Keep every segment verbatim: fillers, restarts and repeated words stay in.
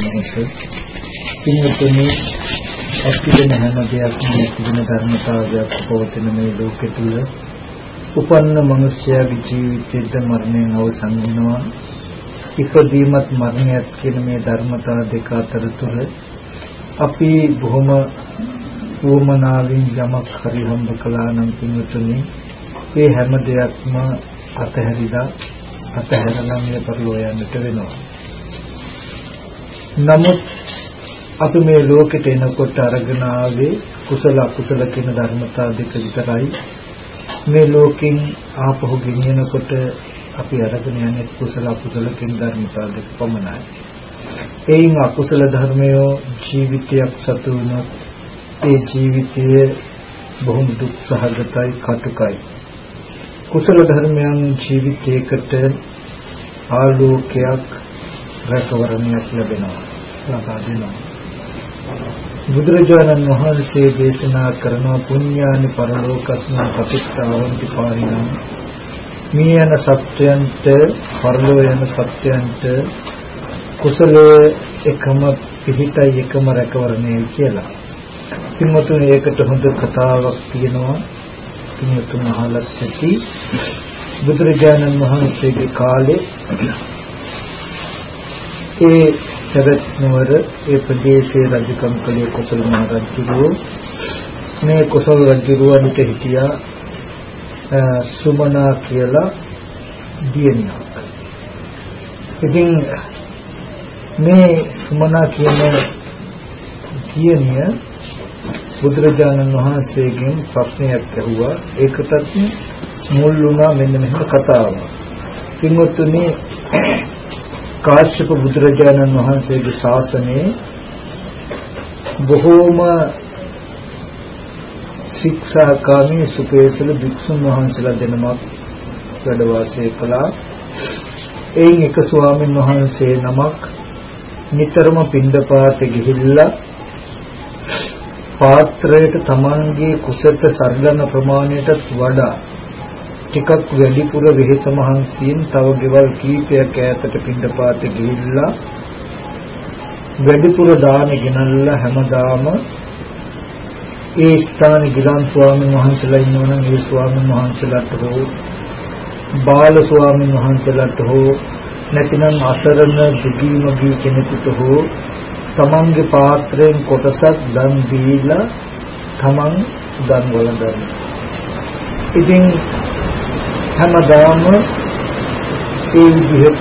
මොහොත පින්වතුනි ඇතිවෙන හැම දෙයක්ම ඇතිවෙන ධර්මතාවයක් පවතින මේ ලෝකෙ තුල උපන්න මනුෂ්‍යයාගේ ජීවිතයේද මරණයෙන් අවසන් වෙනවා. ඉපදීමත් මරණයත් කියන මේ ධර්මතා දෙක අතර තුල අපි බොහොම වුමනාවෙන් යමක් හරි හම්බ කළා නම් පින්වතුනි මේ හැම දෙයක්ම අතහැරිලා අතහැරලා මේ පරිලෝ යන්නට වෙනවා. නමුත් අපි මේ ලෝකෙට එනකොට අරගෙන ආවේ කුසල අකුසල කියන ධර්මතා දෙක විතරයි. මේ ලෝකෙන් ආපහු ගෙනියනකොට අපි අරගෙන යන්නේ කුසල අකුසල කියන ධර්මතා දෙක පමණයි. එයින් අකුසල ධර්මය ජීවිතයක් සතු වුණොත් ඒ ජීවිතය බොහොම දුක් සහගතයි කටුකයි. කුසල ධර්මයන් ජීවිතයකට ආලෝකයක් රැකවරණයක් ලැබෙනවා ලබා දෙනවා. බුදුරජාණන් වහන්සේ දේශනා කරන පුඤ්ඤානි පරලෝකස්මින් පතිත්තාවන්ති පාරිණං මේ යන සත්‍යයන්ට පරලෝ යන සත්‍යයන්ට කුසලයේ එකම පිහිටයි එකම රැකවරණය කියලා. පින්වතුනි ඒකට හොඳ කතාවක් තියෙනවා. පින්වතුන් අහලත් ඇති. බුදුරජාණන් වහන්සේගේ කාලේ ඒ සරත් නුවර ඒ ප්‍රදේශයේ රජකම් කළේ කුසල මහ රජුගේ මේ කුසල රජුවන්ට හිටියා සුමනා කියලා දියණියක්. ඉතින් මේ සුමනා කියන දියණිය බුදුරජාණන් වහන්සේගෙන් ප්‍රශ්නයක් ඇහුවා. ඒකටත් මුල් වුණා මෙන්න මෙහෙම කතාවක්. පින්වත්නි කාශ්‍යප බුදුරජාණන් වහන්සේගේ ශාසනයේ බොහෝම ශික්ෂාකාමී සුපේසල භික්ෂුන් වහන්සේලා දෙනමක් වැඩ වාසය කළා. එයින් එක ස්වාමීන් වහන්සේ නමක් නිතරම පිණ්ඩපාත ගිහිල්ලා පාත්‍රයට තමන්ගේ කුසට සරලන ප්‍රමාණයටත් වඩා ටිකක් වැඩිපුර වෙහෙස මහන්සියෙන් තව ගෙවල් කීපයක් ඈතට පිණ්ඩපාත ගිහිල්ලා වැඩිපුර දාන ගෙනල්ලා හැමදාම ඒ ස්ථානයේ ගිලන් ස්වාමීන් වහන්සේලා ඉන්නවනම් ඒ ස්වාමීන් වහන්සේලාට හෝ බාල ස්වාමීන් වහන්සේලාට හෝ නැතිනම් අසරණ දුගීමගී කෙනෙකුට හෝ තමන්ගේ පාත්‍රයෙන් කොටසක් දන් දීලා තමන් දන් වළඳන. ඉතින් හැමදාම ඒ විදිහට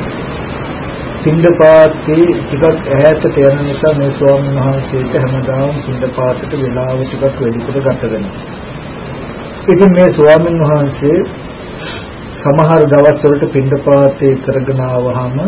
පින්ඩපාතේ ටිකක් ඈතට යන නිසා මේ ස්වාමීන් වහන්සේට හැමදාම පින්ඩපාතට වෙලාව ටිකක් වැඩිපුර ගත වෙනවා. ඉතින් මේ ස්වාමීන් වහන්සේ සමහර දවස්වලට පින්ඩපාතේ කරගෙන ආවහම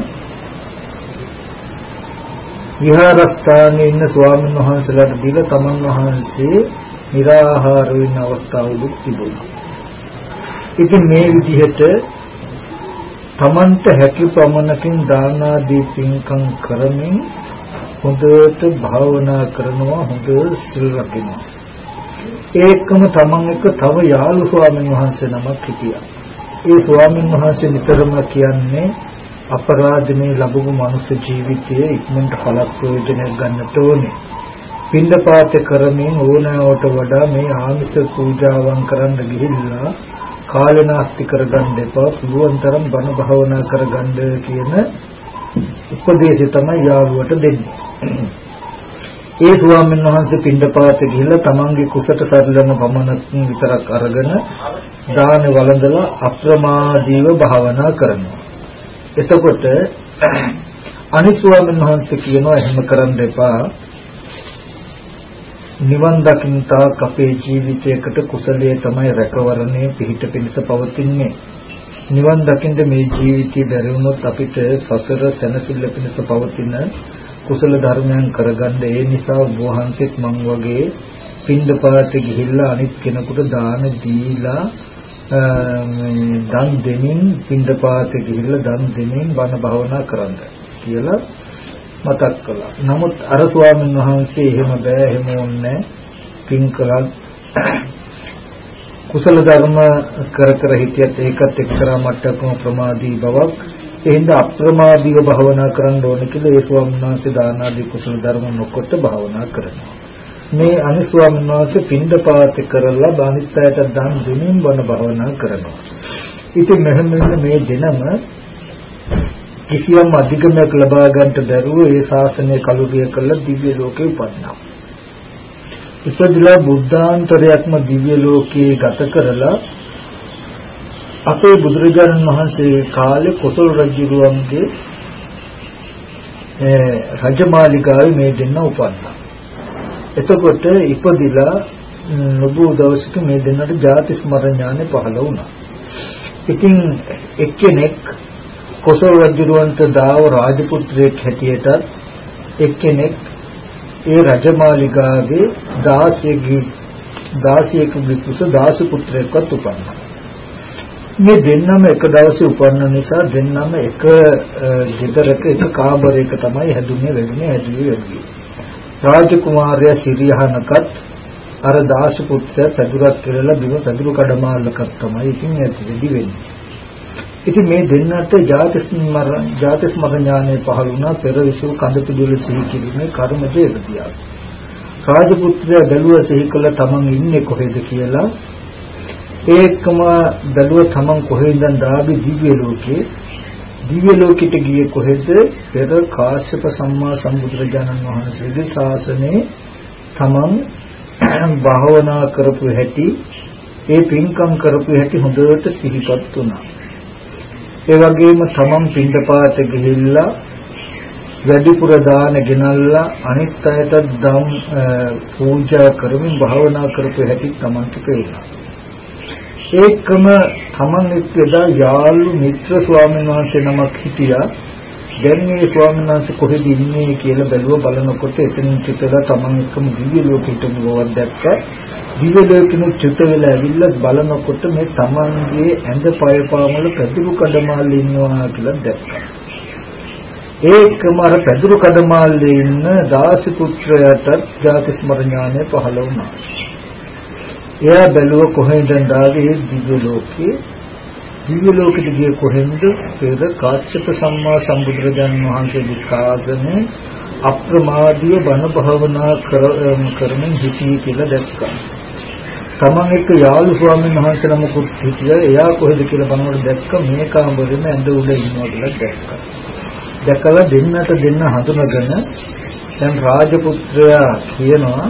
විහාරස්ථානයේ ඉන්න ස්වාමීන් වහන්සේලාට දීලා තමන් වහන්සේ निराहार වෙන අවස්ථාවලුත් තිබුණා. ඉතින් මේ විදිහට තමන්ට හැකි ප්‍රමාණකින් දාන ආදී පින්කම් කරමින් හොඳට භාවනා කරනවා, හොඳ සිල් රකිනවා. ඒකම තමන් එක තව යාළු ස්වාමීන් වහන්සේ නමක් හිටියා. ඒ ස්වාමීන් වහන්සේ නිතරම කියන්නේ අපරාධනේ ලැබුණු මනුෂ්‍ය ජීවිතයේ ඉක්මනට ඵලක් ප්‍රයෝජනයක් ගන්නට ඕනේ. පින්ඩපාත කරමින් ඕනෑවට වඩා මේ ආමිෂ පූජාවන් කරන්න ගිහිල්ලා කාලනාස්ති කරගන්න එපා. පුළුවන් තරම් බණ භාවනා කරගන්න කියන උපදේශය තමයි යාළුවට දෙන්නේ. ඒ ස්වාමීන් වහන්සේ පින්ඩපාත ගිහිල්ලා තමන්ගේ කුසට සරලන පමණක් විතරක් අරගෙන දාන වළඳලා අප්‍රමාදීව භාවනා කරනවා. එතකොට අනිත් ස්වාමීන් වහන්සේ කියනවා එහෙම කරන්න එපා. නිවන් දකින්තා අපේ ජීවිතයකට කුසලයේ තමයි රැකවරණය පිහිට පිණිස පවතින්නේ. නිවන් දකින්න මේ ජීවිතය බැරි වුණොත් අපිට සසර සැනසෙල්ල පිණිස පවතින කුසල ධර්මයන් කරගන්න. ඒ නිසා ඔබ වහන්සේත් මං වගේ පින්ඩපාත ගිහිල්ලා අනිත් කෙනෙකුට දාන දීලා දන් දෙමින් පින්ඩපාත ගිහිල්ලා දන් දෙමින් බණ භාවනා කරන්න කියලා මතක් කළා. නමුත් අර ස්වාමීන් වහන්සේ එහෙම බෑ, එහෙම ඕනේ පින් කළා කුසල ධර්ම කර කර හිටියත් ඒකත් එක්තරා මට්ටමක ප්‍රමාදී බවක් එහෙනම් අප්‍රමාදීව භාවනා කරන්න ඕන කියලා ඒ ස්වාමීන් වහන්සේ දාන ආදී කුසල ධර්ම නොකොට භාවනා කරනවා. මේ අනිත් ස්වාමීන් වහන්සේ පින්ඩපාත කරලා බානිත්‍යයට දන් දෙමින් වන භාවනා කරනවා. ඉතින් මෙහෙම මේ දිනම කිසියම් අධිගමයක් ලබා ගන්නට බැරුව ඒ ශාසනය කලුරිය කළ දිව්‍ය ලෝකේ උපන්නා. ඉපදලා බුද්ධාන්තරයක්ම දිව්‍ය ලෝකේ ගත කරලා අපේ බුදුරජාණන් වහන්සේ කාලේ කොසල් රජුගේ රජමාලිගාවේ මේ දෙන්න උපන්නා. එතකොට ඉපදිලා නොබෝ දවසක මේ දෙන්නට ජාති ස්මරණ ඥානෙ පහළ වුණා. ඉතින් එක්කෙනෙක් කොසල් රජුන්ට දාව රාජපුත්‍රයෙක් හැටියට එක්කෙනෙක් ඒ රජමාලිගාවේ දාසියෙකු දාසියෙකුගේ කුස දාස පුත්‍රයෙක්වත් උපන්නා. මේ දෙන්නම එක දවසේ උපන්න නිසා දෙන්නම එක ගෙදරක එක කාමරයක තමයි හැදුනේ වෙන්නේ හැදුවේ වෙන්නේ. රාජකුමාරයා සිරියහනකත් අර දාස පුත්‍රයා පැදුරක් කෙරලා බිම පැදුරු කඩමාල්ලකත් තමයි ඉතින් ඇතිදි වෙන්නේ. ඉතින් මේ දෙන්නට ජාති ස්මරණ ජාති ස්මරණ ඥානෙ පහළ වුණා පෙර විසූ කඳ පිළිවෙල සිහි කිරීමේ කර්මජ එදියා. රාජපුත්‍රයා බැලුව සිහි කළ තමන් ඉන්නේ කොහෙද කියලා ඒකම බැලුව තමන් කොහෙන්ද දාවි දිව්‍ය ලෝකේ දිව්‍ය ලෝකෙට ගියේ කොහෙද පෙර කාශ්‍යප සම්මා සම්බුදුරජාණන් වහන්සේගේ ශාසනයේ තමන් භාවනා කරපු හැටි ඒ පින්කම් කරපු හැටි හොඳට සිහිපත් වුණා. ඒ වගේම තමන් පින්ඩපාත ගිහිල්ලා වැඩිපුර දාන ගෙනල්ලා අනිත් අයට දම් පූජා කරමින් භාවනා කරපු හැටි තමන්ට පේනවා. ඒකම තමන් එක්කදා යාළු මිත්‍ර ස්වාමීන් වහන්සේ නමක් හිටියා. දැන් මේ ස්වාමීන් වහන්සේ කොහෙද ඉන්නේ කියලා බැලුව බලනකොට එතනින් චිතලා තමන් එක්කම දිව්‍ය ලෝකෙට ගියවක් දැක්කා. දිව්‍ය ලෝකෙනුත් චිත වෙලා ඇවිල්ලා බලනකොට මේ තමන්ගේ ඇඳ පය පාමුල පැදුරු කඩමාල්ලේ ඉන්නවා කියලා දැක්කා. ඒකම අර පැදුරු කඩමාල්ලේ ඉන්න දාස පුත්‍රයාට ජාති ස්මරණ ඥානය පහළ වුණා. එයා බැලුව කොහෙන්ද ආවේ දිව්‍ය ලෝකේ දිව්‍ය ලෝකෙට ගියේ කොහෙන්ද පෙර කාශ්‍යප සම්මා සම්බුදුරජාණන් වහන්සේගේ ශාසනයේ අප්‍රමාදීව බණ භාවනා කරමින් හිටියේ කියලා දැක්කා. තමන් එක්ක යාළු ස්වාමීන් වහන්සේ නමකුත් හිටියා. එයා කොහෙද කියලා බලනකොට දැක්ක මේ කාමරෙම ඇඳ උඩ ඉන්නවා කියලා දැක්කා. දැකලා දෙන්නට දෙන්න හඳුනගෙන දැන් රාජපුත්‍රයා කියනවා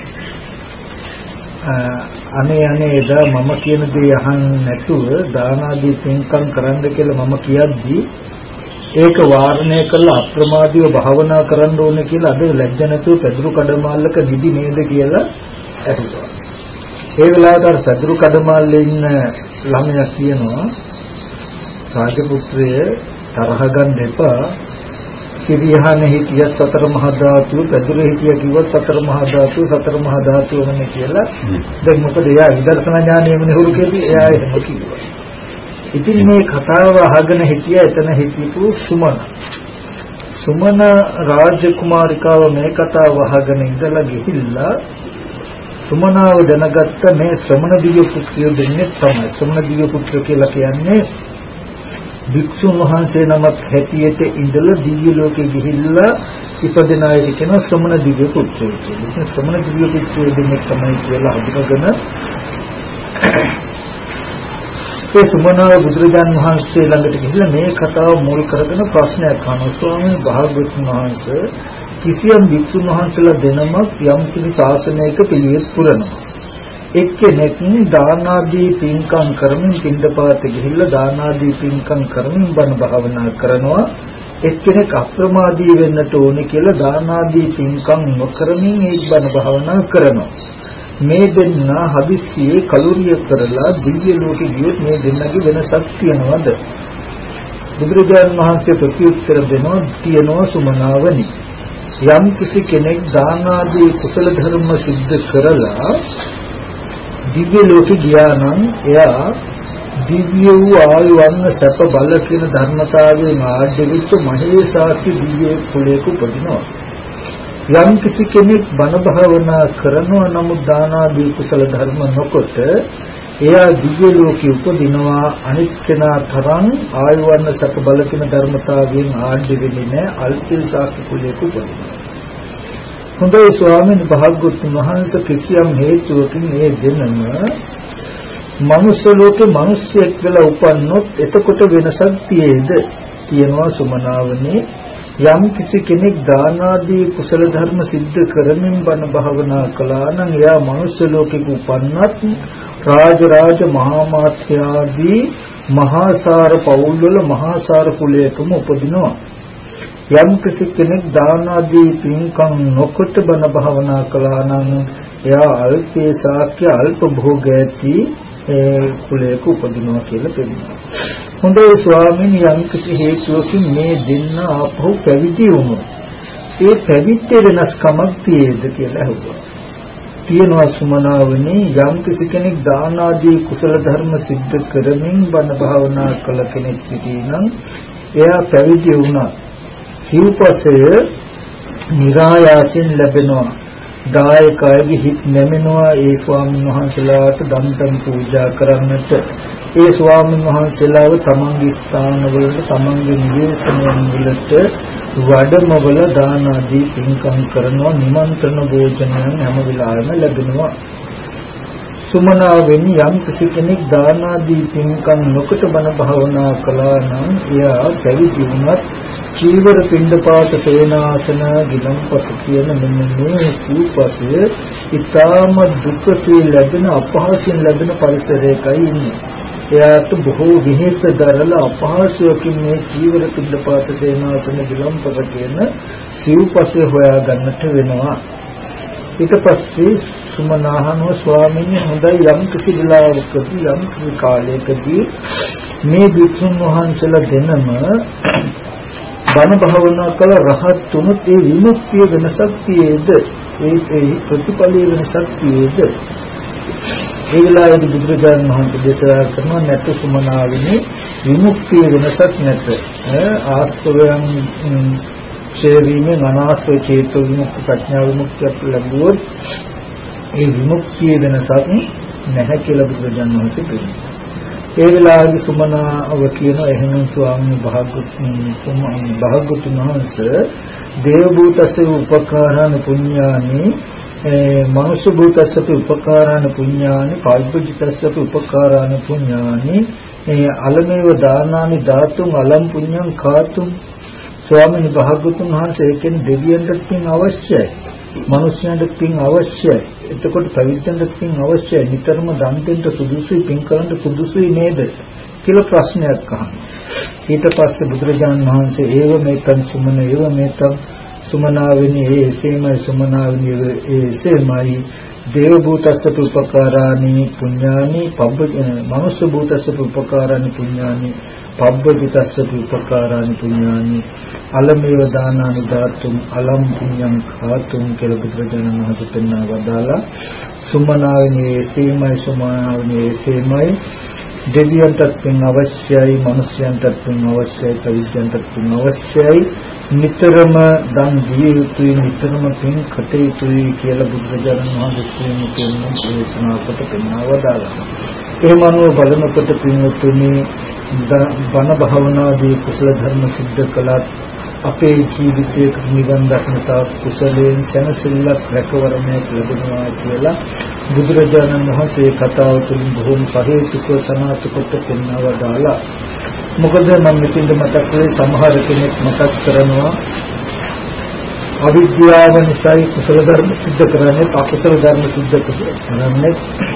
අනේ අනේ එදා මම කියන දේ අහන්නේ නැතුව දාන ආදී පින්කම් කරන්න කියලා මම කියද්දි ඒක වාරණය කළා අප්‍රමාදීව භාවනා කරන්න ඕනේ කියලා අද ලැජ්ජ නැතුව පැදුරු කඩමාල්ලක නිදි නේද කියලා ඇහුවා. ඒ වෙලාවට අර පැදුරු කඩමාල්ලේ ඉන්න ළමයා කියනවා රාජපුත්‍රය තරහ ගන්න එපා. සිරියහන හිටිය සතර මහා ධාතු පැදුර හිටිය කිව්වත් සතර මහා ධාතු සතර මහා ධාතු වනේ කියලා. දැන් මොකද එයා විදර්ශනා ඥානයමනේ හුරුකේදී එයා එහෙම කිව්වා. ඉතින් මේ කතාව අහගෙන හිටිය එතන හිටපු සුමන සුමන රාජකුමාරිකාව මේ කතාව අහගෙන ඉඳලා ගිහිල්ලා සුමනාව දැනගත්ත මේ ශ්‍රමණ දිව්‍ය පුත්‍රයෝ දෙන්නේ තමයි. ශ්‍රමණ දිව්‍ය පුත්‍රය කියලා කියන්නේ භික්ෂුන් වහන්සේ නමක් හැටියට ඉඳලා දිව්‍ය ලෝකෙ ගිහිල්ලා ඉපදෙන අය කියන ශ්‍රමණ දිව්‍ය පුත්‍රයෝ කියලා. ඉතින් ශ්‍රමණ දිව්‍ය පුත්‍රයෝ දෙන්නේ තමයි කියලා හඳුනගෙන ඒ සුමනාව බුදුරජාණන් වහන්සේ ළඟට ගිහිල්ලා මේ කතාව මුල් කරගෙන ප්‍රශ්නයක් අහනවා. ස්වාමීන් වහන්සේ කිසියම් භික්ෂුන් වහන්සේලා දෙනමක් යම් කිසි ශාසනයක පිළිවෙත් පුරනවා. එක්කෙනෙක් දාන ආදී පින්කම් කරමින් පින්ඩපාත ගිහිල්ලා දාන ආදී පින්කම් කරමින් බණ භාවනා කරනවා. එක්කෙනෙක් අප්‍රමාදී වෙන්නට ඕනේ කියලා දාන ආදී පින්කම් නොකරමින් ඒ බණ භාවනා කරනවා. මේ දෙන්න හදිස්සියේ කලුරිය කරලා දිව්‍ය ලෝකෙ ගියොත් මේ දෙන්නගේ වෙනසක් තියනවද? බුදුරජාණන් වහන්සේ ප්‍රතිඋත්තර දෙනවා තියනවා සුමනාවනි. යම් කිසි කෙනෙක් දාන ආදී කුසල ධර්ම සිද්ධ කරලා දිව්‍ය ලෝකෙ ගියා නම් එයා දිව්‍ය වූ ආයු වර්ණ සැප බල කියන ධර්මතාවයෙන් ආඩ්‍ය වෙච්ච මහේසාක්‍ය දිව්‍ය කුලයක උපදිනවා. යම් කිසි කෙනෙක් බණ භාවනා කරනවා නමුත් දාන ආදී කුසල ධර්ම නොකොට එයා දිව්‍ය ලෝකෙ උපදිනවා අනිත් කෙනා තරම් ආයුර්ණ සක බලකින ධර්මතාවයෙන් ආඩ්‍ය වෙන්නේ නැහැ අල්පේ ශාක්‍ය කුලයක උපදිනවා. හොඳයි ස්වාමීන් වහන්සේ වහන්සේ කිසියම් හේතුවකින් මේ දෙනම මනුෂ්‍ය ලෝකේ මිනිස්සෙක් වෙලා උපන්නොත් එතකොට වෙනසක් තියේද? තියෙනවා සුමනාවනේ. යම් කිසි කෙනෙක් දාන ආදී කුසල ධර්ම සිද්ධ කරමින් බණ භාවනා කළා නම් එයා මනුෂ්‍ය ලෝකෙක උපන්නත් රාජ රාජ මහා මාත්‍යාදී මහාසාර පවුල් වල මහාසාර කුලයකම උපදිනවා. යම් කිසි කෙනෙක් දාන ආදී පින්කම් නොකොට බණ භාවනා කළා නම් එයා අල්පේ ශාක්‍ය අල්ප භෝග ඇති ඒ කුලයක උපදිනවා කියලා පෙන්නනවා. හොඳයි ස්වාමීනි යම් කිසි හේතුවකින් මේ දෙන්න ආපහු පැවිදි වුණා. ඒ පැවිද්දේ වෙනස්කමක් තියෙද කියලා අහුවා. තියෙනවා සුමනාවනේ යම් කිසි කෙනෙක් දාන ආදී කුසල ධර්ම සිද්ධ කරමින් බණ භාවනා කළ කෙනෙක් සිටිනම් එයා පැවිදි වුණා. සිව්පසය නිරායාසයෙන් ලැබෙනවා. දායකයගේ හිත් නැමෙනවා ඒ ස්වාමීන් වහන්සේලාට දම්තම් පූජා කරන්නට. ඒ ස්වාමීන් වහන්සේලාව තමන්ගේ ස්ථානවලට තමන්ගේ නිවේශනයන් වලට වඩමවල දාන ආදී පින්කම් කරනවා. නිමන්ත්‍රණ භෝජනයන් හැම වෙලාවෙම ලැබෙනවා. සුමනාවෙන් යම් කිසි කෙනෙක් දාන ආදී පින්කම් නොකොට බණ භාවනා කළා නම් එයා පැවිදි වුණත් චීවර පිණ්ඩපාත සේනාසන ගිලම්පස කියන මෙන්න මේ සූපසය ඊටම දුක්ඛී ලැබෙන අපහසුයෙන් ලැබෙන පරිසරයකයි ඉන්නේ. එයාට බොහෝ විහෙස දරලා අපහසුයකින් මේ චීවර පිණ්ඩපාත සේනාසන ගිලම්පස කියන සූපසය හොයා ගන්නට වෙනවා. ඊට පස්සේ සුමනාහනෝ ස්වාමීන් හොඳයි යම් කිසි වෙලාවකදී යම් කිසි කාලයකදී මේ භික්ෂුන් වහන්සේලා දෙනම බණ භාවනා කළ රහත් තුනුත් ඒ විමුක්තිය වෙනසක් තියේද? ඒ ප්‍රතිපලයේ වෙනසක් තියේද? ඒ වෙලාවේදී බුදුරජාණන් වහන්සේ දේශනා කරනවා නැත් සුමනාවිනේ විමුක්තිය වෙනසක් නැත. ආස්තවයන් ඡේදීමේ අනාස්ව චේතෝ විමුක්ති ප්‍රඥා විමුක්තියක් ලැබුවොත් ඒ විමුක්තිය වෙනසක් නැහැ කියලා බුදුරජාණන් වහන්සේ කියනවා. ඒ වෙලාවේ සුමනාව කියන එහෙනම් ස්වාමීන් වහන්සේ භාගතුන් වහන්සේ දේව භූතස්ස උපකාරාන පුඤ්ඤානි මනුෂ්‍ය භූතස්ස උපකාරාන පුඤ්ඤානි පායිපජිතස්ස උපකාරාන පුඤ්ඤානි අලමේව දානානි ධාතුන් අලම් පුඤ්ඤං කාතුම් ස්වාමීන් භාගතුන් වහන්සේ කියන්නේ දෙවියන්ට පින් අවශ්‍යයි මනුෂ්‍යයන්ට පින් අවශ්‍යයි. එතකොට පැවිද්දන්ට පින් අවශ්‍යයි. නිතරම දන් දෙන්න සුදුසුයි පින් කරන්න සුදුසුයි නේද කියලා ප්‍රශ්නයක් අහනවා. ඊට පස්සේ බුදුරජාණන් වහන්සේ ඒව මේකන් සුමන ඒව මේකන් සුමනාවෙනි ඒ එසේමයි සුමනාවෙනි ඒ එසේමයි දේව භූතස්ස උපකාරානි පුඤ්ඤානි පබ්බ මනුෂ්‍ය භූතස්ස උපකාරානි පුඤ්ඤානි පබ්බජිතස්ස උපකාරානි පුඤ්ඤානි අලමේව දානානි ධාතුම් අලම් පුඤ්ඤං khātum කියලා බුදුරජාණන් වහන්සේ පෙන්වා වදාලා සුමනාවනේ සීමයි සුමනාවනේ සීමයි දෙවියන්ටත් පින් අවශ්‍යයි මනුෂ්‍යයන්ටත් පින් අවශ්‍යයි පැවිද්දන්ටත් පින් අවශ්‍යයි නිතරම දන් දිය යුතුයි නිතරම පින් කට යුතුයි කියලා බුදුරජාණන් වහන්සේ කියනවා දේශනා කොට පෙන්වා වදාලා. එහෙම අනුව බලනකොට පින්වත්නි බණ භාවනාදී කුසල ධර්ම සිද්ධ කළත් අපේ ජීවිතයේ නිවන් දක්නතා කුසලයෙන් සැනසෙල්ලක් රැකවරණයක් ලැබෙනවා කියලා බුදුරජාණන් වහන්සේ කතාව තුළින් බොහොම සහේතුක සනාථ කොට පෙන්වව දාලා. මොකද මම මෙතෙන්ද මතක් කළේ සමහර කෙනෙක් මතක් කරනවා අවිද්‍යාව නිසා කුසල ධර්ම සිද්ධ කරන්නේ අකුසල ධර්ම සිද්ධ කරන්නේ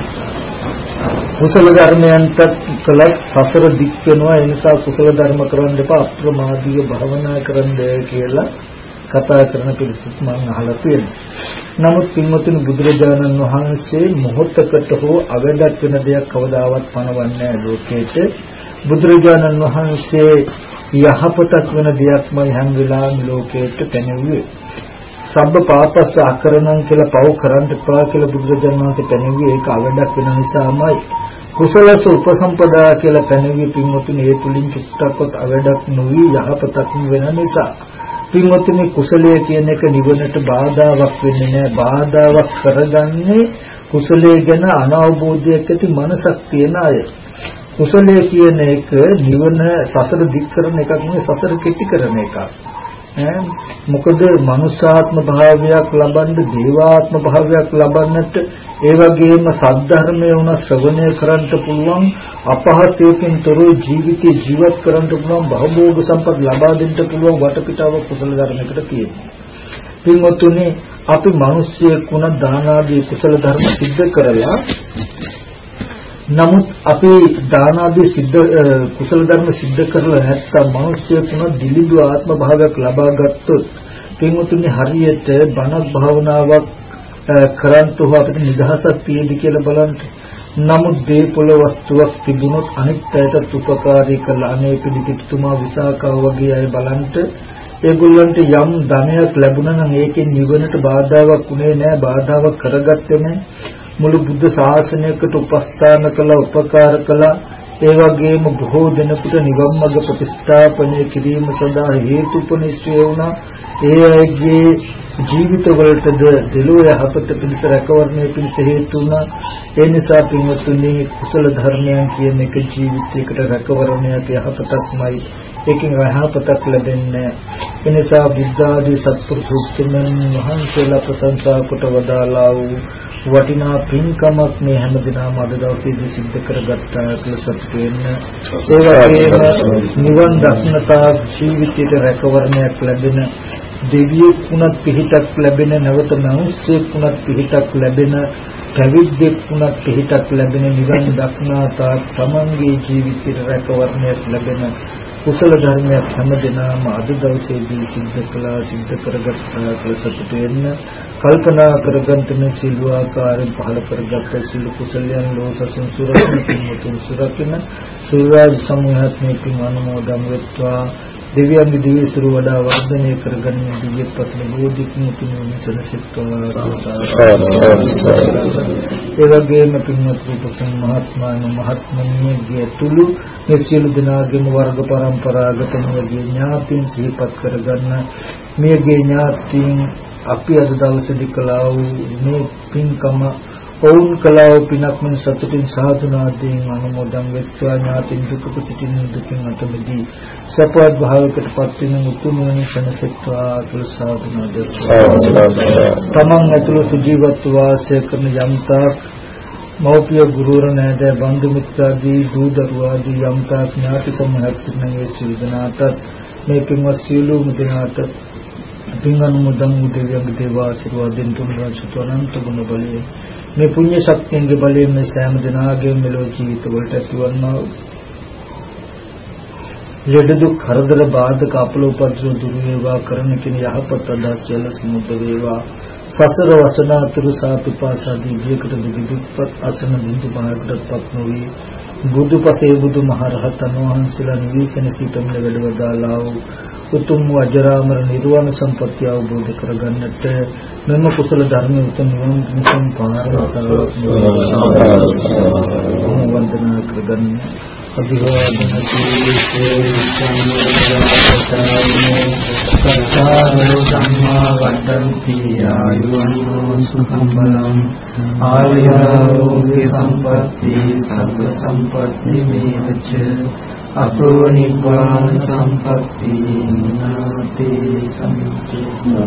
කුසල ධර්මයන්ට කළත් සසර දික් වෙනවා ඒ නිසා කුසල ධර්ම කරන්න එපා අප්‍රමාදීව භවනා කරන්න කියලා කතා කරන පිළිසුත් මම අහලා තියෙනවා. නමුත් පින්වතුනි බුදුරජාණන් වහන්සේ මොහොතකට හෝ අවඩක් වෙන දෙයක් කවදාවත් පනවන්නේ නැහැ ලෝකෙට. බුදුරජාණන් වහන්සේ යහපතක් වෙන දෙයක්මයි හැම වෙලාවෙම ලෝකෙට පැනෙන්නේ. සබ්බ පාපස්ස අකරණං කියලා පව් කරන්න එපා කියලා බුදුරජාණන් වහන්සේ පැනෙන්නේ ඒක අවඩක් වෙන නිසාමයි. කුසලස උපසම්පදා කියලා පැනෙන්නේ පින්වතුනි ඒ තුලින් කිසිතක්වත් අවඩක් නොවි යහපතක් වෙන නිසා. පින්වතුනි කුසලයේ කියන එක නිවනට බාධාවක් වෙන්නේ නැහැ. බාධාවක් කරගන්නේ කුසලයේ ගැන අනවබෝධයක් ඇති මනසක් තියන අය. කුසලයේ කියන එක නිවන සසර දික් කරන එකක් නෙවෙයි සසර කෙටි කරන එකක්. මොකද මනුෂ්‍යාත්ම භාවයක් ලබන්න දේවාත්ම භාවයක් ලබන්නට ඒ වගේම සද්ධර්මයේ වුණ ශ්‍රවණය කරන්නට පුළුවන් අපහසුයෙන් තොරව ජීවිතේ ජීවත් කරන්න පුළුවන් භවෝග සම්පත් ලබා දෙන්න පුළුවන් වටපිටාව කුසල ධර්මයකට තියෙනවා. පින්වත්නි අපි මිනිස්සෙකුණ දාන ආදී කුසල ධර්ම සිද්ධ කරලා නමුත් අපි දාන ආදී සිද්ධ කුසල ධර්ම සිද්ධ කරලා නැත්නම් මිනිස්සෙකුණ දිලිඳු ආත්ම භාවයක් ලබා ගත්තොත් පින්වත්නි හරියට බණක් භාවනාවක් කරන්ට හෝ අපිට නිදහසක් තියෙදි කියලා බලන්න. නමුත් දේපොළ වස්තුවක් තිබුණොත් අනිත් අයටත් උපකාරී කරලා අනේ පිළිතිතුමා විසාකාව වගේ අය බලන්ට ඒගොල්ලන්ට යම් ධනයක් ලැබුණා නම් ඒකෙන් නිවනට බාධාවක් උනේ නැහැ, බාධාවක් කරගත්තේ නැහැ. මුළු බුද්ධ ශාසනයකට උපස්ථාන කළා, උපකාර කළා. ඒ වගේම බොහෝ දෙනෙකුට නිවන් මඟ ප්‍රතිස්ථාපනය කිරීම සඳහා හේතුපනිශ්‍රය වුණා. ඒ අයගේ ජීවිතවලටද දෙලොව යහපත පිණිස රැකවරණය පිණිස හේතු වුණා. ඒ නිසා පින්වත්නි කුසල ධර්මයන් කියන එක ජීවිතයකට රැකවරණයක් යහපතක්මයි. ඒකෙන් යහපතක් ලැබෙන්නේ. ඒ නිසා බුද්ධ ආදී සත්පුරුෂෝත්තමයන් වහන්සේලා ප්‍රශංසා කොට වදාළා වූ වටිනා පින්කමක් මේ හැමදිනම අද දවසේදී සිද්ධ කරගත්තා කියලා සතුටු වෙන්න. ඒ වගේම නිවන් දක්නතා ජීවිතයට රැකවරණයක් ලැබෙන දෙවියෙකුණත් පිහිටක් ලැබෙන, නැවත මනුස්සයෙකුණත් පිහිටක් ලැබෙන, පැවිද්දෙක් වුණත් පිහිටක් ලැබෙන, නිවන් දක්නාතා තමන්ගේ ජීවිතයට රැකවරණයක් ලැබෙන කුසල ධර්මයක් හැමදෙනාම අද දවසේදී සිද්ධ කළා, සිද්ධ කරගත්තා කියලා සතුටු වෙන්න. කල්පනා කරගන්න මේ සිළු ආකාරයෙන් පහළ කරගත්ත සිළු කුසලයන් ලෝසසෙන් සුරකින්න මුතුන් සුරකින්න සූර්ය සමූහත් මේ පින් අනුමෝදන් වෙත්වා. දෙවියන්ගේ දිව්‍ය සුරු වඩා වර්ධනය කරගන්න දිව්‍ය පත්‍ර බෝධික් මුතුන් සනසිටවා. ඒ වගේම පින්වත් රූපසං මහත්මාන මහත්මණියගේ තුළු මේ සියලු දෙනාගේම වර්ග පරම්පරාගත නියගේ ඥාතීන් සිහිපත් කරගන්න. මේගේ ඥාතීන් අපි අද දවසේදී කළා වූ මේ පින්කම ඔවුන් කළා වූ පිනක් මෙන් සතුටින් සාධුනාදීන් අනුමෝදන් වෙත්වා. ඥාතින් දුක සිටින දුකින් අත මිදී සපවත් භාවයකට පත් වෙන උතුම් නිසනසෙත්වා කියලා සාධුනාද. තමන් ඇතුළු සුජීවත්ව වාසය කරන යම්තාක් මෞපිය ගුරුවර නැද බන්දු මිත්‍රාදී දූ දරුවා ආදී යම්තාක් ඥාති සමූහයක් සිටින ඒ සිවිදනාට මේ පින්වත් සියලුම දෙනාට පින් අනුමෝදන් වූ දෙවියන්ගේ දේව ආශිර්වාදයෙන් තුන්වන් සුතනන්ත ගුණ බලයෙන් මේ පුණ්‍ය ශක්තියන්ගේ බලයෙන් මේ සෑම දිනාගේම මෙලොව ජීවිතවලට ඇතිවන්නා ලෙඩ දුක් කරදර බාධක අපල උපද්‍රව දුරු වේවා කරන කින යහපත් අදහස් සියල්ල සමුද වේවා. සසර වසනාතුරු සාපිපාසාදී ජීවිතක දුක්පත් අසන බින්දු මහකටපත් නොවේ. බුදුපසේ බුදු මහරහතන් වහන්සේලා නිවේසන සිටම වැඩවදාලා වූ උතුම් අජරාමර නිර්වාණ සම්පත්‍ය අවබෝධ කරගන්නට මෙම කුසල ධර්මයේ උතුම් නිවන් පිණිස පාරමිතාවක් වන්දනා කරගන්න. අභිවාදන සීලේ සම්මා වඩ්ඩන්ති ආයුවන්ෝ සුඛං බලං ආයුරෝග්‍ය සම්පatti සබ්බ සම්පatti මේවච අපෝ නිබ්බාන සම්පatti නාති සම්පති.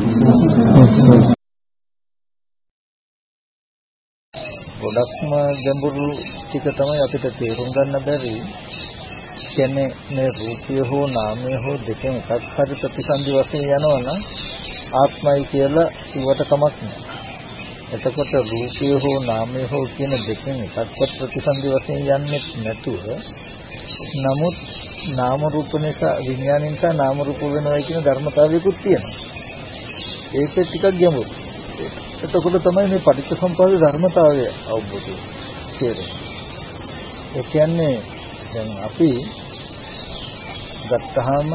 ගොඩක්ම ගැඹුරු ටික තමයි අපිට තේරුම් ගන්න බැරි. කියන්නේ මේ රූපය හෝ නාමය හෝ දෙකෙන් එකක් හරි ප්‍රතිසන්දි වශයෙන් යනවනම් ආත්මයි කියලා කිව්වට කමක් නෑ. එතකොට රූපය හෝ නාමය හෝ කියන දෙකෙන් එකක්වත් ප්‍රතිසන්දි වශයෙන් යන්නේ නැතුව නමුත් නාම රූප නිසා විඥාන නිසා නාම රූප වෙනවා කියන ධර්මතාවයකුත් තියෙනවා. ඒක ටිකක් ගැඹුරු. එතකොට තමයි මේ පටිච්චසමුප්පාද ධර්මතාවය අවබෝධ වෙන්නේ. ඒ කියන්නේ දැන් අපි ගත්තාම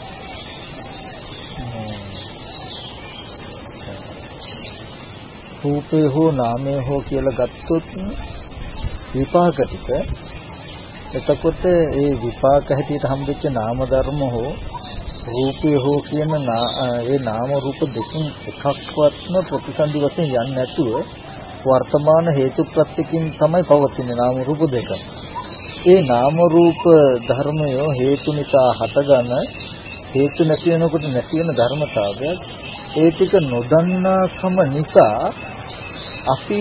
රූපේ හෝ නාමයේ හෝ කියලා ගත්තොත් විපාක ටික. එතකොට ඒ විපාක හැටියට හම්බෙච්ච නාම ධර්ම හෝ රූපය හෝ කියන ඒ නාම රූප දෙකෙන් එකක්වත්ම ප්‍රතිසන්දි වශයෙන් යන්නේ නැතුව වර්තමාන හේතු ප්‍රත්‍යකින් තමයි පවතින්නේ නාම රූප දෙක. ඒ නාම රූප ධර්මය හේතු නිසා හටගන හේතු නැති වෙනකොට නැති වෙන ධර්මතාවයක්. ඒ ටික නොදන්නාකම නිසා අපි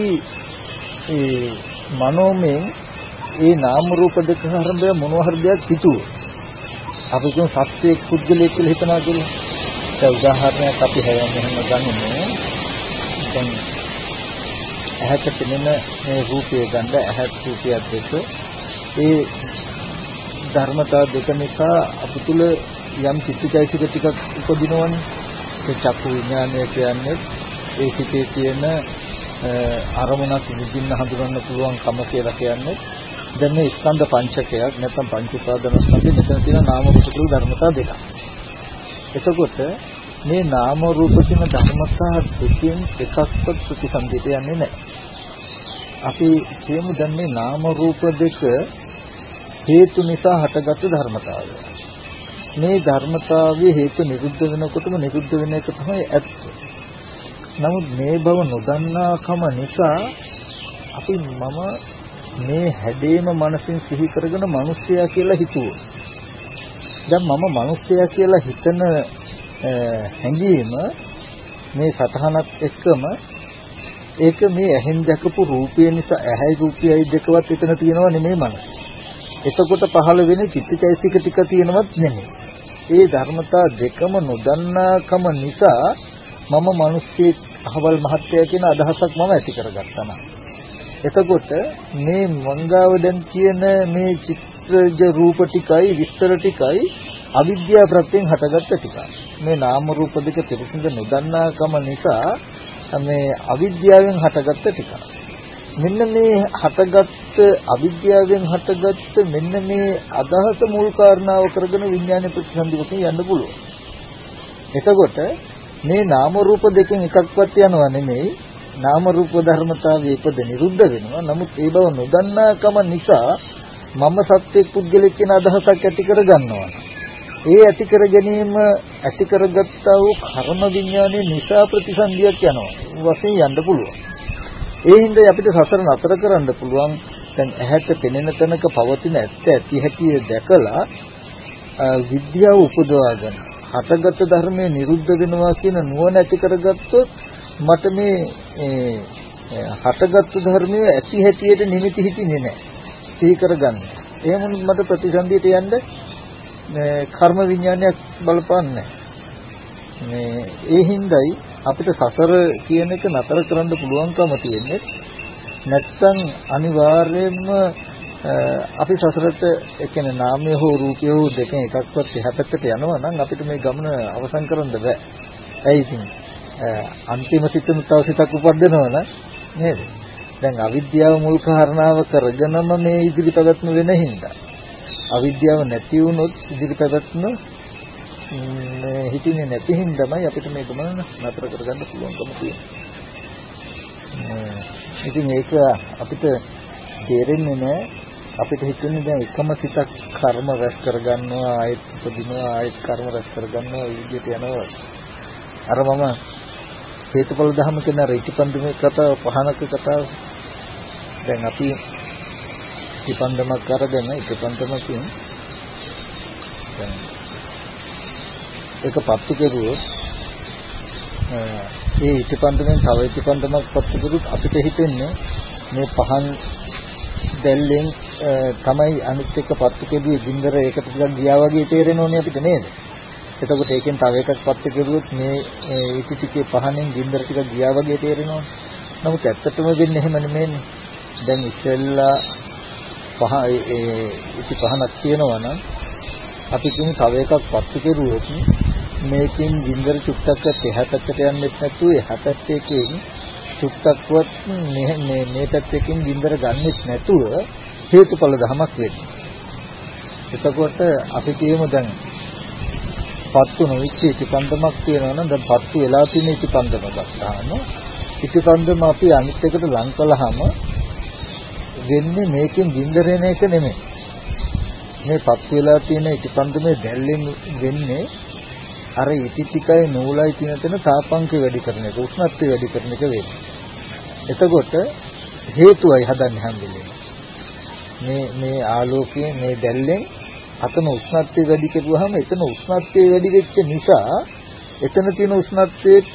ඒ මනෝමයෙන් ඒ නාම රූප දෙක හරඹය මොනවා හරි දෙයක් හිතුවා. අපි කියන සත්‍යයක් පුද්ගලයෙක් කියලා හිතනවා කියලා. ඒ උදාහරණයක් අපි හැම වෙලම ගන්නෙ. දැන් ඇහැට පෙනෙන මේ රූපය ගන්න ඇහත් රූපයක් දෙක ඒ ධර්මතා දෙක නිසා අප තුළ යම් චිත්තචෛතසික ටිකක් උපදිනවනේ. ඒ චක්කු විඥානය කියන්නේ ඒ සිතේ තියෙන අරමුණක් විඳින්න හඳුනන්න පුළුවන් කම කියලා කියන්නේ. දැන් මේ ස්කන්ධ පංචකයක් නැත්නම් පංච උපාදාන ස්කන්ධේ මෙතන තියෙන නාම රූප කියලා ධර්මතා දෙකක්. එතකොට මේ නාම රූප කියන ධර්මතා දෙකෙන් එකක්වත් ප්‍රතිසන්දිත යන්නේ නැහැ. අපි කියමු දැන් මේ නාම රූප දෙක හේතු නිසා හටගත් ධර්මතාවය. මේ ධර්මතාවයේ හේතු නිරුද්ධ වෙනකොටම නිරුද්ධ වෙන එක තමයි ඇත්ත. නමුත් මේ බව නොදන්නාකම නිසා අපි මම මේ හැඩේම මනසින් සිහි කරගෙන මිනිස්සයා කියලා හිතුවා. දැන් මම මිනිස්සයා කියලා හිතන හැඟීම මේ සතහනත් එක්කම ඒක මේ ඇහෙන් දැකපු රූපය නිසා ඇහැයි රූපයයි දෙකවත් එතන තියෙනව නෙමෙයි මනස. එතකොට පහළ වෙන චිත්තචෛතසික ටික තියෙනවත් නෙමෙයි. ඒ ධර්මතා දෙකම නොදන්නාකම නිසා මම මිනිස්සෙක් අහවල් මහත්ය කියන අදහසක් මම ඇති කරගත්තා. එතකොට මේ මංගාව දැන් කියන මේ චිත්‍රජ රූප ටිකයි විස්තර ටිකයි අවිද්‍යාව ප්‍රත්‍යයෙන් හටගත්ත ටිකක්. මේ නාම රූප දෙක පිළිසිඳ නොදන්නාකම නිසා මේ අවිද්‍යාවෙන් හටගත්ත ටිකක්. මෙන්න මේ හටගත්ත අවිද්‍යාවෙන් හටගත්ත මෙන්න මේ අදහස මුල් කාරණාව කරගෙන විඥාන ප්‍රතිසන්දිවකින් යන්න පුළුවන්. එතකොට මේ නාම රූප දෙකෙන් එකක්වත් යනවා නෙමෙයි. නාම රූප ධර්මතාවයේ ඉපද නිරුද්ධ වෙනවා. නමුත් ඒ බව නොදන්නාකම නිසා මම සත්‍යයක් පුද්ගලෙක් කියන අදහසක් ඇති කර ගන්නවා. ඒ ඇති කර ගැනීම ඇති කරගත්තා වූ කර්ම විඥානයේ නිසා ප්‍රතිසන්දියක් යනවා. වශයෙන් යන්න පුළුවන්. ඒ හින්දා අපිට සසර නතර කරන්න පුළුවන්. දැන් ඇහැට පෙනෙන තැනක පවතින ඇත්ත ඇති හැටි දැකලා විද්‍යාව උපදවාගෙන හටගත් ධර්මයේ නිරුද්ධ වෙනවා කියන නුවණ ඇති කරගත්තොත් මට මේ හටගත් ධර්මයේ ඇති හැටියට නිමිති හිටින්නේ නැහැ. සිහි කරගන්න. එහෙම මට ප්‍රතිසන්දියට යන්න කර්ම විඥානයක් බලපාන්නේ මේ ඒ හින්දායි අපිට සසර කියන එක නතර කරන්න පුළුවන්කම තියෙන්නේ. නැත්තම් අනිවාර්යයෙන්ම අපි සසරට ඒ කියන්නේ නාමය හෝ රූපය හෝ දෙකෙන් එකක්වත් එහා පැත්තට යනවා නම් අපිට මේ ගමන අවසන් කරන්න බෑ. ඇයි ඉතින් අන්තිම සිතන තව සිතක් උපදිනවා නේද? දැන් අවිද්‍යාව මුල් කාරණාව කරගෙනම මේ ඉදිරි පැවැත්ම වෙන හින්දා අවිද්‍යාව නැති වුණොත් ඉදිරි පැවැත්ම හිතින්නේ නැති හින්දාමයි අපිට මේ ගමන නතර කරගන්න පුළුවන්කම තියෙන්නේ. ඉතින් ඒක අපිට තේරෙන්නේ නැහැ. අපිට හිතෙන්නේ දැන් එකම සිතක් කර්ම රැස් කරගන්නවා ආයෙත් උපදිනවා ආයෙත් කර්ම රැස් කරගන්නවා විදිහට යනවා. අර මම හේතුඵල ධර්ම කියන රීතිපන්දමේ කතාව පහනක කතාව දැන් අපි ඉතිපන්දමක් අරගෙන ඉතිපන්දමකින් දැන් ඒක පත්තු කෙරුවොත් ඒ ඉතිපන්දමෙන් තව ඉතිපන්දමක් පත්තු කෙරුවොත් අපිට හිතෙන්නේ මේ පහන් දැල්ලෙන් තමයි අනිත් එක පත්තු කෙරුවේ ගින්දර ඒකට ටිකක් ගියා වගේ තේරෙනෝනේ අපිට නේද? එතකොට ඒකෙන් තව එකක් පත්තු කෙරුවොත් මේ ඉති ටිකේ පහනෙන් ගින්දර ටිකක් ගියා වගේ තේරෙනෝනේ. නමුත් ඇත්තටම වෙන්නේ එහෙම නෙමෙයි. දැන් ඉස්සෙල්ලා පහ ඒ ඉති පහනක් තියෙනවා නම් අපි කියමු තව එකක් පත්තු කෙරුවොත් මේකෙන් ගින්දර චුට්ටක්වත් එහා පැත්තට යන්නෙත් නැතුව එහා පැත්තකින් චුට්ටක්වත් මේ මේ මේ පැත්තකින් ගින්දර ගන්නෙත් නැතුව හේතුඵල ධමයක් වෙන්නේ. එතකොට අපි කියමු දැන් පත්තු නොවිච්ච ඉතිපන්දමක් තියෙනවා නම් දැන් පත්තු වෙලා තියෙන ඉතිපන්දම ගත්තාම ඉතිපන්දම අපි අනිත් එකට ලං කළාම වෙන්නේ මේකෙන් ගින්දර එන එක නෙමෙයි. මේ පත්තු වෙලා තියෙන ඉතිපන්දමේ දැල්ලෙන් වෙන්නේ අර ඉති ටිකයි නූලයි තියෙන තැන තාපංකේ වැඩි කරන එක උෂ්ණත්වය වැඩි කරන එක වෙන්නේ. එතකොට හේතුවයි හදන්නේ හැම වෙලේම. මේ මේ ආලෝකයේ මේ දැල්ලෙන් අතන උෂ්ණත්වය වැඩි කරුවාම එතන උෂ්ණත්වය වැඩි වෙච්ච නිසා එතන තියෙන උෂ්ණත්වයට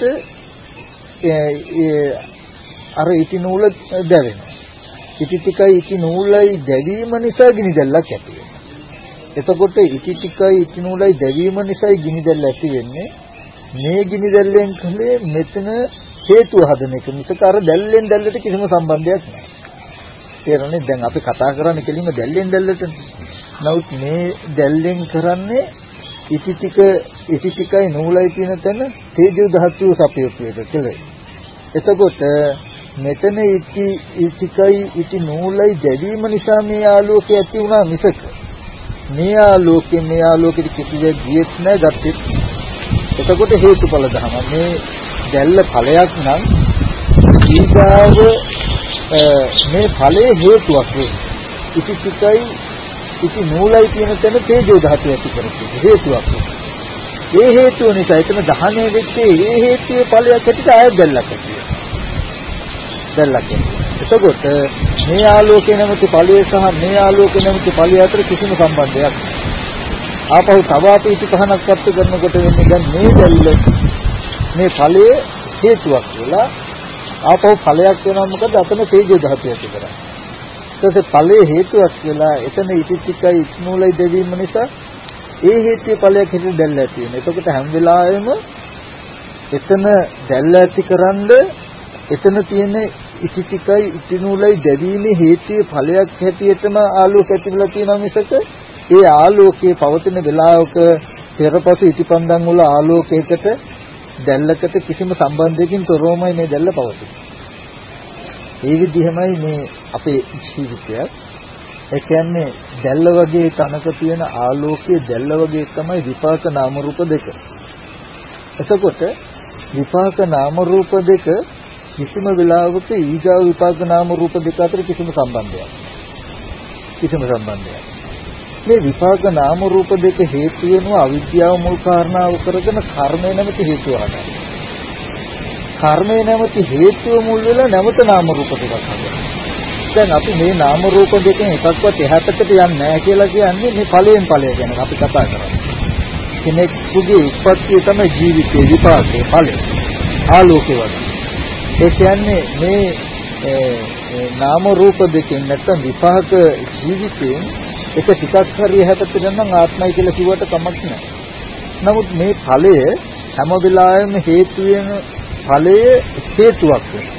අර ඉටි නූල දැවෙනවා. ඉටි ටිකයි ඉටි නූලයි දැවීම නිසා ගිනි දැල්ලක් ඇති වෙනවා. එතකොට ඉටි ටිකයි ඉටි නූලයි දැවීම නිසා ගිනි දැල්ල ඇති වෙන්නේ. මේ ගිනි දැල්ලෙන් කලේ මෙතන හේතුව හදන එක මිසක අර දැල්ලෙන් දැල්ලට කිසිම සම්බන්ධයක් නැහැ. තේරෙන්නේ? දැන් අපි කතා කරන්නේ කෙලින්ම දැල්ලෙන් දැල්ලට. නමුත් මේ දැල්ලෙන් කරන්නේ ඉටි ටික ඉටි ටිකයි නූලයි තියෙන තැන තේජෝ ධාතුව සපයපු එක කියලා. එතකොට මෙතන ඉටි ටිකයි ඉටි නූලයි දැවීම නිසා මේ ආලෝකය ඇති වුණා මිසක මේ ආලෝකේ මේ ආලෝකෙට කිසිදෙයක් ගියෙත් නැහැ ගත්තෙත්. එතකොට හේතුඵල ධම මේ දැල්ල ඵලයක් නම් ඊගාව මේ ඵලයේ හේතුවක් වේ. ඉටි ටිකයි ඉති නූලයි කියන තැන තේජෝ ධාතුව ඇති කරපු හේතුවක්. ඒ හේතුව නිසා එතන දහණය වෙච්චේ ඒ හේතුවේ ඵලයක් ඇතිට ආයෙත් දැල්ලක් ඇති වෙනවා. දැල්ලක්. එතකොට මේ ආලෝකේ නැමැති ඵලය සහ මේ ආලෝකේ නැමැති ඵලය අතර කිසිම සම්බන්ධයක් නැහැ. ආපහු තව අපි ඉති පහනක් අත්තු කරනකොට වෙන්නේ දැන් මේ දැල්ල මේ ඵලයේ හේතුවක් කියලා ආපහු ඵලයක් වෙනවා මොකද අතන තේජෝ ධාතුව ඇති කරන්නේ. ඊට ඵලයේ හේතුවක් කියලා එතන ඉටි ටිකයි ඉටි නූලයි දෙවීම නිසා ඒ හේතුවේ ඵලයක් හිතේ දැල්ල ඇති වෙනවා. එතකොට හැම වෙලාවෙම එතන දැල්ල ඇතිකරනද එතන තියෙන ඉටි ටිකයි ඉටි නූලයි දෙවීමේ හේතුවේ ඵලයක් හැටියටම ආලෝක ඇතිවලා තියෙනවා මිසක ඒ ආලෝකයේ පවතින වෙලාවක පෙරපසු ඉටිපන්දන් වල ආලෝකයකට දැල්ලකට කිසිම සම්බන්ධයකින් තොරවමයි මේ දැල්ල පවතින්නේ. ඒ විදිහමයි මේ අපේ ජීවිතය. ඒ කියන්නේ දැල්ල වගේ තනක තියෙන ආලෝකයේ දැල්ල වගේ තමයි විපාක නාම රූප දෙක. එතකොට විපාක නාම රූප දෙක කිසිම වෙලාවක ඊගාව විපාක නාම රූප දෙක අතර කිසිම සම්බන්ධයක් කිසිම සම්බන්ධයක්. මේ විපාක නාම රූප දෙක හේතු වෙනවා අවිද්‍යාව මුල් කාරණාව කරගෙන කර්මය නැමැති හේතුව හදනවා. කර්මය නැමැති හේතුව මුල් වෙලා නැවත නාම රූප දෙකක් හදනවා. දැන් අපි මේ නාම රූප දෙකෙන් එකක්වත් එහාට යන්නේ නැහැ කියලා කියන්නේ මේ ඵලයෙන් ඵලය ගැන අපි කතා කරන්නේ. කෙනෙකුගේ උත්පත්තිය තමයි ජීවිතේ විපාකේ ඵලය. ආලෝකේ වගේ. ඒ කියන්නේ මේ නාම රූප දෙකෙන් නැත්නම් විපාක ජීවිතයෙන් එක ටිකක් හරි එහාට ගමන් ආත්මයි කියලා කිව්වට කමක් නැහැ. නමුත් මේ ඵලය හැම වෙලාවෙම හේතු වෙන ඵලය හේතුවක් වෙනවා.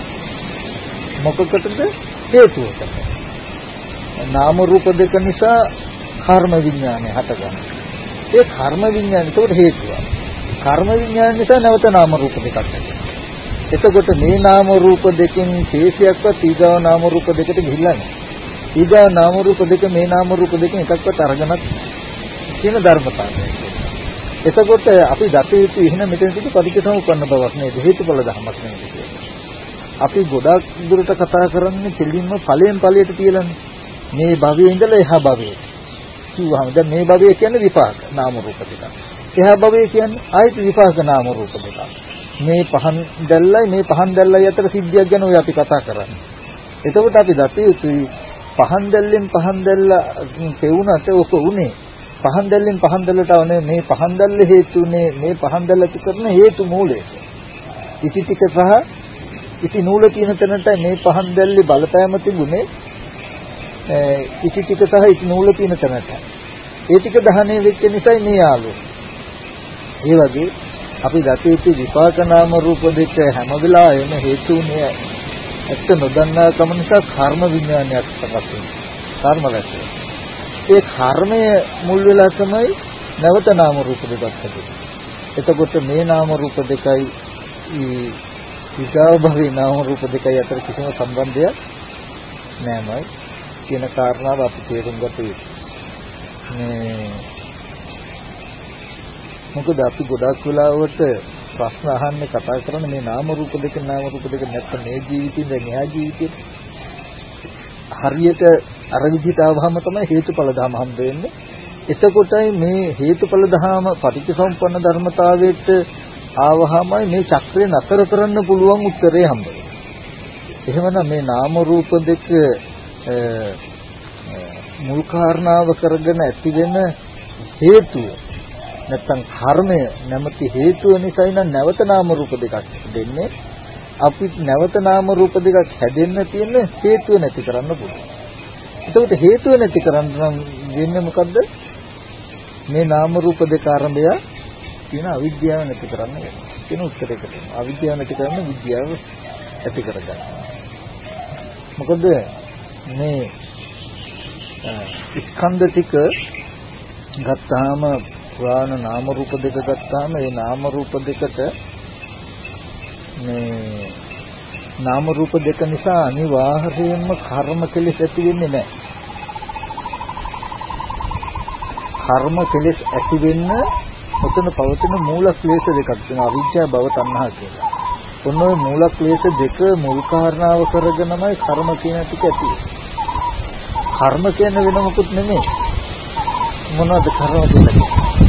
මොකකටද හේතුවකට. නාම රූප දෙක නිසා කර්ම විඥානය හටගන්නවා. ඒ කර්ම විඥානය ඒකට හේතුවක්. කර්ම විඥානය නිසා නැවත නාම රූප දෙකක් ඇතිවෙනවා. එතකොට මේ නාම රූප දෙකෙන් ශේෂයක්වත් ඊගාව නාම රූප දෙකට ගිහිල්ලා නැහැ. ඊගාව නාම රූප දෙක මේ නාම රූප දෙකෙන් එකක්වත් අරගෙනත් කියන ධර්මතාවය. එතකොට අපි දත යුතු ඉහන මෙතනදී පටිච්චසමුප්පන්න බවක් නේද හේතුඵල ධර්මයක් නේද. අපි ගොඩක් දුරට කතා කරන්නේ දෙලින්ම ඵලයෙන් ඵලයට තියලානේ. මේ භවයේ ඉඳලා එහා භවයට. කිව්වහම දැන් මේ භවය කියන්නේ විපාක නාම රූප දෙක. එහා භවය කියන්නේ ආයත විපාක නාම රූප දෙක. මේ පහන් දැල්ලයි මේ පහන් දැල්ලයි අතර සිද්ධියක් ගැන ඔය අපි කතා කරන්නේ. එතකොට අපි දත යුතුයි පහන් දැල්ලෙන් පහන් දැල්ල පෙවුනට ඔක උනේ පහන් දැල්ලෙන් පහන් දැල්ලට අවනේ මේ පහන් දැල්ල හේතුනේ මේ පහන් දැල්ල ඇති කරන හේතු මූලය. ඉති ටික සහ ඉති නූල කියන තැනට මේ පහන් දැල්ලේ බලපෑම තිබුණේ ඉති ටික සහ ඉති නූල කියන තැනට. ඒ ටික දහණය වෙච්ච නිසා මේ ආලෝ. ඒ වගේ අපි දතේති විපාක නාම රූප දෙක හැම වෙලාවෙම හේතුුනේ ඇත්ත නොදන්නා කම නිසා කර්ම විඥානයක් සකස් වෙනවා. කර්ම රැස් වෙනවා. ඒ කර්මය මුල් වෙලා තමයි නැවත නාම රූප දෙකක් හදන්නේ. එතකොට මේ නාම රූප දෙකයි ඊගාව භවී නාම රූප දෙකයි අතර කිසිම සම්බන්ධයක් නැමයි කියන කාරණාව අපි තේරුම් ගත යුතුයි. මේ මොකද අපි ගොඩක් වෙලාවට ප්‍රශ්න අහන්නේ කතා කරන්නේ මේ නාම රූප දෙක නාම රූප දෙක නැත්නම් මේ ජීවිතේ දැන් එහා ජීවිතේ හරියට අර විදිහට ආවම තමයි හේතුඵල ධම හම්බ වෙන්නේ. එතකොටයි මේ හේතුඵල ධම පටිච්චසමුප්පන්න ධර්මතාවයට ආවහමයි මේ චක්‍රය නතර කරන්න පුළුවන් උත්තරේ හම්බ වෙන්නේ. එහෙමනම් මේ නාම රූප දෙක මුල් කාරණාව කරගෙන ඇති වෙන හේතුව නැත්තම් කර්මය නැමැති හේතුව නිසායි නම් නැවත නාම රූප දෙකක් දෙන්නේ. අපි නැවත නාම රූප දෙකක් හැදෙන්න තියෙන හේතුව නැති කරන්න පුළුවන්. එතකොට හේතුව නැති කරන්න නම් වෙන්නේ මොකද්ද? මේ නාම රූප දෙක ආරම්භය තියෙන අවිද්‍යාව නැති කරන්න වෙනවා. කියන උත්තරයකට. අවිද්‍යාව නැති කරන්න විද්‍යාව ඇති කරගන්න. මොකද මේ ස්කන්ධ ටික ගත්තාම පුරාණ නාම රූප දෙක ගත්තාම ඒ නාම රූප දෙකට මේ නාම රූප දෙක නිසා අනිවාර්යයෙන්ම කර්ම කෙලෙස් ඇති වෙන්නේ නැහැ. කර්ම කෙලෙස් ඇති වෙන්න ඔතන පවතින මූල ක්ලේශ දෙකක් තියෙනවා. අවිජ්ජා භව තණ්හා කියලා. ඔන්න ඔය මූල ක්ලේශ දෙක මුල් කාරණාව කරගෙනමයි කර්ම කියන ටික ඇති වෙන්නේ. කර්ම කියන වෙන මොකුත් නෙමෙයි. මොනවද කර්ම කියන්නේ?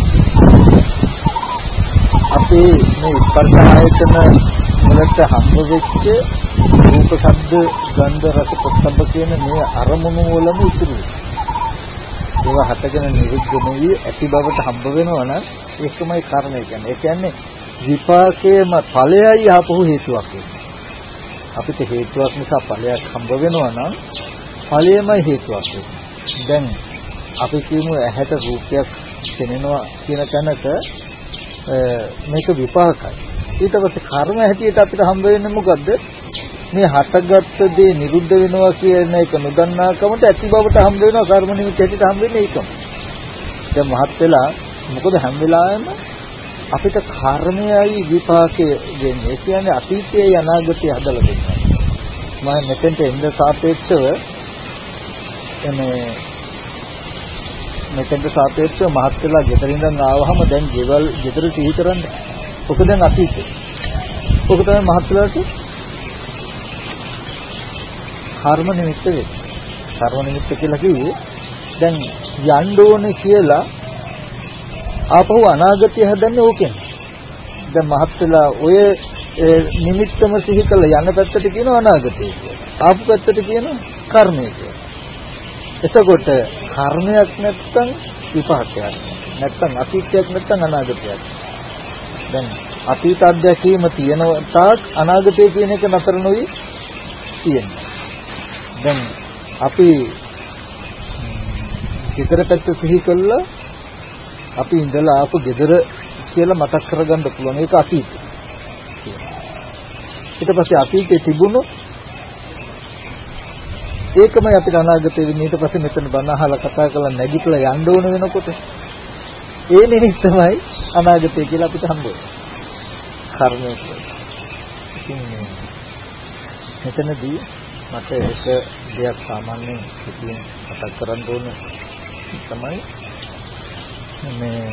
අපේ මේ ස්පර්ශ ආයතන වලට හම්බ වෙච්ච රූප, ශබ්ද, ගන්ධ, රස, පොට්ටබ්බ කියන මේ අරමුණු වලම ඉතුරු. ඒවා හටගෙන නිරුද්ධ නොවි ඇති බවට හම්බ වෙනවා නම් ඒකමයි කර්මය කියන්නේ. ඒ කියන්නේ විපාකයේම ඵලයයි ආපහු හේතුවක් වෙනවා. අපිට හේතුවක් නිසා ඵලයක් හම්බ වෙනවා නම් ඵලයමයි හේතුවක් වෙනවා. දැන් අපි කියමු ඇහැට රූපයක් පෙනෙනවා කියන තැනක මේක විපාකයි. ඊට පස්සේ කර්ම හැටියට අපිට හම්බ වෙන්නේ මොකද්ද? මේ හටගත්ත දේ නිරුද්ධ වෙනවා කියන එක නොදන්නාකමට ඇති බවට හම්බ වෙනවා. කර්ම නිමිති හැටියට හම්බ වෙන්නේ ඒකම. දැන් මහත් වෙලා මොකද හැම වෙලාවෙම අපිට කර්මයයි විපාකයේ දෙන්නේ. ඒ කියන්නේ අතීතයේ අනාගතය හදලා දෙනවා. මම මෙතෙන්ට එන්න සාපේක්ෂව එනේ මෙතෙන්ට සාපේක්ෂව මහත් වෙලා ගෙදර ඉඳන් ආවහම දැන් ගෙවල් ගෙදර සිහි කරන්නේ. ඔක දැන් අතීතේ. ඔක තමයි මහත් වෙලාට කර්ම නිමිත්ත වෙන්නේ. කර්ම නිමිත්ත කියලා කිව්වේ දැන් යන්න ඕනේ කියලා ආපහු අනාගතය හදන්නේ ඕකෙන්. දැන් මහත් වෙලා ඔය නිමිත්තම සිහි කළා යන පැත්තට කියනවා අනාගතය කියලා. ආපු පැත්තට කියනවා කර්මය කියලා. එතකොට කර්මයක් නැත්තම් විපාකයක් නැත්තම් අතීතයක් නැත්තම් අනාගතයක්. දැන් අතීත අධ්‍යක්ීම තියෙන තාක් අනාගතය කියන එක නතර නොවි තියෙනවා. දැන් අපි ගෙදර පැත්ත සිහි කළා අපි ඉඳලා ආපු ගෙදර කියලා මතක් කරගන්න පුළුවන්. ඒක අතීතය. ඊට පස්සේ අතීතේ තිබුණු ඒකමයි අපිට අනාගතේ වෙන්නේ. ඊට පස්සේ මෙතන බණ අහලා කතා කරලා නැගිටලා යන්න ඕන වෙනකොට ඒ නිමිත්තමයි අනාගතය කියලා අපිට හම්බ වෙන්නේ. කර්මය. ඉතින් මෙතනදී මට එක දෙයක් සාමාන්‍යයෙන් පිටින් මතක් කරන්න ඕන තමයි මේ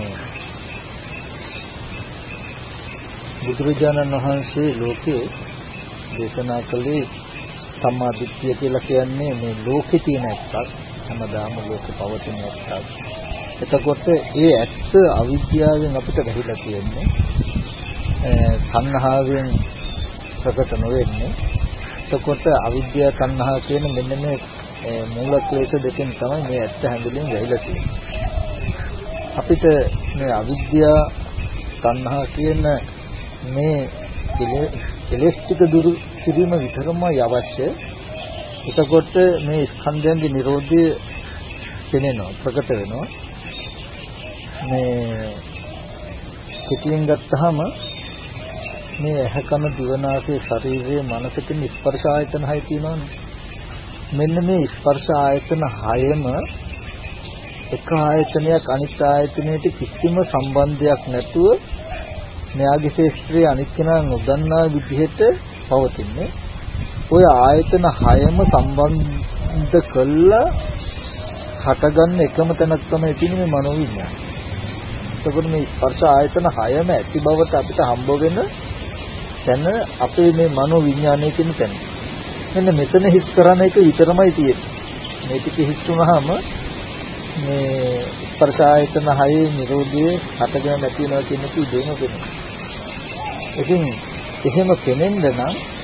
බුදුරජාණන් වහන්සේ ලෝකේ දේශනා කළේ සම්මා දිට්ඨිය කියලා කියන්නේ මේ ලෝකේ තියෙන එකක්. හැමදාම ලෝකේ පවතින එකක්. එතකොට ඒ ඇත්ත අවිද්‍යාවෙන් අපිට වැහිලා තියෙන්නේ. තණ්හාවෙන් ප්‍රකට නොවෙන්නේ. එතකොට අවිද්‍යාව තණ්හා කියන මෙන්න මේ මූල ක්ලේශ දෙකෙන් තමයි මේ ඇත්ත හැඳින්වෙමින් වැහිලා තියෙන්නේ. අපිට මේ අවිද්‍යාව තණ්හා කියන මේ කෙලෙස් ටික දුරු කිරීම විතරමයි අවශ්‍ය. එතකොට මේ ස්කන්ධයන්ගේ නිරෝධය පෙනෙනවා ප්‍රකට වෙනවා. මේ පිටින් ගත්තාම මේ ඇහැ කන දිව නාසය ශරීරයේ මනස කියන ස්පර්ශ ආයතන හය තියෙනවනේ. මෙන්න මේ ස්පර්ශ ආයතන හයම එක ආයතනයක් අනිත් ආයතනයට කිසිම සම්බන්ධයක් නැතුව මෙයාගේ ශේෂ්ත්‍රයේ අනිත් කෙනා නොදන්නා විදිහට පවතින්නේ. ඔය ආයතන හයම සම්බන්ධ කළා හටගන්න එකම තැනක් තමයි තියෙන්නේ මේ මනෝවිඤ්ඤාණය. එතකොට මේ ස්පර්ශ ආයතන හයම ඇති බවට අපිට හම්බ වෙන තැන අපේ මේ මනෝවිඤ්ඤාණය කියන තැන. මෙන්න මෙතන හිස් කරන එක විතරමයි තියෙන්නේ. මේ ටික හිස් වුණාම මේ ස්පර්ශ ආයතන හයේ නිරෝධයේ හටගෙන නැති වෙනවා කියන එක ඉදෙම වෙනවා. ඉතින් එහෙම කෙනෙන්ද නම්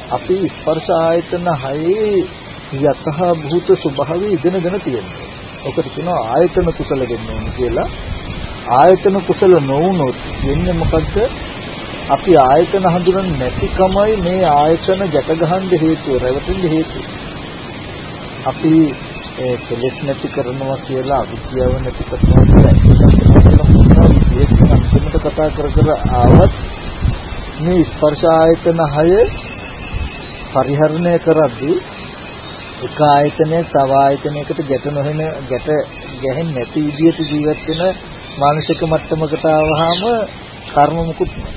අපි ස්පර්ශ ආයතන හයේ යතහ භූත ස්වභාවය ඉගෙනගෙන තියෙනවා. ඔකට කියනවා ආයතන කුසල වෙන්න ඕන කියලා. ආයතන කුසල නොවුනොත් වෙන්නේ මොකද්ද? අපි ආයතන හඳුනන්නේ නැතිකමයි මේ ආයතන ගැට ගන්න හේතුව, රැවටෙන්න හේතුව. අපි ඒ කෙලෙස් නැති කරනවා කියලා අවිද්‍යාව නැති කරනවා කියලා ඒක කතා කර කර ආවත් මේ ස්පර්ශ ආයතන හය පරිහරණය කරද්දී එක ආයතනයක් තව ආයතනයකට ගැට නොහෙන ගැට ගැහෙන්නේ නැති විදිහට ජීවත් වෙන මානසික මට්ටමකට ආවහම කර්ම මුකුත් නැහැ.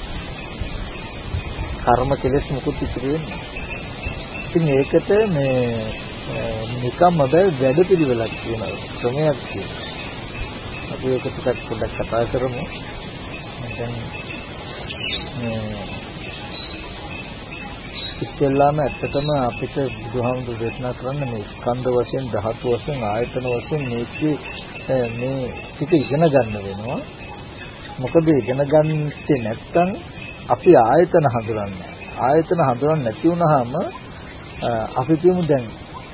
කර්ම කෙලෙස් මුකුත් ඉතුරු වෙන්නේ නැහැ. ඉතින් ඒකට මේ නිකම්ම බෑ වැඩ පිළිවෙලක් කියනවා. ක්‍රමයක් කියනවා. අපි ඒක ටිකක් පොඩ්ඩක් කතා කරමු. දැන් මේ ඉස්සෙල්ලාම ඇත්තටම අපිට බුදුහාමුදුරු දේශනා කරන්න මේ ස්කන්ධ වශයෙන් ධාතු වශයෙන් ආයතන වශයෙන් මේකේ මේ ටික ඉගෙන ගන්න වෙනවා. මොකද ඉගෙන ගන්නත් නැත්නම් අපි ආයතන හඳුනන්නේ. ආයතන හඳුනන්නේ නැති වුනහම අපි කියමු දැන්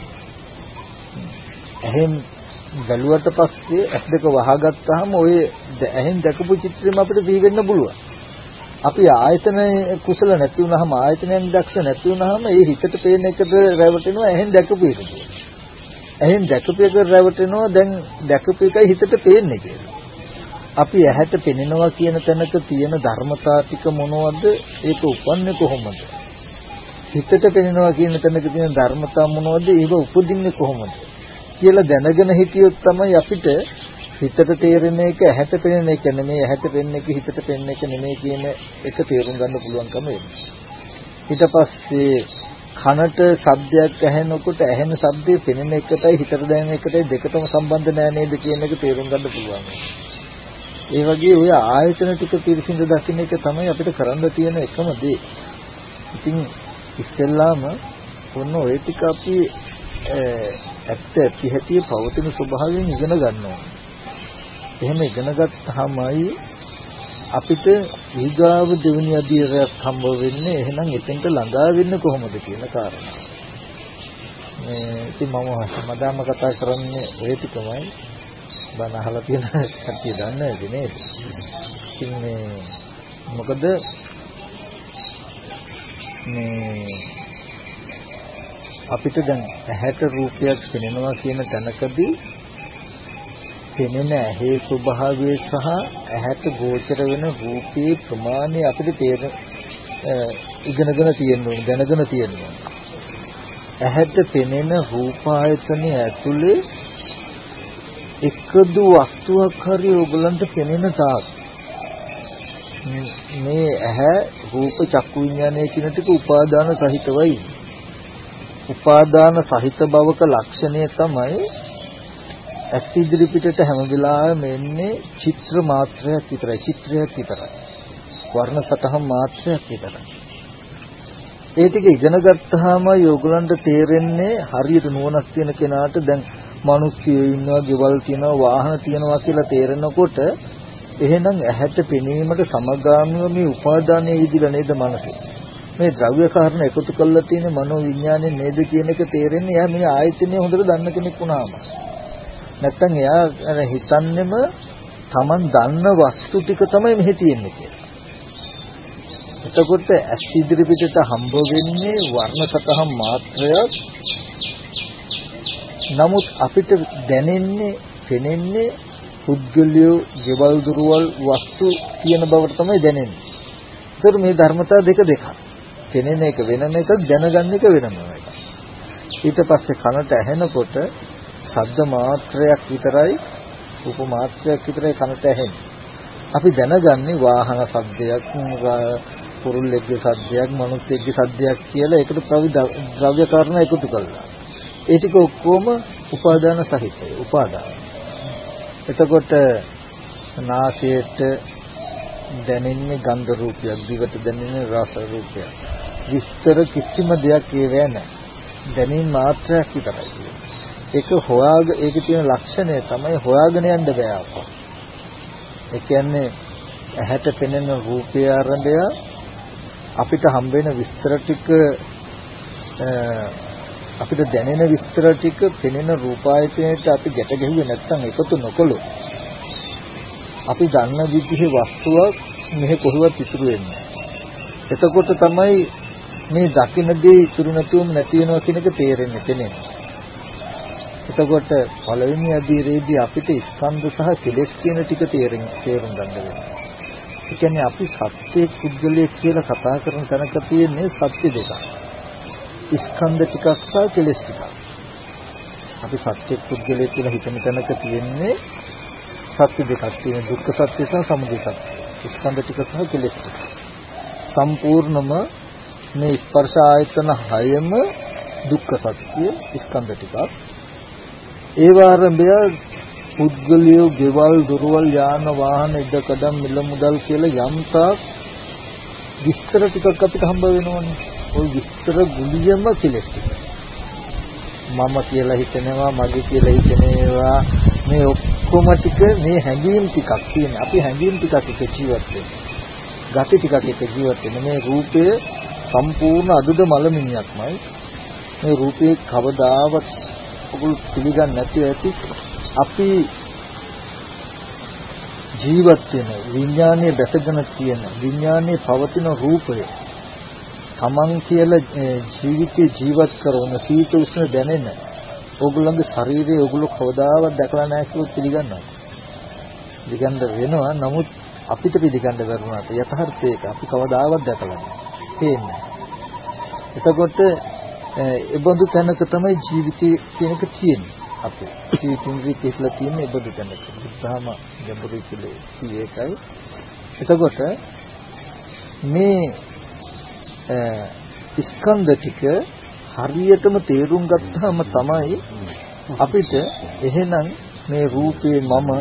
එහෙන් බැලුවට පස්සේ ඇස් දෙක වහගත්තාම ඔය ඇහෙන් දැකපු චිත්‍රෙම අපිට දී වෙන්න පුළුවන්. අපි ආයතන කුසල නැති වුනහම ආයතනයෙන් දක්ෂ නැති වුනහම ඒ හිතට පේන එකද රැවටෙනවා ඇහෙන් දැකපු එක. ඇහෙන් දැකපු එක රැවටෙනවා දැන් දැකපු එකයි හිතට පේන්නේ කියලා. අපි ඇහැට පෙනෙනවා කියන තැනක තියෙන ධර්මතා ටික මොනවද? ඒක උපන්නේ කොහොමද? හිතට පෙනෙනවා කියන තැනක තියෙන ධර්මතා මොනවද? ඒක උපදින්නේ කොහොමද? කියලා දැනගෙන හිටියොත් තමයි අපිට හිතට තේරෙන එක ඇහැට පෙනෙන එක නෙමෙයි ඇහැට පෙනෙන එක හිතට පෙනෙන එක නෙමෙයි කියන එක තේරුම් ගන්න පුළුවන්කම එන්නේ. ඊට පස්සේ කනට ශබ්දයක් ඇහෙනකොට ඇහෙන ශබ්දේ පෙනෙන එකටයි හිතට දැනෙන එකටයි දෙකටම සම්බන්ධ නෑ නේද කියන එක තේරුම් ගන්න පුළුවන්. ඒ වගේ ඔය ආයතන ටික පිරිසිදු දකින්න එක තමයි අපිට කරන්න තියෙන එකම දේ. ඉතින් ඉස්සෙල්ලාම ඔන්න ඔය ටික අපි ඇත්ත ඇති හැටි පවතින ස්වභාවයෙන් ඉගෙන ගන්නවා. එහෙම ඉගෙන ගත්තාමයි අපිට ඊගාව දෙවෙනි අධ්‍යයනයක් හම්බ වෙන්නේ. එහෙනම් එතෙන්ට ළඟා වෙන්නේ කොහොමද කියන කාරණා. මේ ඉතින් මම මදාම කතා කරන්නේ ඔය ටිකමයි. බණ අහලා තියෙන කට්ටිය දන්නේ නේද? ඉතින් මේ මොකද මේ අපිට දැන් ඇහැට රූපයක් පෙනෙනවා කියන තැනකදී පෙනෙන ඇහි ස්වභාවය සහ ඇහැට ගෝචර වෙන රූපේ ප්‍රමාණය අපිට තේර ඉගෙනගෙන තියෙනවා දැනගෙන තියෙනවා. ඇහැට පෙනෙන රූප ආයතනය ඇතුලේ එකදු වස්තුවක් හරි ඔයගලන්ට පෙනෙන තාක් මේ ඇහැ රූප චක්කු විඥානය කියන ටික උපාදාන සහිතවයි. උපාදාන සහිත බවක ලක්ෂණය තමයි ඇස් ඉදිරි පිටට හැම වෙලාවෙම එන්නේ චිත්‍ර මාත්‍රයක් විතරයි, චිත්‍රයක් විතරයි, වර්ණ සටහන් මාත්‍රයක් විතරයි. ඒ ටික ඉගෙන ගත්තාම යෝගලන්ට තේරෙන්නේ හරියට නුවණක් තියෙන කෙනාට දැන් මිනිස්සුයෝ ඉන්නවා, ගෙවල් තියෙනවා, වාහන තියෙනවා කියලා තේරෙනකොට එහෙනම් ඇහැට පෙනීමට සමගාමීව මේ උපාදානයේ ඉදිරිය නේද මනසේ. මේ ද්‍රව්‍ය කාරණා එකතු කරලා තියෙන මනෝ විඥානේ නේද කියන එක තේරෙන්නේ එයා මේ ආයතනය හොඳට දන්න කෙනෙක් වුණාම. නැත්තම් එයා අර හිතන්නේම Taman දන්න වස්තු ටික තමයි මෙහි තියෙන්නේ කියලා. එතකොට ඇස් ඉදිරි පිටට හම්බ වෙන්නේ වර්ණ සතහන් මාත්‍රයක්. නමුත් අපිට දැනෙන්නේ, පෙනෙන්නේ පුද්ගලියෝ, ගෙවල් දුරවල් වස්තු තියෙන බවට තමයි දැනෙන්නේ. ඒතර මේ ධර්මතා දෙක දෙකක්. පෙනෙන එක වෙනම එකක්, දැනගන්න එක වෙනම එකක්. ඊට පස්සේ කනට ඇහෙනකොට ශබ්ද මාත්‍රයක් විතරයි, රූප මාත්‍රයක් විතරයි කනට ඇහෙන්නේ. අපි දැනගන්නේ වාහන ශබ්දයක්, කුරුල්ලෙක්ගේ ශබ්දයක්, මිනිස්සෙක්ගේ ශබ්දයක් කියලා ඒකට ද්‍රව්‍ය කාරණා එකතු කළා. ඒ ටික ඔක්කොම උපාදාන සහිතයි. උපාදාන. එතකොට නාසයට දැනෙන්නේ ගන්ධ රූපයක්, දිවට දැනෙන්නේ රස රූපයක්. විස්තර කිසිම දෙයක් ඒවැ නැහැ. දැනීම මාත්‍රයක් විතරයි. ඒක හොයාග ඒකේ තියෙන ලක්ෂණය තමයි හොයාගෙන යන්න බෑ අපෝ. ඒ කියන්නේ ඇහැට පෙනෙන රූපය ආරම්භය අපිට හම්බ වෙන විස්තර ටික අපිට දැනෙන විස්තර ටික පෙනෙන රූපායතනයට අපි ගැට ගැහුවේ නැත්නම් එකතු නොකළොත් අපි දන්න විදිහේ වස්තුවක් මෙහෙ කොහෙවත් ඉතුරු වෙන්නේ. එතකොට තමයි මේ දකින්න දේ ඉතුරු නැතුවම නැති වෙනවා කියන එක තේරෙන්නේ තේනේ. එතකොට පළවෙනි අධීරයේදී අපිට ස්කන්ධ සහ කෙලෙස් කියන ටික තේරුම් තේරුම් ගන්න වෙනවා. ඒ කියන්නේ අපි සත්‍ය පුද්ගලයෙක් කියලා කතා කරන තැනක තියෙන්නේ සත්‍ය දෙකක්. ස්කන්ධ ටිකක් සහ කෙලෙස් ටිකක්. අපි සත්‍ය පුද්ගලයෙක් කියලා හිතන තැනක තියෙන්නේ සත්‍ය දෙකක් තියෙන දුක්ඛ සත්‍ය සහ සමුදය සත්‍ය. ස්කන්ධ ටික සහ කෙලෙස් ටික. සම්පූර්ණම මේ ස්පර්ශ ආයතන හයම දුක්ඛ සත්‍ය ස්කන්ධ ටිකක්. ඒ වාරඹය පුද්ගලියෝ ගෙවල් දොරවල් යාන වාහන ඉදකඩම් මිල මුදල් කියලා යම්තාක් විස්තර ටිකක් අපිට හම්බ වෙනවනේ. ওই විස්තර ගුලියම කෙලෙස් ටික. මම කියලා හිතනවා මගේ කියලා හිතනවා මේ ඔක්කොම ටික මේ හැඟීම් ටිකක් තියෙන. අපි හැඟීම් ටිකක් එක ජීවත් වෙනවා. ගති ටිකක් එක ජීවත් වෙන මේ රූපය සම්පූර්ණ අදුද මලමිණියක්මයි. මේ රූපේ කවදාවත් ඔගොල්ලෝ පිළිගන්නේ නැති ඇති. අපි ජීවත් වෙන විඥානයේ දැසගෙන තියෙන විඥානයේ පවතින රූපය තමන් කියලා ජීවිතේ ජීවත් කරන සීත උෂ්ණ දැනෙන ඕගොල්ලන්ගේ ශරීරයේ ඕගොල්ලෝ කවදාවත් දැකලා නැහැ කියලා පිළිගන්නවා. පිළිගන්න වෙනවා. නමුත් අපිට පිළිගන්න බැරුණාට යථාර්ථය ඒක අපි කවදාවත් දැකලා නැහැ. පේන්නේ. එතකොට ඒ බඳු තැනක තමයි ජීවිතය කියන එක තියෙන්නේ. අපේ ජීවිතේ කියලා තියෙන්නේ ඒ බඳු තැනක. බුද්ධාම ගැඹුරුයි කියලා කියේ එකයි. එතකොට මේ ස්කන්ධ ටික හරියටම තේරුම් ගත්තාම තමයි අපිට එහෙනම් මේ රූපේ මම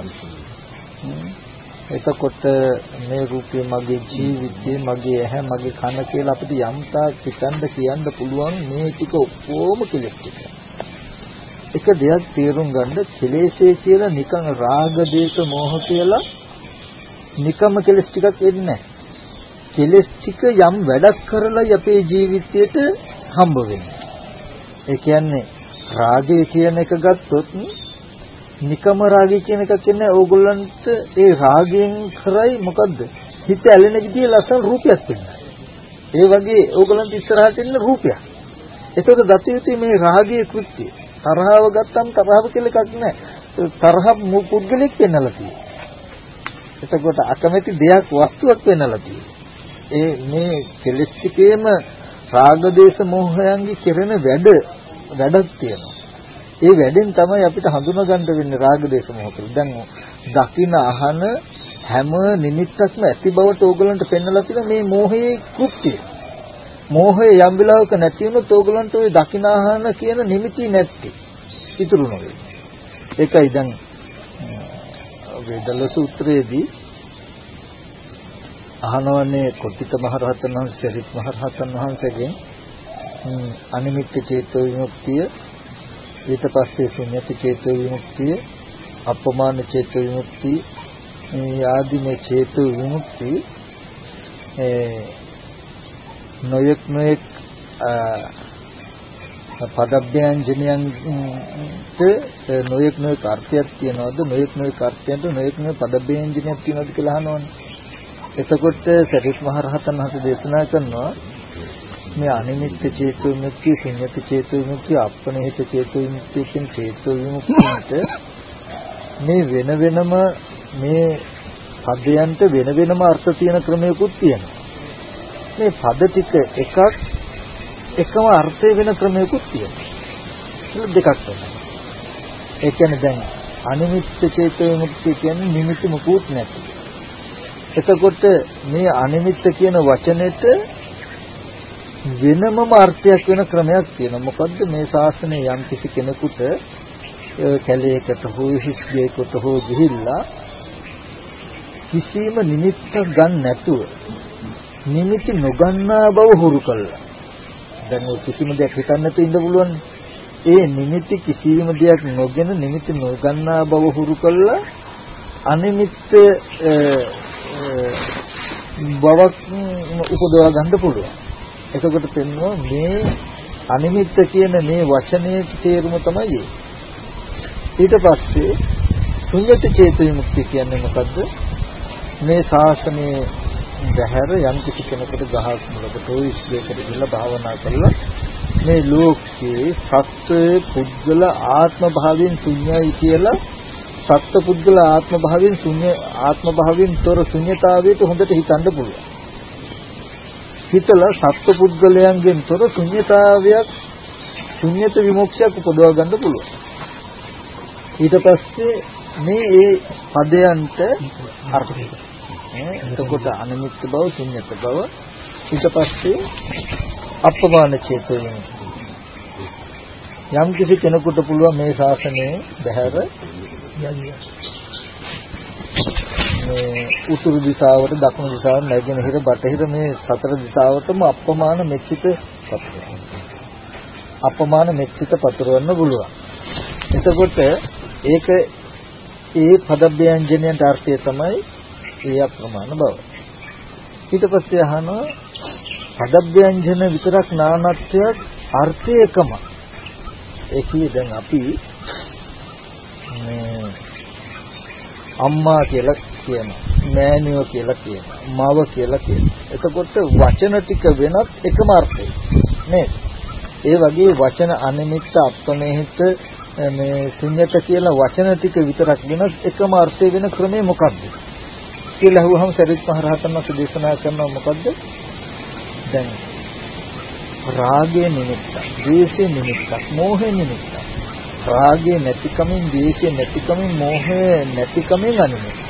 එතකොට මේ රූපේ මගේ ජීවිතේ මගේ ඇහැ මගේ කන කියලා අපිට යම්තා හිතන්න කියන්න පුළුවන් මේ ටික ඔක්කොම කෙලෙස් ටික. එක දෙයක් තේරුම් ගන්න කෙලෙස්ේ කියලා නිකන් රාග දේශ මොහ කියලා නිකම්ම කෙලෙස් ටිකක් එන්නේ නැහැ. කෙලෙස් ටික යම් වැඩක් කරලා අපේ ජීවිතයට හම්බ වෙන්නේ. ඒ කියන්නේ රාගය කියන එක ගත්තොත් නිකම රාගය කියන එකක් කියන්නේ ඕගොල්ලන්ට ඒ රාගයෙන් කරයි මොකද්ද? හිත ඇලෙන විදිහේ ලස්සන රූපයක් වෙනවා. ඒ වගේ ඕගොල්ලන්ට ඉස්සරහට එන්න රූපයක්. ඒතකොට දත යුතුයි මේ රාගයේ කෘත්‍ය. තරහව ගත්තම තරහව කියලා එකක් නැහැ. තරහ පුද්ගලෙක් වෙන්නලා තියෙනවා. එතකොට අකමැති දෙයක් වස්තුවක් වෙන්නලා තියෙනවා. ඒ මේ කෙලෙස් ටිකේම රාග දේශ මොහයන්ගේ කෙරෙන වැඩ වැඩක් තියෙනවා. ඒ වැඩෙන් තමයි අපිට හඳුනා ගන්න වෙන්නේ රාග දේශ මොහ කියලා. දැන් දකින අහන හැම නිමිත්තක්ම ඇති බවට ඕගලන්ට පෙන්වලා තියෙන මේ මෝහයේ කෘත්‍යය. මෝහය යම් වෙලාවක නැති වුණොත් ඕගලන්ට ওই දකින අහන කියන නිමිති නැති. ඉතුරු නොවේ. ඒකයි දැන් වේදල්ල සූත්‍රයේදී අහනවනේ කොට්ටිත මහරහතන් වහන්සේ සරිත් මහරහතන් වහන්සේගෙන් අනිමිත්ත චේතෝ විමුක්තිය ඊට පස්සේ ශුන්‍යත චේතෝ විමුක්තිය අපමාන චේතෝ විමුක්තිය මේ ආදී මේ චේතෝ විමුක්තිය ඒ නොයෙක් නොයෙක් පදබ්බයන්ජනයන්ට නොයෙක් නොයෙක් අර්ථයක් තියනවාද නොයෙක් නොයෙක් අර්ථයන්ට නොයෙක් නොයෙක් පදබ්බයන්ජනයක් තියනවාද කියලා අහනවනේ. එතකොට සරිත් මහ රහතන් වහන්සේ දේශනා කරනවා මේ අනිමිත්ත චේතෝ විමුක්තිය, ශුන්‍යත චේතෝ විමුක්තිය, අප්පනිහිත චේතෝ විමුක්තිය කියන චේතෝ විමුක්තියට මේ වෙන වෙනම මේ පදයන්ට වෙන වෙනම අර්ථ තියෙන ක්‍රමයකුත් තියෙනවා. මේ පද ටික එකක් එකම අර්ථය වෙන ක්‍රමයකුත් තියෙනවා. ඒක දෙකක් වෙනවා. ඒ කියන්නේ දැන් අනිමිත්ත චේතෝ විමුක්තිය කියන්නේ නිමිති මුකුත් නැති. එතකොට මේ අනිමිත්ත කියන වචනෙට වෙනමම අර්ථයක් වෙන ක්‍රමයක් තියෙනවා. මොකද්ද මේ ශාස්ත්‍රයේ යම් කිසි කෙනෙකුට කැලේකට හෝ හිස්ගේකට හෝ ගිහිල්ලා කිසිම නිමිත්තක් ගන්න නැතුව නිමිති නොගන්නා බව හුරු කළා. දැන් ඔය කිසිම දෙයක් හිතන්න නැතුව ඉන්න පුළුවන්. ඒ නිමිති කිසිම දෙයක් නොගෙන නිමිති නොගන්නා බව හුරු කළා අනිමිත්ත බවක් උපදවා ගන්න පුළුවන්. එතකොට පෙන්වනවා මේ අනිමිත්ත කියන මේ වචනේ තේරුම තමයි ඊට පස්සේ ශුන්‍යත චේතු විමුක්තිය කියන්නේ මොකද්ද? මේ ශාසනයේ බහැර යම් කිසි කෙනෙකුට ගහක් මුලකට විශ්ලේෂණය කරලා භාවනා කරලා මේ ලෝකයේ සත්වයේ පුද්ගල ආත්ම භාවයෙන් ශුන්‍යයි කියලා සත්ත්ව පුද්ගල ආත්ම භාවයෙන් ශුන්‍ය ආත්ම භාවයෙන් තොර ශුන්‍යතාවයට හොඳට හිතන්න පුළුවන්. හිතලා සත්ත්ව පුද්ගලයන්ගෙන් තොර ශුන්‍යතාවයක් ශුන්‍යත විමුක්තියක් උපදවා ගන්න පුළුවන්. ඊට පස්සේ මේ ඒ පදයන්ට අර්ථය එතකොට අනිමිත්ත බව ශුන්‍යත බව ඊට පස්සේ අපමාන චේතෝ විමුක්තිය. යම් කිසි කෙනෙකුට පුළුවන් මේ ශාසනයේ බහැර යන්නේ මේ උතුරු දිශාවට දකුණු දිශාවට නැගෙනහිර බටහිර මේ සතර දිශාවටම අපමාන මෙච්චිත පතුරවන්න. අපමාන මෙච්චිත පතුරවන්න පුළුවන්. එතකොට ඒක ඒ පදව්‍යංජනයට අර්ථය තමයි ඒ අප්‍රමාණ බව. ඊට පස්සේ අහනවා පදව්‍යංජන විතරක් නානත්වයක් අර්ථය එකම. ඒකේ දැන් අපි මේ අම්මා කියලා කියනවා, මෑණියෝ කියලා කියනවා, මව කියලා කියනවා. එතකොට වචන ටික වෙනත් එකම අර්ථය නේද? ඒ වගේ වචන අනිමිත්ත අප්‍රමේහිත මේ ශුන්‍යත කියලා වචන ටික විතරක් වෙනස් එකම අර්ථය වෙන ක්‍රමය මොකක්ද කියලා අහුවහම සරිත් මහ රහතන් වහන්සේ දේශනා කරනවා මොකද්ද? දැන් රාගයේ නිමිත්තක්, ද්වේෂයේ නිමිත්තක්, මෝහයේ නිමිත්තක්. රාගයේ නැතිකමින්, ද්වේෂයේ නැතිකමින්, මෝහයේ නැතිකමින් අනිමිත්තයි.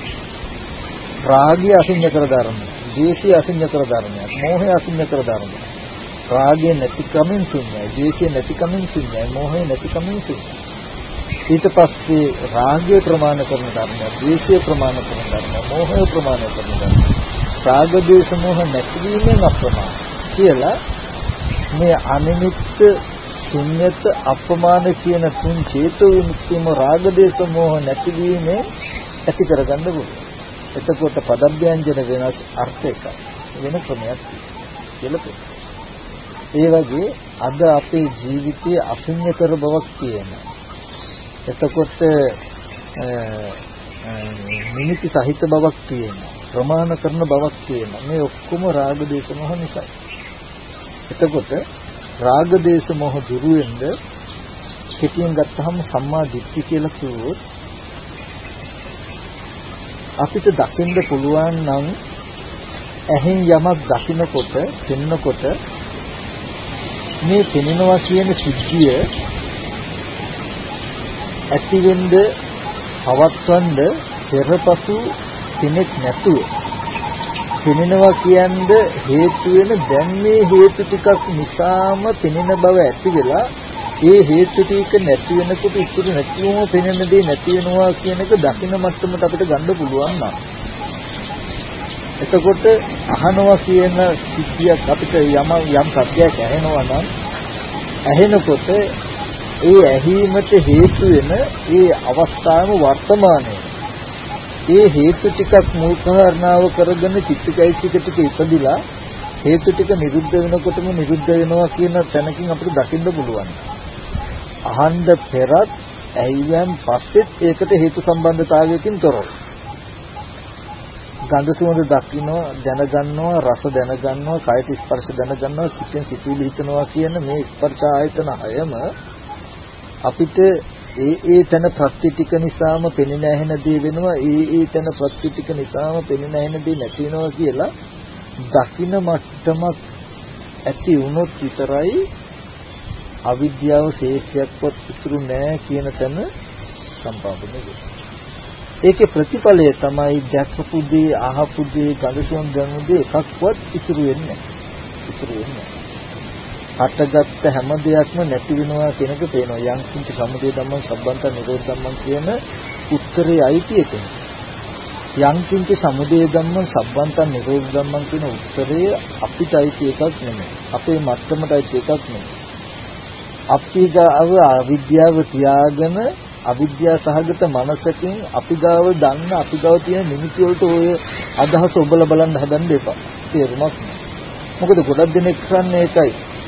රාගය අසිඤ්ඤ කර ධර්මයක්, ද්වේෂය අසිඤ්ඤ කර ධර්මයක්, මෝහය අසිඤ්ඤ කර ධර්මයක්. රාගය නැතිකමින් ශුන්‍යයි, ද්වේෂය නැතිකමින් ශුන්‍යයි, මෝහය නැතිකමින් ශුන්‍යයි. ඊට පස්සේ රාගය ප්‍රමාණ කරන ධර්මයක්, ද්වේෂය ප්‍රමාණ කරන ධර්මයක්, මෝහය ප්‍රමාණ කරන ධර්මයක්. රාග ද්වේෂ මෝහ නැතිවීමෙන් අප්‍රමාණ කියලා මේ අනිමිත්ත ශුන්‍යත අපමාන කියන තුන් චේතෝ විමුක්තියම රාග දේශ මොහ නැතිවීමෙන් ඇති කරගන්න පුළුවන්. එතකොට පදව්‍යංජන වෙනස් අර්ථ එකයි. වෙන ක්‍රමයක් කියලා. ඒ වගේ අද අපේ ජීවිතයේ අශුන්‍යතර බවක් තියෙනවා. එතකොට නිමිති සහිත බවක් තියෙනවා. ප්‍රමාණ කරන බවක් තියෙනවා. මේ ඔක්කොම රාග දේශ මොහ නිසා. එතකොට රාග දේශ මොහ දුරු වෙන්න කෙටියෙන් ගත්තහම සම්මා දිට්ඨිය කියලා කිව්වොත් අපිට දකින්න පුළුවන් නම් ඇහෙන් යමක් දකිනකොට පෙනෙනකොට මේ පෙනෙනවා කියන සිද්ධිය ඇතිවෙන්න පවත්වන්න පෙරපසු කෙනෙක් නැතුව පෙනෙනවා කියන්නේ හේතු වෙන දැන් මේ හේතු ටිකක් නිසාම පෙනෙන බව ඇති වෙලා ඒ හේතු ටික නැති වෙනකොට ඉතුරු නැතිවම පෙනෙන දේ නැති වෙනවා කියන එක දකින්න මට්ටමට අපිට ගන්න පුළුවන් නම් එතකොට අහනවා කියන සිද්ධියක් අපිට යම් යම් සත්‍යයක් ඇහෙනවා නම් ඇහෙනකොට ඒ ඇහිීමට හේතු වෙන ඒ අවස්ථාවම වර්තමානයේ ඒ හේතු ටිකක් මුල් කාරණාව කරගෙන චිත්තචෛතසික ටික ඉපදිලා හේතු ටික නිරුද්ධ වෙනකොටම නිරුද්ධ වෙනවා කියන තැනකින් අපිට දකින්න පුළුවන්. අහන්න පෙරත් ඇයියන් පස්සෙත් ඒකට හේතු සම්බන්ධතාවයකින් තොරව. ගන්ධ සුවඳ දකින්නවා, දැනගන්නවා, රස දැනගන්නවා, කායික ස්පර්ශ දැනගන්නවා, සිතෙන් සිතුවිලි හිතනවා කියන මේ ස්පර්ශ ආයතන හයම අපිට ඒ ඒ තන ප්‍රත්‍ය ටික නිසාම පෙනෙන ඇහෙන දේ වෙනවා, ඒ ඒ තන ප්‍රත්‍ය ටික නිසාම පෙනෙන ඇහෙන දේ නැති වෙනවා කියලා දකින්න මට්ටමක් ඇති වුණොත් විතරයි අවිද්‍යාව ශේෂයක්වත් ඉතුරු නැහැ කියන තැන සම්පාදනය වෙන්නේ. ඒකේ ප්‍රතිඵලය තමයි දැකපු දේ, අහපු දේ, ගඳ සුවඳ දැනුන දේ එකක්වත් ඉතුරු වෙන්නේ නැහැ. ඉතුරු වෙන්නේ හටගත්ත හැම දෙයක්ම නැති වෙනවා කියන එක පේනවා. යම් කිසි සමුදය ධම්මං සම්බන්ත නිරෝධ ධම්මං කියන උත්තරේ අයිති එකනේ. යම් කිසි සමුදය ධම්මං සම්බන්ත නිරෝධ ධම්මං කියන උත්තරේ අපිට අයිති එකක් නෙමෙයි. අපේ මට්ටමට අයිති එකක් නෙමෙයි. අපි ගාව අවිද්‍යාව තියාගෙන අවිද්‍යාව සහගත මනසකින් අපි ගාව දන්න අපි ගාව තියෙන නිමිති වලට ඔය අදහස ඔබලා බලන්න හදන්න එපා. තේරුමක් නෑ. මොකද ගොඩක් දෙනෙක් කරන්නේ ඒකයි.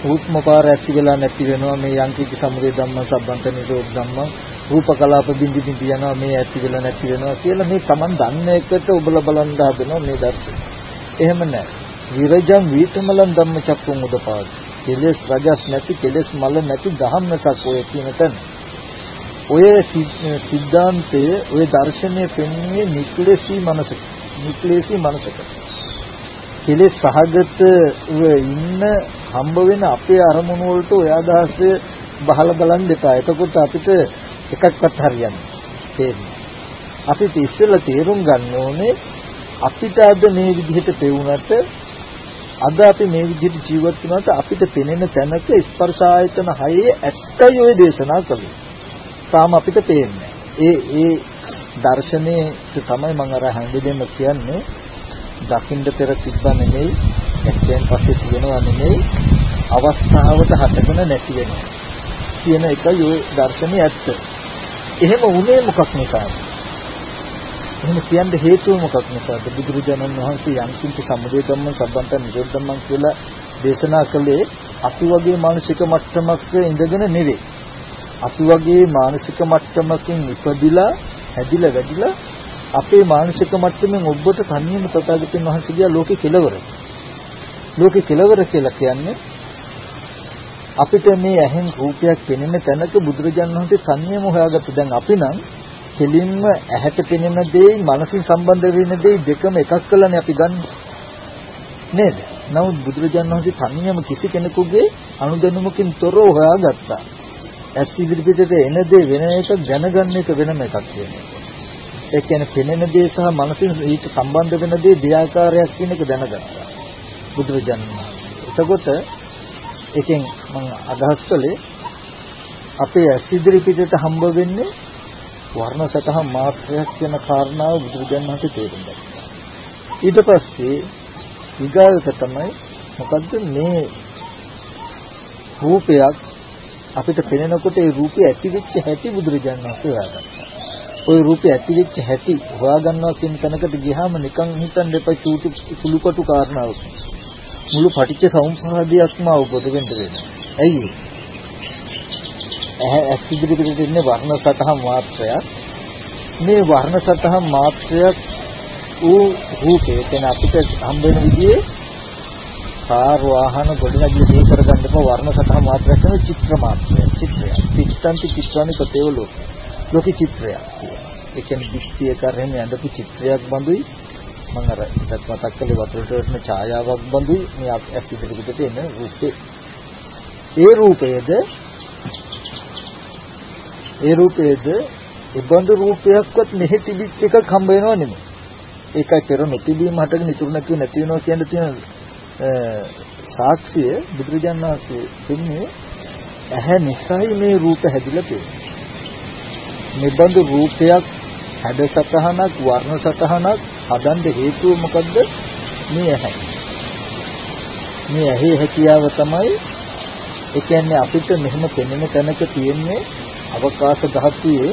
හුස්ම පාර ඇති වෙලා නැති වෙනවා මේ යංකිත සමුදය ධම්ම සම්බන්ත නිරෝධ ධම්ම රූප කලාප බින්දි බින්දි යනවා මේ ඇති වෙලා නැති වෙනවා කියලා මේ Taman දන්න එකට ඔබලා බලන් දානවා මේ දර්ශනය. එහෙම නැහැ. විරජම් වීතමලන් ධම්මචක්කුම් උදපාද. කෙලෙස් රජස් නැති කෙලෙස් මල නැති ධම්මචක් ඔය කියන තැන. ඔය සිද්ධාන්තයේ ඔය දර්ශනය පෙන්වන්නේ නික්ලේශී මනසක. නික්ලේශී මනසක. කෙලෙස් සහගත ඉන්න හම්බ වෙන අපේ අරමුණු වලට ඔය අදහස බහලා බලන්න එපා. එතකොට අපිට එකක්වත් හරියන්නේ තේරෙන්නේ. අපිට ඉස්සෙල්ලා තේරුම් ගන්න ඕනේ අපිට අද මේ විදිහට පෙවුනට අද අපි මේ විදිහට ජීවත් වුණාට අපිට පෙනෙන තැනක ස්පර්ශ ආයතන හයේ ඇත්තයි ඔය දේශනා කළේ. තාම අපිට පේන්නේ. ඒ ඒ දර්ශනේ තමයි මම අර හැඳින්වෙන්න කියන්නේ දකින්න පෙර තිබ්බ නෙමෙයි එක්කෙන් පස්සේ තියෙනවා නෙමෙයි අවස්ථාවට හටගෙන නැති වෙනවා කියන එකයි ඔය දර්ශනේ ඇත්ත. එහෙම වුණේ මොකක් නිසාද? එහෙම කියන්න හේතුව මොකක් නිසාද? බුදුරජාණන් වහන්සේ යම් කිසි සමුදය ධම්ම සම්බන්ත නිරෝධ ධම්ම කියලා දේශනා කළේ අපි වගේ මානසික මට්ටමක ඉඳගෙන නෙවෙයි. අපි වගේ මානසික මට්ටමකින් ඉපදිලා හැදිලා වැඩිලා අපේ මානසික මට්ටමින් ඔබට තනියම තථාගතයන් වහන්සේ ගියා ලෝකේ කෙලවර. ලෝකේ කෙලවර කියලා කියන්නේ අපිට මේ ඇහෙන් රූපයක් පෙනෙන තැනක බුදුරජාණන් වහන්සේ තනියම හොයාගත්ත. දැන් අපි නම් කෙලින්ම ඇහැට පෙනෙන දේ මනසින් සම්බන්ධ වෙන දේ දෙකම එකක් කළානේ අපි ගන්න. නේද? නමුත් බුදුරජාණන් වහන්සේ තනියම කිසි කෙනෙකුගේ අනුදැනුමකින් තොරව හොයාගත්තා. ඇස් ඉදිරිපිටට එන දේ වෙන එකක් දැනගන්න එක වෙනම එකක් කියන්නේ. ඒ කියන්නේ පෙනෙන දේ සහ මනසින් ඊට සම්බන්ධ වෙන දේ දෙආකාරයක් කියන එක දැනගත්තා බුදුරජාණන් වහන්සේ. එතකොට එකෙන් මම අදහස් කළේ අපේ ඇස් ඉදිරිපිටට හම්බ වෙන්නේ වර්ණ සතහන් මාත්‍රයක් කියන කාරණාව බුදුරජාණන් වහන්සේ තේරුම් ගත්තා. ඊට පස්සේ ඊගාවට තමයි මොකද්ද මේ රූපයක් අපිට පෙනෙනකොට ඒ රූපය ඇති වෙච්ච හැටි බුදුරජාණන් වහන්සේ හොයාගත්තා. ওই රූපය ඇති වෙච්ච හැටි හොයාගන්නවා කියන තැනකට ගියාම නිකන් හිතන්න එපා චූටි සුළුකටු කාරණාවක්. මුළු පටිච්ච සමුප්පාදයක්ම අවබෝධ වෙන්න වෙනවා. ඇයි? ඇහැ ඇස් ඉදිරියට ඉන්නේ වර්ණ සතහන් මාත්‍රයක්. මේ වර්ණ සතහන් මාත්‍රයක් ඌ රූපේ කියන අපිට හම්බ වෙන විදිහේ කාර් වාහන ගොඩනැගිලි දී කරගන්න බව වර්ණ සතහන් මාත්‍රයක් තමයි චිත්‍ර මාත්‍රයක්. චිත්‍රයක්. පිට්ඨන්ති චිත්‍රානි කතේව ලෝක. ලෝකේ චිත්‍රයක්. ඒ කියන්නේ දික්තිය කරගෙන ඇඳපු චිත්‍රයක් බඳුයි. මම අර ඉතත් මතක් කළේ වතුරට වටන ඡායාවක් බඳුයි මේ ඇස් ඉදිරියට එන රූපේ. ඒ රූපයේද ඒ රූපයේද ඒ බඳු රූපයක්වත් මෙහි තිබිච්ච එකක් හම්බ වෙනව නෙමෙයි. ඒකයි පෙර නොතිබීම හටගෙන ඉතුරු නැතිව නැති වෙනවා කියන තියෙන සාක්ෂිය බුදුරජාණන් වහන්සේ දෙන්නේ ඇහැ නිසායි මේ රූප හැදිලා තියෙන්නේ. මේ බඳු රූපයක් හැඩසතහනක් වර්ණ සතහනක් හදන්න හේතුව මොකද්ද? මේ ඇහැ. මේ ඇහි හැකියාව තමයි ඒ කියන්නේ අපිට මෙහෙම පෙනෙන තැනක තියෙන්නේ අවකාශ ධාතුවේ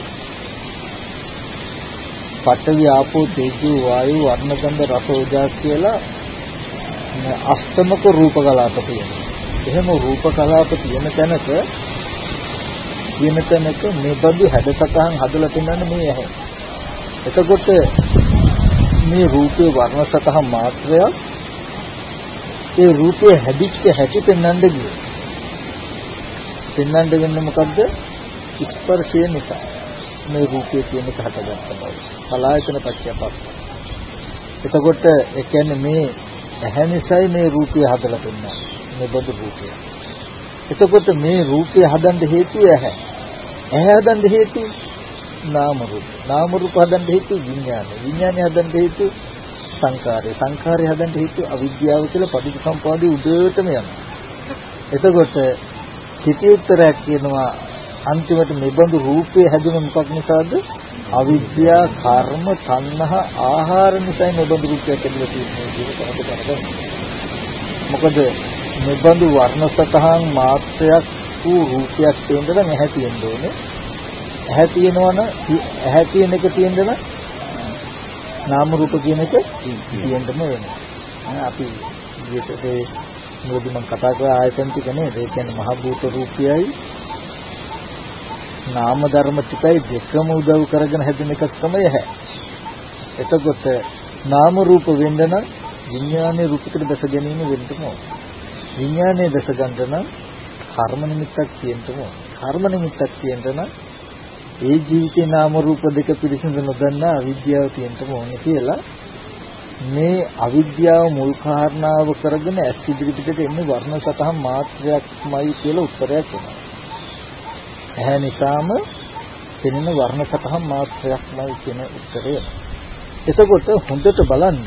පඨවි ආපෝ තේජෝ වායු වර්ණ ගන්ධ රස ඕජා කියලා අෂ්ටමක රූප කලාප තියෙනවා. එහෙම රූප කලාප තියෙන තැනක තියෙන තැනක මේ බඳු හැඩසතහන් හදලා පෙන්නන්නේ මේ ඇහැ. එතකොට මේ රූපේ වර්ණ සතහන් මාත්‍රයක් ඒ රූපේ හැදිච්ච හැටි පෙන්වන්න ගියේ. පෙන්වන්න වෙන්නේ මොකද්ද? ස්පර්ශය නිසා මේ රූපයේ තියෙන එක හටගත්ත බව. සලආයතන පත්‍යපත්. එතකොට ඒ කියන්නේ මේ ඇහැ නිසායි මේ රූපය හදලා පෙන්නන්නේ. මේ බඳු රූපය. එතකොට මේ රූපය හදන්න හේතුව ඇහැ. ඇහැ හදන්න හේතුව නාම රූප. නාම රූප හදන්න හේතුව විඥානය. විඥානය හදන්න හේතුව සංකාරය. සංකාරය හදන්න හේතුව අවිද්‍යාව කියලා පටිච්චසමුප්පාදේ උඩටම යනවා. එතකොට කිටි උත්තරයක් කියනවා අන්තිමට මෙබඳු රූපේ හැදුන මොකක් නිසාද? අවිද්‍යාව, කර්ම, තණ්හා, ආහාර නිසා මෙබඳු රූපයක් ඇතිවෙලා තියෙන්නේ කියලා අපිට කරගන්න. මොකද මෙබඳු වර්ණ සතහන් මාත්‍රයක් වූ රූපයක් තියෙන්න නම් ඇහැ තියෙන්න ඕනේ. ඇහැ තියෙනවනම් ඇහැ කියන එක තියෙන්න නම් නාම රූප කියන එක තියෙන්නම වෙනවා. අපි විශේෂයෙන් මොකද මම කතා කරා ආයතන ටික නේද? ඒ කියන්නේ මහ භූත රූපයයි නාම ධර්ම ටිකයි දෙකම උදව් කරගෙන හැදෙන එකක් තමයි ඇහැ. එතකොට නාම රූප වෙන්න නම් විඥානයේ රූපයකට දැස ගැනීම වෙන්න ඕන. විඥානයේ දැස ගන්න නම් කර්ම නිමිත්තක් තියෙන්න ඕන. කර්ම නිමිත්තක් තියෙන්න නම් ඒ ජීවිතේ නාම රූප දෙක පිළිසිඳ නොදන්නා අවිද්‍යාව තියෙන්න ඕනේ කියලා මේ අවිද්‍යාව මුල් කාරණාව කරගෙන ඇස් ඉදිරිපිටට එන්නේ වර්ණ සතහන් මාත්‍රයක්මයි කියලා උත්තරයක් එනවා. ඇහැ නිසාම පෙනෙන වර්ණ සතහන් මාත්‍රයක්මයි කියන උත්තරය. එතකොට හොඳට බලන්න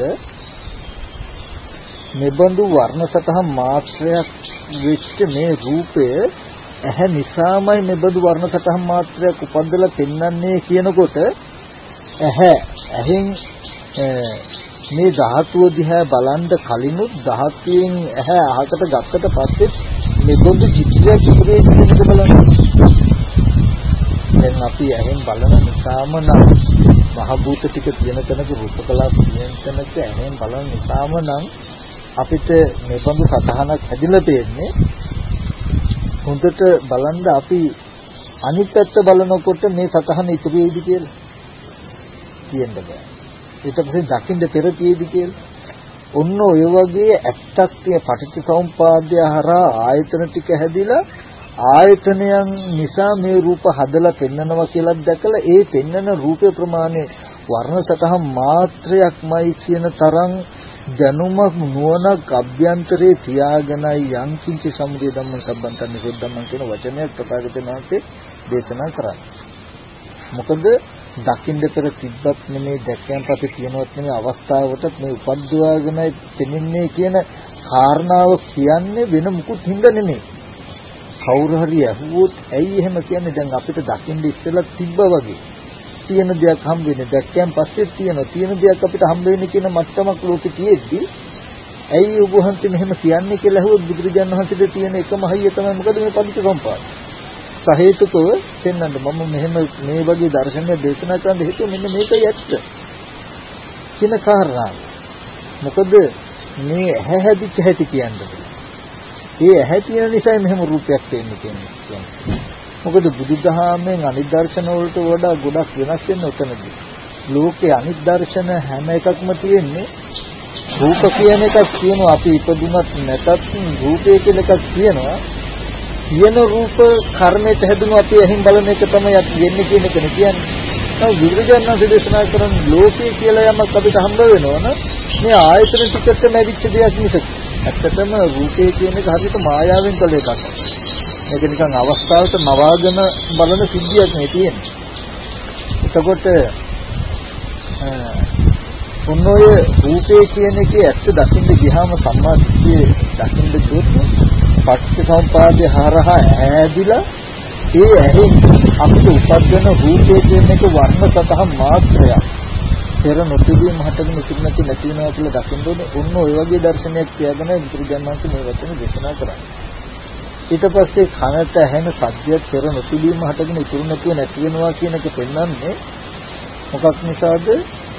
මෙබඳු වර්ණ සතහන් මාත්‍රයක් වෙච්ච මේ රූපය ඇහැ නිසාමයි මෙබඳු වර්ණ සතහන් මාත්‍රයක් උපද්දලා පෙන්වන්නේ කියනකොට ඇහැ ඇහෙන් මේ ධාතුව දිහා බලන්න කලිනුත් ධාතුවෙන් ඇහැ අහකට ගත්තට පස්සේ මෙබඳු චිත්‍රයක් ඉදිරියේ ඉඳලා බලන්න. දැන් අපි ඇහෙන් බලන නිසාම නම් මහ භූත ටික තියෙන තැනක රූප කලාප තියෙන තැනක ඇහෙන් බලන නිසාම නම් අපිට මෙබඳු සතහනක් හැදිලා තියෙන්නේ. හොඳට බලන්න අපි අනිත් පැත්ත බලනකොට මේ සතහන ඉතුරු වෙයිද කියලා කියන්න බෑ. ඊට පස්සේ දකින්න පෙර තියෙයිද කියලා. ඔන්න ඔය වගේ ඇත්තක් තිය පටිච්චසමුප්පාදය හරහා ආයතන ටික හැදිලා ආයතනයන් නිසා මේ රූප හදලා පෙන්නනවා කියලා දැකලා ඒ පෙන්නන රූපේ ප්‍රමාණය වර්ණ සතහන් මාත්‍රයක්මයි කියන තරම් දැනුමක් නුවණක් අභ්‍යන්තරේ තියාගෙනයි යම් කිසි සමුදය ධම්ම සම්බන්තන් නිරෝධම්ම කියන වචනයක් ප්‍රකාශිත නැන්සේ දේශනා කරන්නේ. මොකද දකින්න පෙර තිබ්බත් නෙමේ දැක්කයන් පස්සේ කියනවත් නෙමේ අවස්ථාවටත් මේ උපද්දවාගෙනයි පෙනෙන්නේ කියන කාරණාව කියන්නේ වෙන මුකුත් හින්දා නෙමේ. කවුරු හරි අහුවොත් ඇයි එහෙම කියන්නේ? දැන් අපිට දකින්න ඉස්සෙල්ලා තිබ්බා වගේ තියෙන දෙයක් හම්බ වෙන්නේ දැක්කයන් පස්සේ තියෙනවා. තියෙන දෙයක් අපිට හම්බ වෙන්නේ කියන මට්ටමක් ලෝකෙ තියෙද්දි ඇයි ඔබ වහන්සේ මෙහෙම කියන්නේ කියලා අහුවොත් බුදුරජාණන් වහන්සේට තියෙන එකම හයිය තමයි මොකද මේ පටිච්චසමුප්පාද. සහේතුකව පෙන්වන්න මම මෙහෙම මේ වගේ දර්ශනය දේශනා කරන්න හේතුව මෙන්න මේකයි ඇත්ත කියන කාරණාව. මොකද මේ ඇහැ හැදිච්ච හැටි කියන්නේ. ඒ ඇහැ තියෙන නිසා මෙහෙම රූපයක් වෙන්නේ කියන්නේ. මොකද බුදුදහමෙන් අනිත් දර්ශන වලට වඩා ගොඩක් වෙනස් වෙන්නේ උතනදී. ලෝකේ අනිත් දර්ශන හැම එකක්ම තියෙන්නේ රූප කියන එකක් තියෙනවා. අපි ඉපදුනත් නැතත් රූපය කියන එකක් තියෙනවා. තියෙන රූප කර්මයට හැදුණු අපි ඇහින් බලන එක තමයි අපි වෙන්නේ කියන එක නේ කියන්නේ. now විද්‍යාඥයන් දේශනා කරන ලෝකේ කියලා යමක් අපිට හම්බ වෙනවනේ මේ ආයතන ටිකටම ඇවිච්ච දෙයක් මිසක් ඇත්තටම රූපේ කියන එක හරියට මායාවෙන් කළ එකක්. මේක නිකන් අවස්ථාවට නවාගෙන බලන සිද්ධියක් නේ තියෙන්නේ. එතකොට ඔන්නෝය රූපේ කියන එකේ ඇත්ත දකින්න ගියාම සම්මාදිට්ඨිය දකින්න ගියොත් පටිච්චසමුපාදේ හරහා ඈදිලා ඒ ඇහෙන් අපිට උපදින රූපේ කියන එක වර්ණ සතහන් මාත්‍රයක්. පෙර නොතිබීම හටගෙන ඉතිරි නැති නැති වෙනවා කියලා දකින්න ඕනේ. ඔන්න ඔය වගේ දර්ශනයක් තියාගෙන බුදුරජාණන් වහන්සේ මේ වචන දේශනා කරන්නේ. ඊට පස්සේ කනට ඇහෙන සද්දයක් පෙර නොතිබීම හටගෙන ඉතුරු නැතුව නැති වෙනවා කියන එක පෙන්වන්නේ මොකක් නිසාද?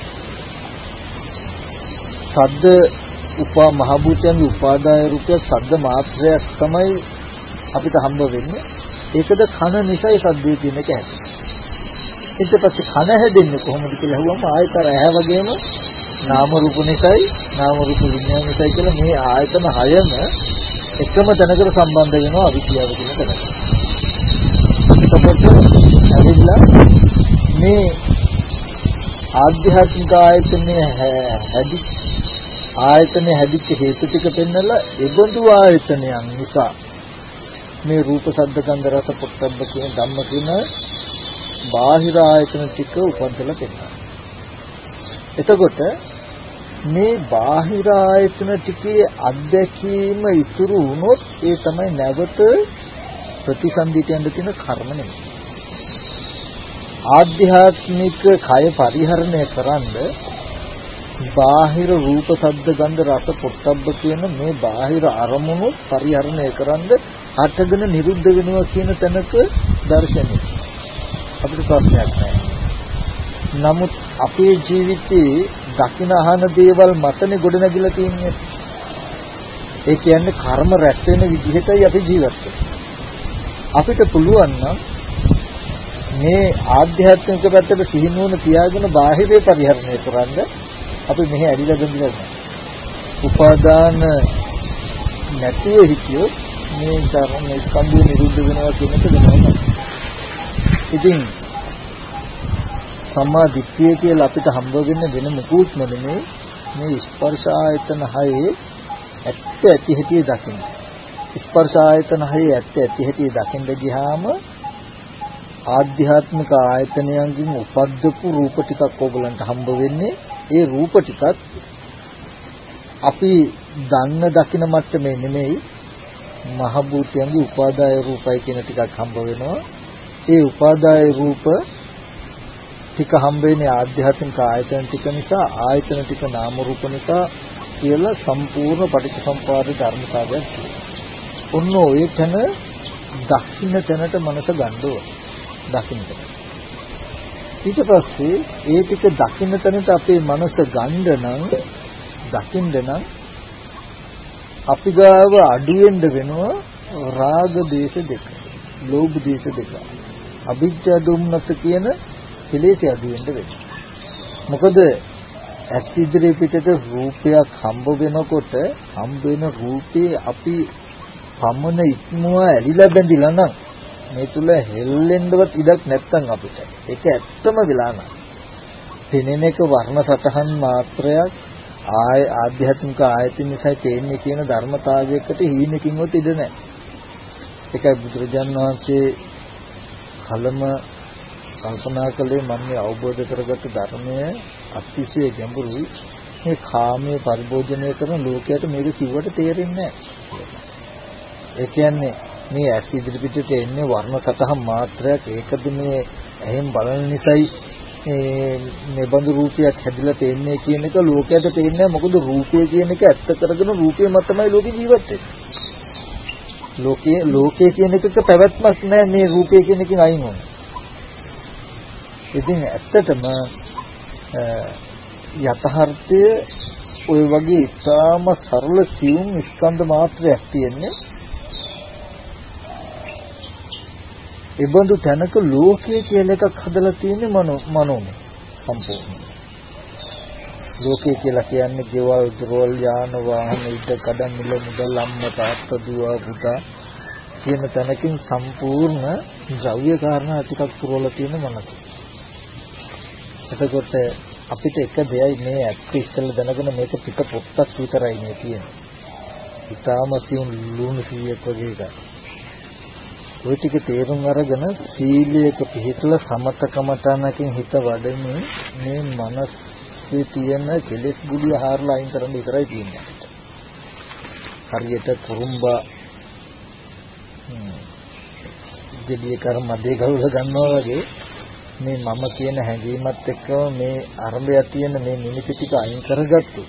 සද්ද උපා මහ භූතයන්ගේ උපාදාය රූපයක් සද්ද මාත්‍රයක් තමයි අපිට හම්බ වෙන්නේ. ඒකද කන නිසායි සද්දේ කියන එක ඇති. ඊට පස්සේ කන හැදෙන්නේ කොහොමද කියලා අහුවම ආයතන ඇහැ වගේම නාම රූප නිසායි නාම රූප විඥාන නිසායි කියලා මේ ආයතන හයම එකම තැනකට සම්බන්ධ වෙනවා අවිද්‍යාව කියන තැනට. එතකොට ඇවිල්ලා මේ ආධ්‍යාත්මික ආයතනයේ හැදි ආයතනයේ හැදිච්ච හේතු ටික පෙන්නලා ඒබඳු ආයතනයන් නිසා මේ රූප ශබ්ද ගන්ධ රස පොට්ටබ්බ කියන ධම්ම කියන බාහිර ආයතන ටික උපද්දලා පෙන්නනවා. එතකොට මේ බාහිර ආයතන ටිකේ අධ්‍යක්ීම ඉතුරු වුණොත් ඒ තමයි නැවත ප්‍රතිසන්දිට යන්න තියෙන කර්ම නෙමෙයි. ආධ්‍යාත්මික කය පරිහරණය කරන්න බාහිර රූප ශබ්ද ගන්ධ රස පොට්ටබ්බ කියන මේ බාහිර අරමුණු පරිහරණය කරන්න හටගෙන නිරුද්ධ වෙනවා කියන තැනක දර්ශනය අපිට ප්‍රශ්නයක් නැහැ. නමුත් අපේ ජීවිතේ දකින අහන දේවල් මතනේ ගොඩනැගිලා තියෙන්නේ. ඒ කියන්නේ කර්ම රැස් වෙන විදිහටයි අපි ජීවත් වෙන්නේ. අපිට පුළුවන් නම් මේ ආධ්‍යාත්මික පැත්තට සිහිනුවන තියාගෙන බාහිරේ පරිහරණය කරන්න අපි මෙහි ඇලිලා බඳිලා නැහැ. උපාදාන නැතිව හිටියොත් මේ ධර්ම මේ ස්කන්ධය නිරුද්ධ වෙනවා කියන එක වෙනවා. ඉතින් සම්මා දිට්ඨිය කියලා අපිට හම්බ වෙන්න වෙන මොකුත්ම නෙමෙයි මේ ස්පර්ශ ආයතන හයේ ඇත්ත ඇති හැටි දකින්න. ස්පර්ශ ආයතන හයේ ඇත්ත ඇති හැටි දකින්න ගියාම ආධ්‍යාත්මික ආයතනයන්ගෙන් උපද්දපු රූප ටිකක් ඕගලන්ට හම්බ වෙන්නේ. ඒ රූප ටිකත් අපි දන්න දකින මට්ටමේ නෙමෙයි මහ භූතයන්ගේ උපාදාය රූපයි කියන ටිකක් හම්බ වෙනවා. ඒ උපාදාය රූප ටික හම්බ වෙන්නේ ආධ්‍යාත්මික ආයතන ටික නිසා, ආයතන ටික නාම රූප නිසා කියලා සම්පූර්ණ පටිච්චසමුප්පාද ධර්මතාවයක් තියෙනවා. ඔන්න ඔය තැන දකින්න තැනට මනස ගන්නව. දකින්න. ඊට පස්සේ ඒ ටික දකින්න තැනට අපේ මනස ගන්න නම් දකින්න නම් අපි ගාව අඩු වෙන්න වෙනවා රාග දේශ දෙක, ලෝභ දේශ දෙක. අවිජ්ජා දුම්නස කියන කෙලෙස් අඩු වෙන්න වෙනවා. මොකද ඇස් ඉදිරිය පිටට රූපයක් හම්බ වෙනකොට හම්බ වෙන රූපේ අපි පමණ ඉක්මවා ඇලිලා බැඳිලා නම් මේ තුල හෙල්ලෙන්නවත් ඉඩක් නැත්තම් අපිට ඒක ඇත්තම වෙලා නැහැ. පෙනෙන එක වර්ණ සටහන් මාත්‍රයක් ආය ආධ්‍යාත්මික ආයතන නිසා පේන්නේ කියන ධර්මතාවයකට හීනකින්වත් ඉඩ නැහැ. ඒකයි බුදුරජාන් වහන්සේ කලම කල්පනා කළේ මම මේ අවබෝධ කරගත්ත ධර්මය අතිශය ගැඹුරුයි. මේ කාමයේ පරිභෝජනය කරන ලෝකයට මේක කිව්වට තේරෙන්නේ නැහැ. ඒ කියන්නේ මේ ඇස් ඉදිරි පිටට එන්නේ වර්ණ සටහන් මාත්‍රයක්. ඒකද මේ ඇහෙන් බලන නිසායි මේ බඳු රූපයක් හැදිලා පේන්නේ කියන එක ලෝකයට පේන්නේ. මොකද රූපය කියන එක ඇත්ත කරගෙන රූපය මත තමයි ලෝකෙ ජීවත් වෙන්නේ. ලෝකයේ ලෝකයේ කියන එකක පැවැත්මක් නැහැ මේ රූපය කියන එකෙන් අයින් වුණා. ඉතින් ඇත්තටම යථාර්ථය ඔය වගේ ඉතාම සරල සියුම් ස්කන්ධ මාත්‍රයක් තියෙන්නේ. ඒ බඳු තැනක ලෝකයේ කියලා එකක් හදලා තියෙන්නේ මනෝ මනෝමය සම්පූර්ණ. ලෝකයේ කියලා කියන්නේ ගෙවල් දොරවල් යාන වාහන ඉද කඩන් මිල මුදල් අම්ම තාත්තා දුව පුතා කියන තැනකින් සම්පූර්ණ ද්‍රව්‍ය කාරණා ටිකක් පුරවලා තියෙන මනස. එතකොට අපිට එක දෙයයි මේ ඇත්ත ඉස්සෙල්ලා දැනගෙන මේක පිට පොත්තක් විතරයි මේ තියෙන්නේ. ඊටාම සියුම් ලුණු සීයක් වගේ එකක්. ඔය ටික තේරුම් අරගෙන සීලයක පිළිපදලා සමතකමතනකින් හිත වඩමින් මේ මනසේ තියෙන කෙලෙස් ගුලිය හාරලා අයින් කරන්න විතරයි තියෙන්නේ. හරියට කුරුම්බා දෙවිය කර්ම මැදේ ගලවලා ගන්නවා වගේ මේ මම කියන හැඟීමත් එක්කම මේ අරඹය තියෙන මේ නිමිති ටික අයින් කරගත්තු.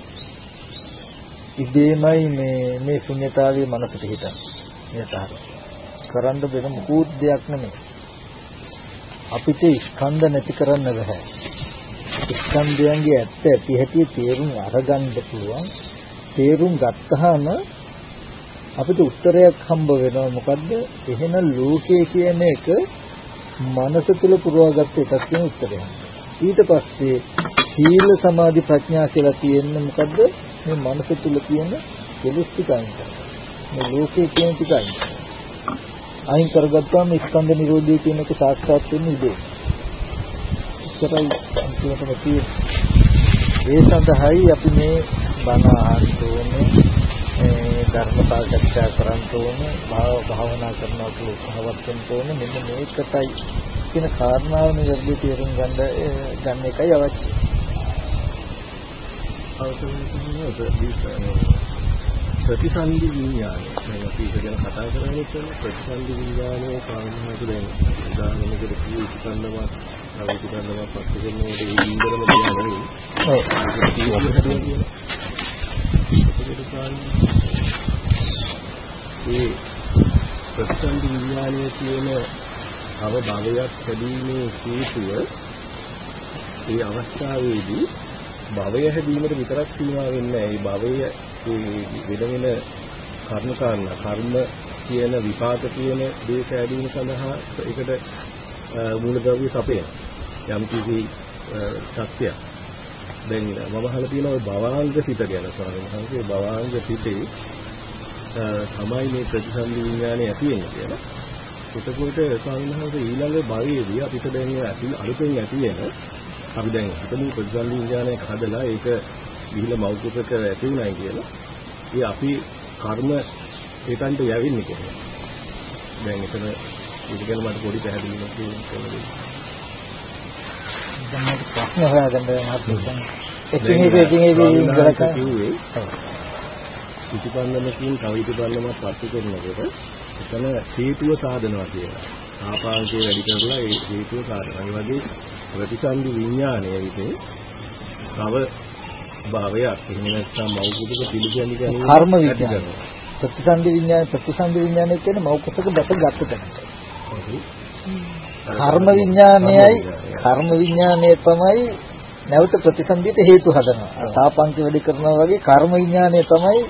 ඉබේමයි මේ මේ ශුන්‍යතාවයේ මනසට හිතන්නේ. යථාර්ථ කරන්න වෙන මොකුත් දෙයක් නෙමෙයි. අපිට ස්කන්ධ නැති කරන්න බෑ. ස්කන්ධයන්ගේ ඇත්ත ඇති හැටි තේරුම් අරගන්න පුළුවන්. තේරුම් ගත්තාම අපිට උත්තරයක් හම්බ වෙනවා. මොකද්ද? එහෙනම් ලෝකයේ කියන එක මනස තුල පුරවාගත්ත එකක් කියන උත්තරය. ඊට පස්සේ සීල සමාධි ප්‍රඥා කියලා තියෙන්නේ මොකද්ද? මේ මනස තුල තියෙන කෙලෙස් ටික අයින් කරනවා. මේ ලෝකයේ කියන ටික අයින් කරනවා. අයින් කරගත්තාම ස්කන්ධ නිරෝධය කියන එක සාක්ෂාත් වෙන්නේ ඉබේ. ඒකයි අන්තිමටම තියෙන්නේ. ඒ සඳහායි අපි මේ බණ අහන්න ඕනේ, ධර්ම සාකච්ඡා කරන්න ඕනේ, භාවනා කරනවා කියලා උත්සාහවත් වෙන්න ඕනේ. මෙන්න මේකටයි කියන කාරණාව නිවැරදි තේරුම් ගන්න ගන්න එකයි අවශ්‍ය. ප්‍රතිසන්දි විඥානය. දැන් අපි ඒක ගැන කතා කරන්නේ ඉතින් ප්‍රතිසන්දි විඥානයේ කාරණාවක දැන් උදාහරණයකට කිව්ව ඉතිකන්නවා, අවිතිකන්නවා පස්සේ කරනකොට ඒ ඉන්දරම කියන්නේ. ඔව්. ඒ ප්‍රතිසන්දි විඥානයේ තියෙන අව භවයක් ලැබීමේ හේතුව ඒ අවස්ථාවේදී භවය හැදීමට විතරක් සීමා වෙන්නේ නැහැ. ඒ භවය ඒ වෙන වෙන කර්ම කාරණා කර්ම කියන විපාක කියන දේ සෑදීම සඳහා ඒකට මූලද්‍රව්‍ය සපයන යම් කිසි ශක්තියක්. දැන් මම අහලා තියෙනවා ඔය භවාංග සිත ගැන ස්වාමීන් වහන්සේ භවාංග සිතේ තමයි මේ ප්‍රතිසන්දි විඥානය ඇති වෙන්නේ කියලා. එතකොට ස්වාමීන් වහන්සේ ඊළඟ භවයේදී අපිට දැන් ඇති අලුතෙන් ඇති වෙන අපි දැන් හිතමු ප්‍රතිසන්දි විඥානයක් හදලා ඒක ගිහිල්ලා මෞකසක ඇති උනායි කියලා. ඒ අපි කර්ම ඒකන්ට යවෙන්නේ කොහොමද? දැන් එතන ඒක ගැන මට පොඩි පැහැදිලිවක් දෙන්න. දැන් මට ප්‍රශ්න හොයාගන්න මහත්මයා. එකින් එක එකින් එක ඉංග්‍රීසි කිව්වේ. ඉතිපන්නමකින් තව ඉතිපන්නමක් පත්තු කරනකොට එතන හේතුව සාධනවා කියලා. ආපාංකේ වැඩි කරලා ඒ හේතුව සාධනවා. ඒ වගේ ප්‍රතිසන්දි විඥානය විතේ තව භාවයක් එහෙම නැත්නම් මෞඛික පිළිගැනීම කියන්නේ කර්ම විඥානය. ප්‍රතිසන්දි විඥාන ප්‍රතිසන්දි විඥානය කියන්නේ මෞඛික දැක ගත්ත තැනට. කර්ම විඥානයයි කර්ම විඥානය තමයි නැවත ප්‍රතිසන්දියට හේතු හදනවා. තාපංක වැඩි කරනවා වගේ කර්ම විඥානය තමයි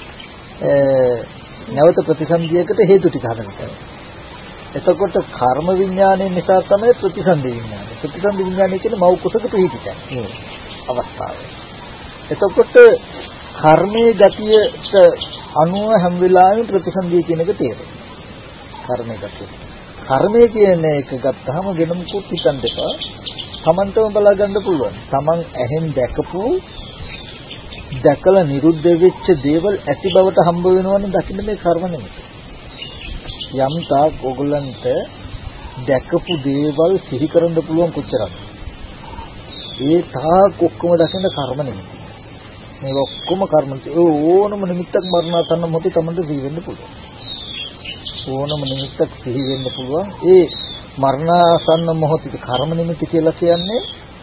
නැවත ප්‍රතිසන්දියකට හේතු ටික හදන්නේ. එතකොට කර්ම විඥානය නිසා තමයි ප්‍රතිසන්දි විඥානය. ප්‍රතිසන්දි විඥානය කියන්නේ මෞඛික පිහිටිතයි. අවස්ථාව. එතකොට කර්මයේ ගතියට අනුව හැම වෙලාවෙම ප්‍රතිසන්දිය කියන එක තේරෙනවා. කර්මයේ ගතිය. කර්මය කියන එක ගත්තාම වෙන මොකුත් හිතන්න එපා. Tamanටම බලා ගන්න පුළුවන්. Taman ඇහෙන් දැකපු දැකලා නිරුද්ධ වෙච්ච දේවල් ඇති බවට හම්බ වෙනවනේ දකින්න මේ කර්ම නෙමෙයි. යම් තාක් ඕගොල්ලන්ට දැකපු දේවල් සිහි කරන්න පුළුවන් කොච්චරද? ඒ තාක් ඔක්කොම දකින්න කර්ම නෙමෙයි. මේ ඔක්කොම කර්ම ඕනම නිමිත්තක් මරණාසන්න මොහොතේ Tamanට සිහි වෙන්න පුළුවන්. ඕනම නිමිත්තක් සිහි වෙන්න පුළුවන්. ඒ මරණාසන්න මොහොතේ කර්ම නිමිති කියලා කියන්නේ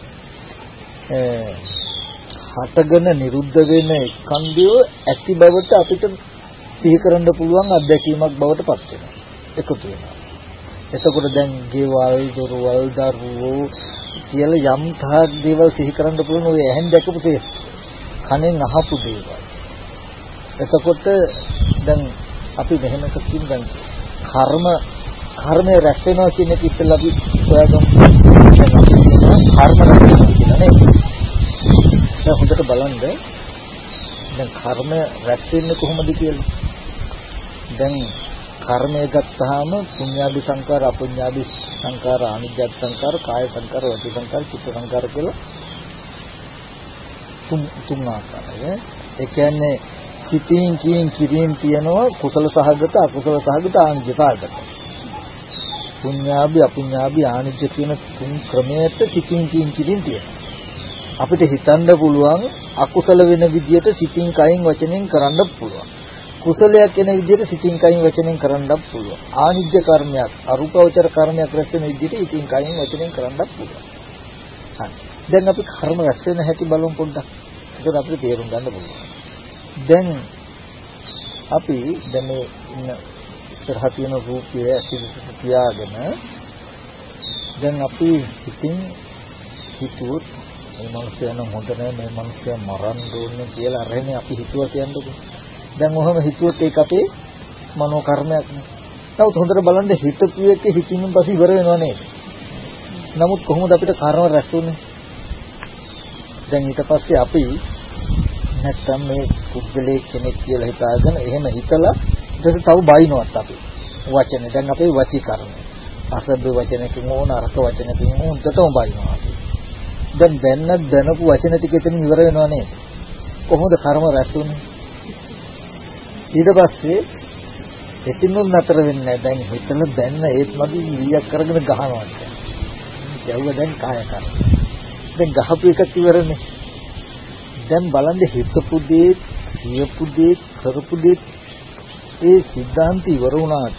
හටගෙන නිරුද්ධ වෙන ස්කන්ධය ඇති බවට අපිට සිහි කරන්න පුළුවන් අත්දැකීමක් බවට පත් වෙනවා. එකතු වෙනවා. එතකොට දැන් ගෙවල් දොරවල් දරුවෝ කියලා යම් තාක් දේවල් සිහි කරන්න පුළුවන් ඔය ඇහෙන් දැකපු තේ කනෙන් අහපු දේවල්. එතකොට දැන් අපි මෙහෙම කිව්වොත් දැන් කර්ම කර්මය රැස් වෙනවා කියන එක ඉස්සෙල්ලා අපි හොයාගමු. කර්ම රැස් වෙනවා කියලා නේද? දැන් හොඳට බලන්න දැන් කර්ම රැස් වෙන්නේ කොහොමද කියලා. දැන් කර්මය ගත්තාම පුඤ්ඤාභි සංකාර අපුඤ්ඤාභි සංකාර අනිජ්ජත් සංකාර කාය සංකාර වචී සංකාර චිත්ත සංකාර කියලා තුන් තුන් ආකාරය. ඒ කියන්නේ සිතින් කියින් කිරීම තියනවා කුසල සහගත අකුසල සහගත ආනිජ්ජ සහගත. පුඤ්ඤාභි අපුඤ්ඤාභි ආනිජ්ජ කියන තුන් ක්‍රමයට සිතින් කියින් කිරීම තියෙනවා. අපිට හිතන්න පුළුවන් අකුසල වෙන විදියට සිතින් කයින් වචනෙන් කරන්න පුළුවන්. කුසලයක් වෙන විදියට සිතින් කයින් වචනෙන් කරන්නත් පුළුවන්. ආනිජ්ජ කර්මයක් අරූපවචර කර්මයක් රැස් වෙන විදියට සිතින් කයින් වචනෙන් කරන්නත් පුළුවන්. හරි. දැන් අපි කර්ම රැස් වෙන හැටි බලමු පොඩ්ඩක්. ඒක අපිට තේරුම් ගන්න පුළුවන්. දැන් අපි දැන් මේ ඉන්න ඉස්සරහ තියෙන රූපය ඇසිට තියාගෙන දැන් අපි හිතින් හිතුවොත් මේ මිනිස්සයා නම් හොඳ නැහැ මේ මිනිස්සයා මරන්න ඕනේ කියලා අරගෙන අපි හිතුවා කියන්නකො. දැන් ඔහම හිතුවොත් ඒක අපේ මනෝ කර්මයක්. නමුත් හොඳට බලන්න හිතපු එක හිතින් පස්සේ ඉවර වෙනව නේද? නමුත් කොහොමද අපිට කර්ම රැස් වෙන්නේ? දැන් ඊට පස්සේ අපි නැත්තම් මේ පුද්ගලයෙක් කෙනෙක් කියලා හිතාගෙන එහෙම හිතලා ඊට තව බයිනවත් අපි වචනේ දැන් අපේ වචී කර්ම අසභ්‍ය වචනකින් ඕන අර්ථ වචනකින් හොඳටම බයිනවා අපි දැන් දැන්න දැනපු වචන ටික එතන ඉවර වෙනව නේද කොහොමද කර්ම රැස් වෙන්නේ ඊට පස්සේ එතිනුත් නතර වෙන්නේ දැන් හිතන දැන්න ඒත් මදි වියක් කරගෙන ගහනවා කියව දැන් කාය කර්ම දැන් ගහපු එකක් ඉවරනේ දැන් බලන්න හිතපු දේ කියපු දේ කරපු දේ ඒ සිද්ධාන්ත ඉවර වුණාට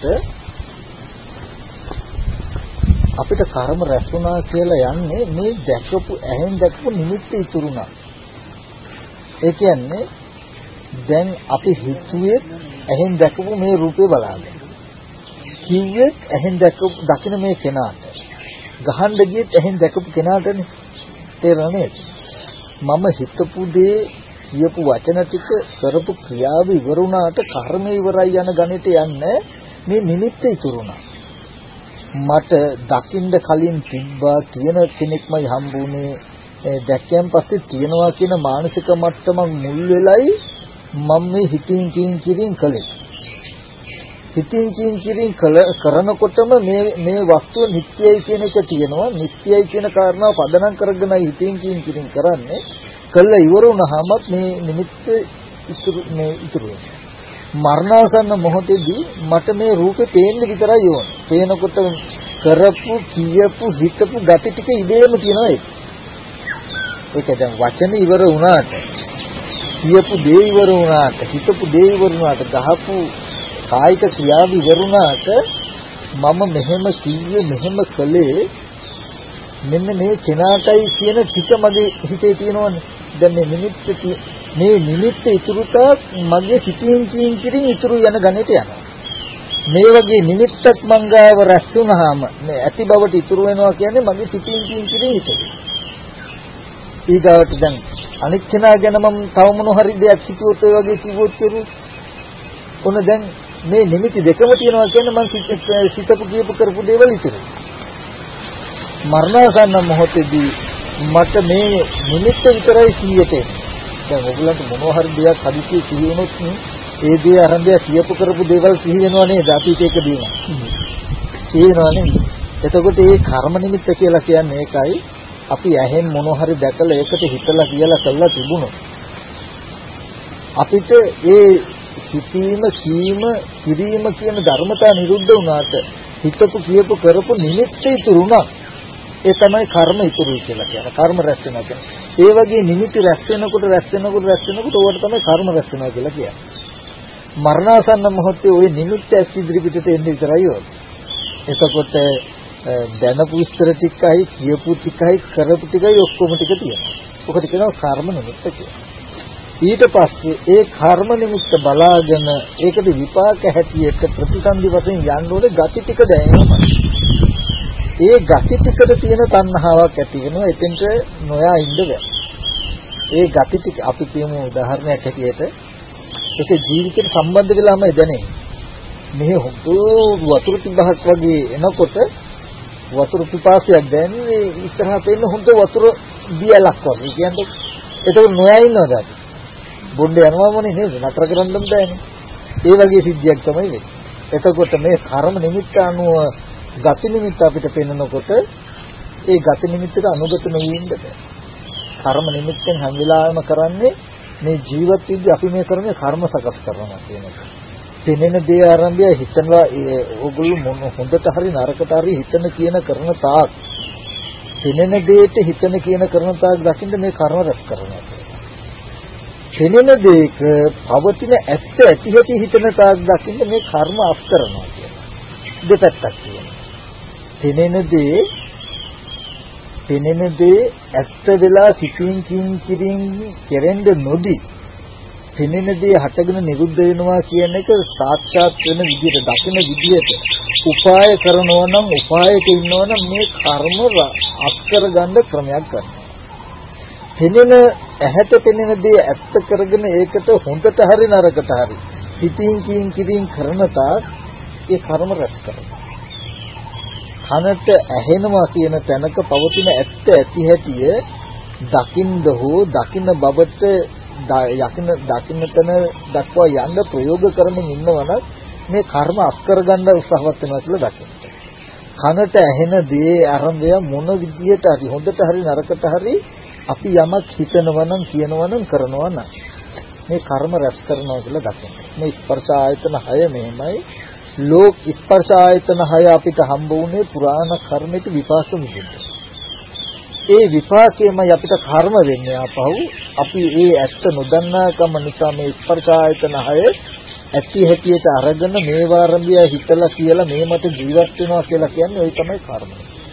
අපිට කර්ම රැස් වුණා කියලා යන්නේ මේ දැකපු ඇහෙන් දැකපු නිමිත්ත ඉතුරුනා ඒ කියන්නේ දැන් අපි හිතුවේ ඇහෙන් දැකපු මේ රූපේ බලාගෙන කිව්වේ ඇහෙන් දැකපු දකින්න මේ කෙනාට ගහන්න ගියෙත් ඇහෙන් දැකපු කෙනාටනේ තේරෙන්නේ මම හිතපු දේ කියපු වචන ටික කරපු ක්‍රියාව ඉවර වුණාට කර්ම ඉවරයි යන ගණිතය යන්නේ මේ නිමිත්ත ඉතුරුණා. මට දකින්න කලින් තිබ්බා කියන කෙනෙක්මයි හම්බුනේ. දැක්කයන් පස්සේ තියනවා කියන මානසික මට්ටම මුල් වෙලයි මම මේ හිතින් කින් කිරින් කළේ. හිතින් කින් කිරින් කරනකොටම මේ මේ වස්තුව නිට්ටයයි කියන එක තියෙනවා. නිට්ටයයි කියන කාරණාව පදනම් කරගෙනයි හිතින් කින් කිරින් කරන්නේ. කළ ඉවර වුණාමත් මේ නිමිත්ත ඉතුරු මේ ඉතුරු වෙනවා. මරණාසන්න මොහොතේදී මට මේ රූපේ පේන්න විතරයි ඕන. පේනකොට කරපු කියපු හිතපු gati ටික ඉබේම තියෙනවා ඒක. ඒක දැන් වචන ඉවර වුණාට, කියපු දේ ඉවර වුණාට, හිතපු දේ ඉවර වුණාට, ගහපු කායික ක්‍රියාව ඉවර වුණාට මම මෙහෙම කිව්වේ මෙහෙම කළේ මෙන්න මේ කෙනාටයි කියන ටික මගේ හිතේ තියෙනවනේ. දැන් මේ නිමිත්ත මේ නිමිත්ත ඉතුරුතාවක් මගේ සිතින් කියින් කිරින් ඉතුරු යන ගණිතය යනවා. මේ වගේ නිමිත්තක් මංගාව රැස් වුණාම මේ ඇති බවට ඉතුරු වෙනවා කියන්නේ මගේ සිතින් කියින් කිරින් ඉතුරු. ඊගාවට දැන් අනිත් කෙනා ගැන මම තව මොන හරි දෙයක් හිතුවොත් ඒ වගේ කිව්වොත් කරු. ඔන්න දැන් මේ නිමිති දෙකම තියෙනවා කියන්නේ මම සිතපු කියපු කරපු දේවල් ඉතුරු. මරණාසන්න මොහොතේදී මට මේ නිමිත්ත විතරයි සිහියට එන්නේ. දැන් ඔයගලන්ට මොනවා හරි දෙයක් හදිසියෙ සිහි වුණොත් ඒ දේ ආරම්භය කියපු කරපු දේවල් සිහි වෙනව නේද අතීතයකදීම. සිහි වෙනව නේද? එතකොට මේ කර්ම නිමිත්ත කියලා කියන්නේ ඒකයි. අපි ඇහෙන් මොනවා හරි දැකලා ඒකට හිතලා කියලා කළා තිබුණොත් අපිට ඒ සිතීම කීම කිරීම කියන ධර්මතා නිරුද්ධ වුණාට හිතපු කියපු කරපු නිමිත්ත ඉතුරුණා. ඒ තමයි කර්ම ඉතුරුයි කියලා කියන්නේ. කර්ම රැස් වෙනවා කියන්නේ. ඒ වගේ නිමිති රැස් වෙනකොට රැස් වෙනකොට රැස් වෙනකොට ඕකට තමයි කර්ම රැස් වෙනවා කියලා කියන්නේ. මරණාසන්න මොහොතේ ওই නිමිත්ත ඇස් ඉදිරි පිටට එන්නේ විතරයි ඕන. එතකොට දැනපු විස්තර ටිකයි කියපු ටිකයි කරපු ටිකයි ඔක්කොම ටික තියෙනවා. ඔකට කියනවා කර්ම නිමිත්ත කියලා. ඊට පස්සේ ඒ කර්ම නිමිත්ත බලාගෙන ඒකට විපාක හැටියට ප්‍රතිසන්දි වශයෙන් යන්න ඕනේ gati ටික දැනෙනවා. ඒ gati ටිකට තියෙන තණ්හාවක් ඇති වෙනවා. එතෙන්ට නොයා ඉන්න බෑ. ඒ gati ටික අපි කියමු උදාහරණයක් හැටියට ඒක ජීවිතේට සම්බන්ධ වෙලාමයි දැනෙන්නේ. මෙහි හොඳ වතුර තිබහක් වගේ එනකොට වතුර පිපාසයක් දැනෙන්නේ ඉස්සරහට එන්න හොඳ වතුර දියලක් වගේ. කියන්නේ ඒක නොයා ඉන්නවද? බොණ්ඩ යනවා මොනේ නේද? නතර කරන්න බෑනේ. ඒ වගේ සිද්ධියක් තමයි වෙන්නේ. එතකොට මේ කර්ම නිමිත්ත අනුව ගති නිමිත්ත අපිට පෙන්වනකොට ඒ ගති නිමිත්තට අනුගත නොවෙන්න බෑ. කර්ම නිමිත්තෙන් හැම වෙලාවෙම කරන්නේ මේ ජීවත් වෙද්දී අපි මේ කරන්නේ කර්ම සකස් කරනවා කියන එක. පෙනෙන දේ ආරම්භය හිතනවා ඕගොල්ලෝ මොන හොඳට හරි නරකට හරි හිතන කියන කරන තාක් පෙනෙන දෙයට හිතන කියන කරන තාක් දකින්න මේ කර්ම රැස් කරනවා. පෙනෙන දෙයක පවතින ඇත්ත ඇති හැටි හිතන තාක් දකින්න මේ කර්ම අස් කරනවා කියලා. දෙපැත්තක් තියෙනවා. පෙනෙන දේ පෙනෙන දේ ඇත්ත වෙලා සිතින් කින් කිරින් කෙරෙන්න නොදී පෙනෙන දේ හටගෙන නිරුද්ධ වෙනවා කියන එක සාක්ෂාත් වෙන විදිහට දකින විදිහට උපාය කරනවා නම් උපායක ඉන්නවා නම් මේ කර්ම අස් කරගන්න ක්‍රමයක් ගන්නවා. පෙනෙන ඇහැට පෙනෙන දේ ඇත්ත කරගෙන ඒකට හොඳට හරි නරකට හරි සිතින් කින් කිරින් කරන තාක් ඒ කර්ම රැස් කරනවා. කනට ඇහෙනවා කියන තැනක පවතින ඇත්ත ඇති හැටිය දකින්න හෝ දකින්න බවට යකින දකින්න තැන දක්වා යන්න ප්‍රයෝග කරමින් ඉන්නවනම් මේ කර්ම අස් කරගන්න උත්සාහවත් වෙනවා කියලා දකින්න. කනට ඇහෙන දේ ආරම්භය මොන විදියට හරි හොඳට හරි නරකට හරි අපි යමක් හිතනවා නම් කියනවා නම් කරනවා නම් මේ කර්ම රැස් කරනවා කියලා දකින්න. මේ ස්පර්ශ ආයතන හය මෙහෙමයි. ලෝක ස්පර්ශ ආයතන හය අපිට හම්බ වුණේ පුරාණ කර්මෙට විපාක විදිහට. ඒ විපාකයමයි අපිට කර්ම වෙන්නේ ආපහු. අපි ඒ ඇත්ත නොදන්නාකම නිසා මේ ස්පර්ශ ආයතන හය ඇති හැටියට අරගෙන මේ වාරම්භය හිතලා කියලා මේ මත ජීවත් වෙනවා කියලා කියන්නේ ওই තමයි කර්ම.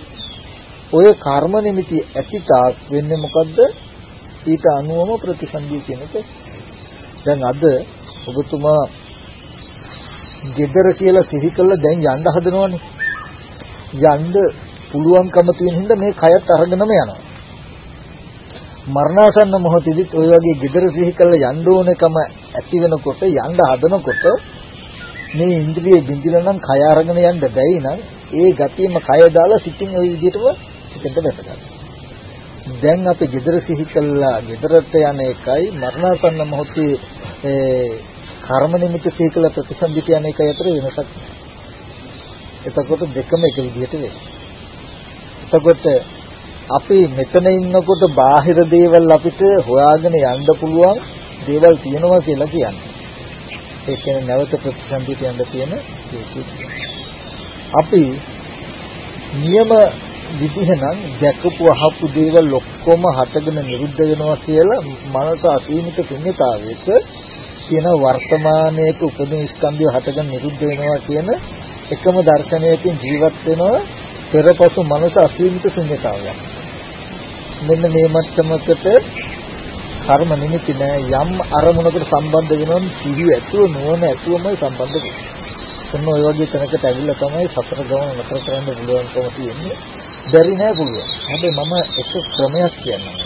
ඔය කර්ම නිමිති ඇති තාක් වෙන්නේ මොකද්ද? ඊට අනුවම ප්‍රතිසන්දිය කියන එක. දැන් අද ඔබතුමා ගෙදර කියලා සිහි කළා දැන් යන්න හදනවනේ. යන්න පුළුවන්කම තියෙන හින්දා මේ කයත් අරගෙනම යනවා. මරණාසන්න මොහොතේදීත් ওই වගේ gedara සිහි කරලා යන්න ඕනකම ඇති වෙනකොට යන්න හදනකොට මේ ඉන්ද්‍රිය බින්දිලා නම් කය අරගෙන යන්න බැයි නම් ඒ ගතියම කය දාලා සිතින් ওই විදිහටම සිතෙන්ට බැස ගන්නවා. දැන් අපි gedara සිහි කළා gedarට යන එකයි මරණාසන්න මොහොතේ ඒ කර්ම නිමිත්ත සිහි කළ ප්‍රතිසන්දිත යන එකයි අතර වෙනසක්. එතකොට දෙකම එක විදිහට වෙනවා. එතකොට අපි මෙතන ඉන්නකොට බාහිර දේවල් අපිට හොයාගෙන යන්න පුළුවන් දේවල් තියෙනවා කියලා කියන්නේ. ඒ කියන්නේ නැවත ප්‍රතිසන්දිත යන්න තියෙන හේතු. අපි නියම විදිහ නම් දැකපු අහපු දේවල් ඔක්කොම හටගෙන නිරුද්ධ වෙනවා කියලා මනස අසීමිත ශුන්‍යතාවයක තියෙන වර්තමානයේක උපදින ස්කන්ධය හටගෙන නිරුද්ධ වෙනවා කියන එකම දර්ශනයකින් ජීවත් වෙනවා පෙරපසු මනස අසීමිත ශුන්‍යතාවයක්. මෙන්න මේ මට්ටමකට කර්ම නිමිති නෑ යම් අරමුණකට සම්බන්ධ වෙනොත් සිහිය ඇතුව නොවන ඇතුවමයි සම්බන්ධ වෙන්නේ. ඔන්න ඔය වගේ තැනකට ඇවිල්ලා තමයි සතර ගමන නතර කරන්න පුළුවන්කම තියෙන්නේ. බැරි නෑ පුළුවන්. හැබැයි මම එක ක්‍රමයක් කියන්නම්.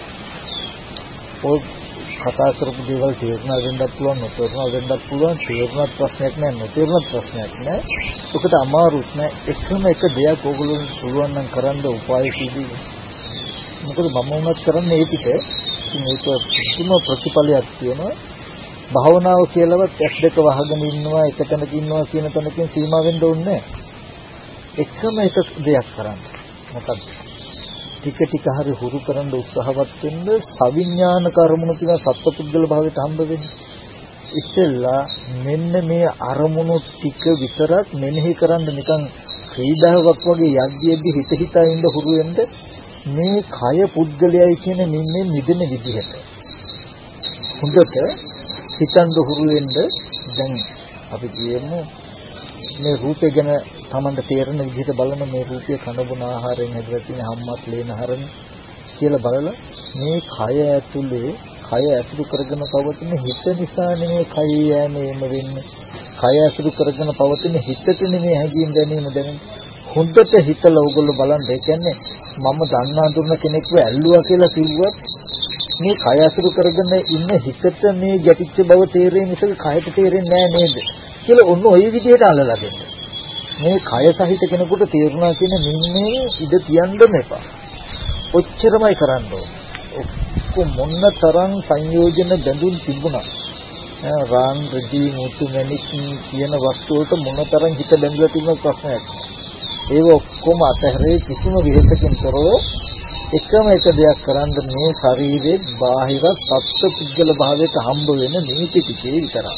ඔය කතා කරපු දේවල් තේරුණා වෙන්නත් පුළුවන් නොතේරුණා වෙන්නත් පුළුවන් තේරුණත් ප්‍රශ්නයක් නෑ නොතේරුණත් ප්‍රශ්නයක් නෑ. ඒකට අමාරුත් නෑ. එකම එක දෙයක් ඕගොල්ලෝ පුළුවන් නම් කරන්න උපායශීලී. මොකද මම වුණත් කරන්නේ ඒ පිට ඉතින් ඒක කිසිම ප්‍රතිඵලයක් තියෙනවා. භාවනාව කියලාවත් ඇස් දෙක වහගෙන ඉන්නවා එක තැනක ඉන්නවා කියන තැනකින් සීමා වෙන්න ඕනේ එකම එක දෙයක් කරන්න. මොකක්ද? ටික ටික හරි හුරු කරන්න උත්සාහවත් වෙන්න සවිඥාන කර්මණු කියන සත්පුද්ගල භාවයට හම්බ වෙන්නේ. ඉස්සෙල්ලා මෙන්න මේ අරමුණු ටික විතරක් මෙනෙහි කරන්න නිකන් ක්‍රීඩාවක් වගේ යද්දී හිත හිතා ඉඳ හුරු වෙන්න මේ කය පුද්ගලයයි කියන මෙන්නේ නිදෙන විදිහට හොඳට හිතන්න හුරු වෙන්න. දැන් අපි කියමු මේ රූපය ගැන තමන්ට තේරෙන විදිහට බලන මේ රූපය කන බොන ආහාරයෙන් හැදලා තියෙන හම්මස් ලේන හරන කියලා බලලා මේ කය ඇතුලේ කය ඇසුරු කරගෙන පවතින හිත නිසා නෙමෙයි කය යෑමේම වෙන්නේ. කය ඇසුරු කරගෙන පවතින හිතට නෙමෙයි හැඟීම් දැනීම දැනෙන්නේ. හොඳට හිතලා ඕගොල්ලෝ බලන්න. ඒ කියන්නේ මම දන්නා දුන්න කෙනෙක්ව ඇල්ලුවා කියලා කිව්වත් මේ කය අසුරු කරගෙන ඉන්න හිතට මේ ගැටිච්ච බව තේරෙන්නේ මිසක කයට තේරෙන්නේ නෑ නේද කියලා ඔන්න ওই විදිහට අල්ලලා දෙන්න. මේ කය සහිත කෙනෙකුට තේරුණා කියන නින්නේ ඉඳ තියන්න මෙපා. ඔච්චරමයි කරන්න ඕනේ. ඔක්කො මොන්න තරම් සංයෝජන බැඳුන් තිබුණා. රාන් රදී මුතු මැණික් කියන වස්තු වලට මොන තරම් හිත බැඳලා තිබුණ ප්‍රශ්නයක්. ඒව ඔක්කොම අතහැරේ කිසිම විහෙතකින් තොරව එකම එක දෙයක් කරන්න මේ ශරීරයේ බාහිර සත්ත්ව පුද්ගල භාවයට හම්බ වෙන නීති ටිකේ විතරයි.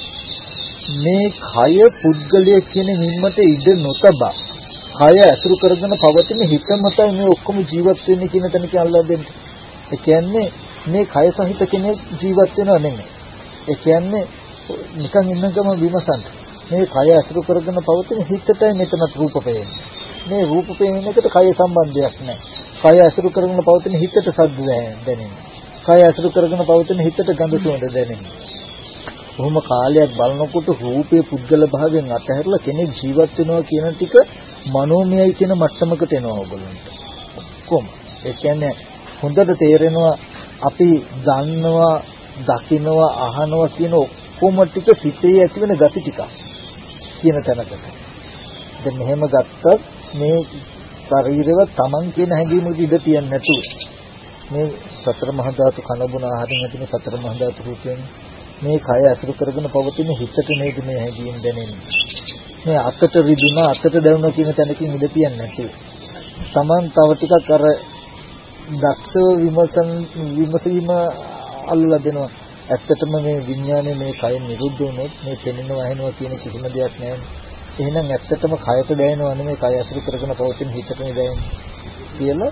මේ කය පුද්ගලය කියන නිම්මට ඉඩ නොතබා කය ඇසුරු කරගෙන පවතින හිත මතයි මේ ඔක්කොම ජීවත් වෙන්නේ කියන තැනක අල්ලා දෙන්න. ඒ කියන්නේ මේ කය සහිත කෙනෙක් ජීවත් වෙනව නෙමෙයි. ඒ කියන්නේ නිකන් ඉන්න ගම විමසන්න. මේ කය ඇසුරු කරගෙන පවතින හිතටයි මෙතනත් රූප පේන්නේ. මේ රූප පේන එකට කය සම්බන්ධයක් නැහැ. කය ඇසුරු කරගෙන පවතින හිතට සද්ද දැනෙන්නේ. කය ඇසුරු කරගෙන පවතින හිතට ගඳ සුවඳ දැනෙන්නේ. කොහොම කාලයක් බලනකොට රූපයේ පුද්ගල භාවයෙන් අතහැරලා කෙනෙක් ජීවත් වෙනවා කියන ටික මනෝමයයි කියන මට්ටමකට එනවා ඔයගොල්ලන්ට. කොහොම? ඒ කියන්නේ හොඳට තේරෙනවා අපි දන්නවා, දකින්නවා, අහනවා කියන ඔක්කොම ටික සිතේ ඇතිවෙන gati ටික කියන තැනකට. දැන් මෙහෙම ගත්තත් මේ ශරීරව තමන් කියන හැඟීමකට ඉඩ තියන්නේ නැතුව මේ සතර මහා ධාතු කන බොන ආහාරයෙන් ඇතිවෙන සතර මහා ධාතු රූපයෙන් මේ කය අසුරු කරගෙන පවතින හිතට නේද මේ හැඟීම් දැනෙන්නේ. මේ අතට රිදුනා අතට දැනුණා කියන තැනකින් ඉඳ තියන්නේ නැතුව Taman තව ටිකක් අර දක්ෂව විමසන් විමසීම අල්ලලා දෙනවා. ඇත්තටම මේ විඥානය මේ කය නිරුද්ධ වුණොත් මේ පෙනෙනවා ඇහෙනවා කියන කිසිම දෙයක් නැහැ. එහෙනම් ඇත්තටම කයට දැනෙනවා නෙමෙයි කය අසුරු කරගෙන පවතින හිතට දැනෙන්නේ කියලා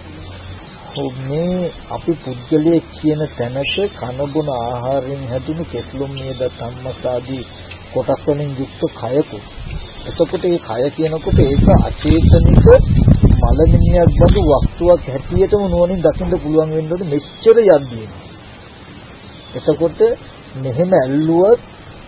මේ අපි පුද්ගලයේ කියන තැනක කන බොන ආහාරයෙන් හැදුණු කෙස්ලොම් නේද ධම්මසාදී කොටස් වලින් යුක්ත කයක. එතකොට මේ කය කියනකොට ඒක අචේතනික මලමිනියක් බඳු වස්තුවක් හැටියටම නුවණින් දකින්න පුළුවන් වෙන්න ඕනේ මෙච්චර යද්දී. එතකොට මෙහෙම ඇල්ලුවත්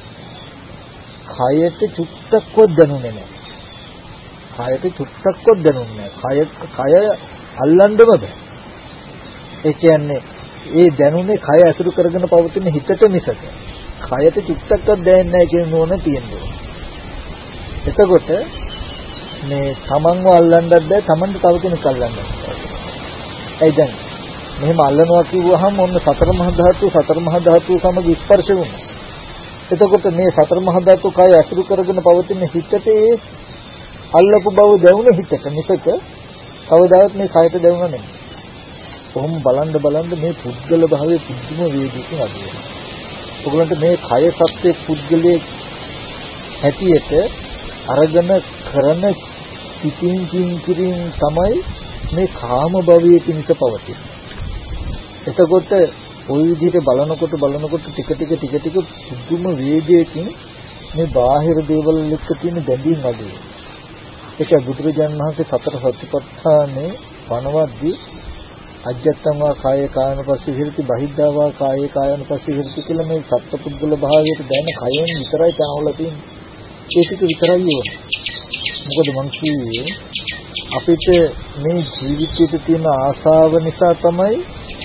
කයට චුට්ටක්වත් දැනුනේ නැහැ. කයට චුට්ටක්වත් දැනුනේ නැහැ. කය කය අල්ලන්නම බෑ. ඒ කියන්නේ ඒ දැනුනේ කය ඇසුරු කරගෙන පවතින හිතට මිසක කයට චුට්ටක්වත් දැනෙන්නේ නැහැ කියන නෝන තියෙනවා. එතකොට මේ තමන්ව අල්ලන්නත් බෑ තමන්ට තව කෙනෙක් අල්ලන්නත් බෑ. ඒ දැන් මෙහෙම අල්ලනවා කිව්වහම ඔන්න සතර මහා ධාතු සතර මහා ධාතු සමග ස්පර්ශ වුණා. එතකොට මේ සතර මහා ධාතු කය ඇසුරු කරගෙන පවතින හිතට ඒ අල්ලපු බව දැනුනේ හිතට මිසක කවදාවත් මේ කයට දැනුණා නෙමෙයි. කොහොම බලන්න බලන්න මේ පුද්ගල භාවයේ පුදුම වේගයකින් අඩු වෙනවා. ඔයගලන්ට මේ කය සත්‍යයේ පුද්ගලයේ හැටියට අරගෙන කරන පිටින් කිංකිරින් තමයි මේ කාම භවයේ පිණිස පවතින්නේ. එතකොට ওই විදිහට බලනකොට බලනකොට ටික ටික ටික ටික පුදුම වේගයකින් මේ බාහිර දේවල් එක්ක තියෙන බැඳීම් අඩු වෙනවා. ඒක බුදුරජාණන් වහන්සේ සතර සතිපට්ඨානේ වනවද්දී අජත්තම කාය කායනුපස්සී විහෙරති බහිද්ධාවා කාය කායනුපස්සී විහෙරති කියලා මේ සත්පුද්ගල භාවයට දැනෙන කයෙන් විතරයි තනවල තියෙන්නේ. ඒක විතරයි ඕනේ. මොකද මං කිව්වේ අපිට මේ ජීවිතයේ තියෙන ආශාව නිසා තමයි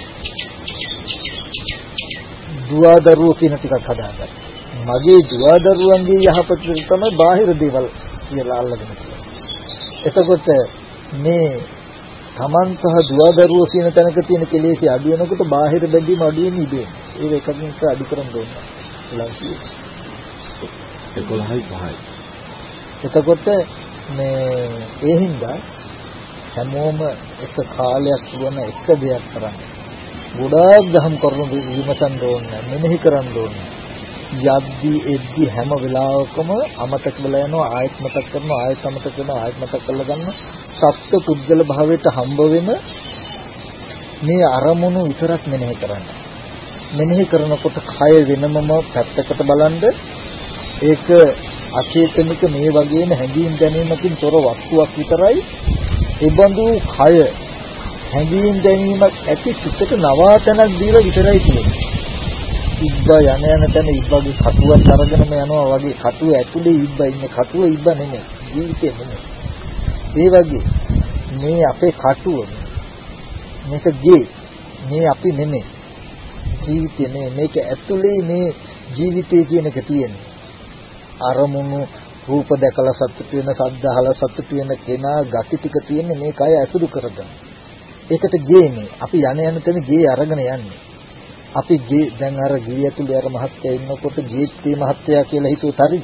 දුවදරුවෝ කියන ටිකක් හදාගන්නේ. මගේ දුවදරුවන්ගේ යහපත තමයි බාහිර දේවල් කියලා අල්ලගෙන තියෙන්නේ. එතකොට මේ තමන් සහ දුවදරුවෝ කියන තැනක තියෙන කෙලෙස් අඩු වෙනකොට බාහිර බැඳීම අඩු වෙන්නේ ඉබේ. ඒක එකකින් එක අඩු කරන් දෙන්න. එකොළහයි පහයි. එතකොට මේ ඒ හින්දා හැමෝම එක කාලයක් වුණ එක දෙයක් කරන්න. ගොඩාක් දහම් කරුණු විමසන්න ඕනේ, මෙනෙහි කරන්න ඕනේ. යද්දි එද්දි හැම වෙලාවකම අමතක වෙලා යනවා, ආයෙත් මතක් කරනවා, ආයෙත් අමතක කරනවා, ආයෙත් මතක් කරලා ගන්නවා. සත්‍ය පුද්ගල භාවයට හම්බ වෙන මේ අරමුණු විතරක් මෙනෙහි කරන්න. මෙනෙහි කරනකොට කය වෙනමම පැත්තකට බලන්ද ඒක අචේතනික මේ වගේම හැඟීම් දැනීමකින් තොර වස්තුවක් විතරයි. ඒ බඳු කය හැඟීම් දැනීමක් ඇති සිතට නවාතනක් දීලා විතරයි තියෙන්නේ. ඉබ්බා යන යන තැන ඉබ්බාගේ කටුවක් අරගෙනම යනවා වගේ කටුව ඇතුලේ ඉබ්බා ඉන්නේ. කටුව ඉබ්බා නෙමෙයි, ජීවිතේ නෙමෙයි. ඒ වගේ මේ අපේ කටුව මේක ගේ මේ අපි නෙමෙයි, ජීවිතේ නෙමෙයි. මේක ඇතුලේ මේ ජීවිතේ කියන එක තියෙන්නේ. අරමුණු රූප දැකලා සතුට වෙන, ශබ්ද අහලා සතුට වෙන කෙනා ගති ටික තියෙන්නේ මේ කය ඇසුරු කරගෙන. ඒකට ගේන්නේ අපි යන යන තැන ගේ අරගෙන යන්නේ. අපි ගේ දැන් අර ගේ ඇතුලේ අර මහත්තයා ඉන්නකොට ගේත්තේ මහත්තයා කියලා හිතුවත් හරිද?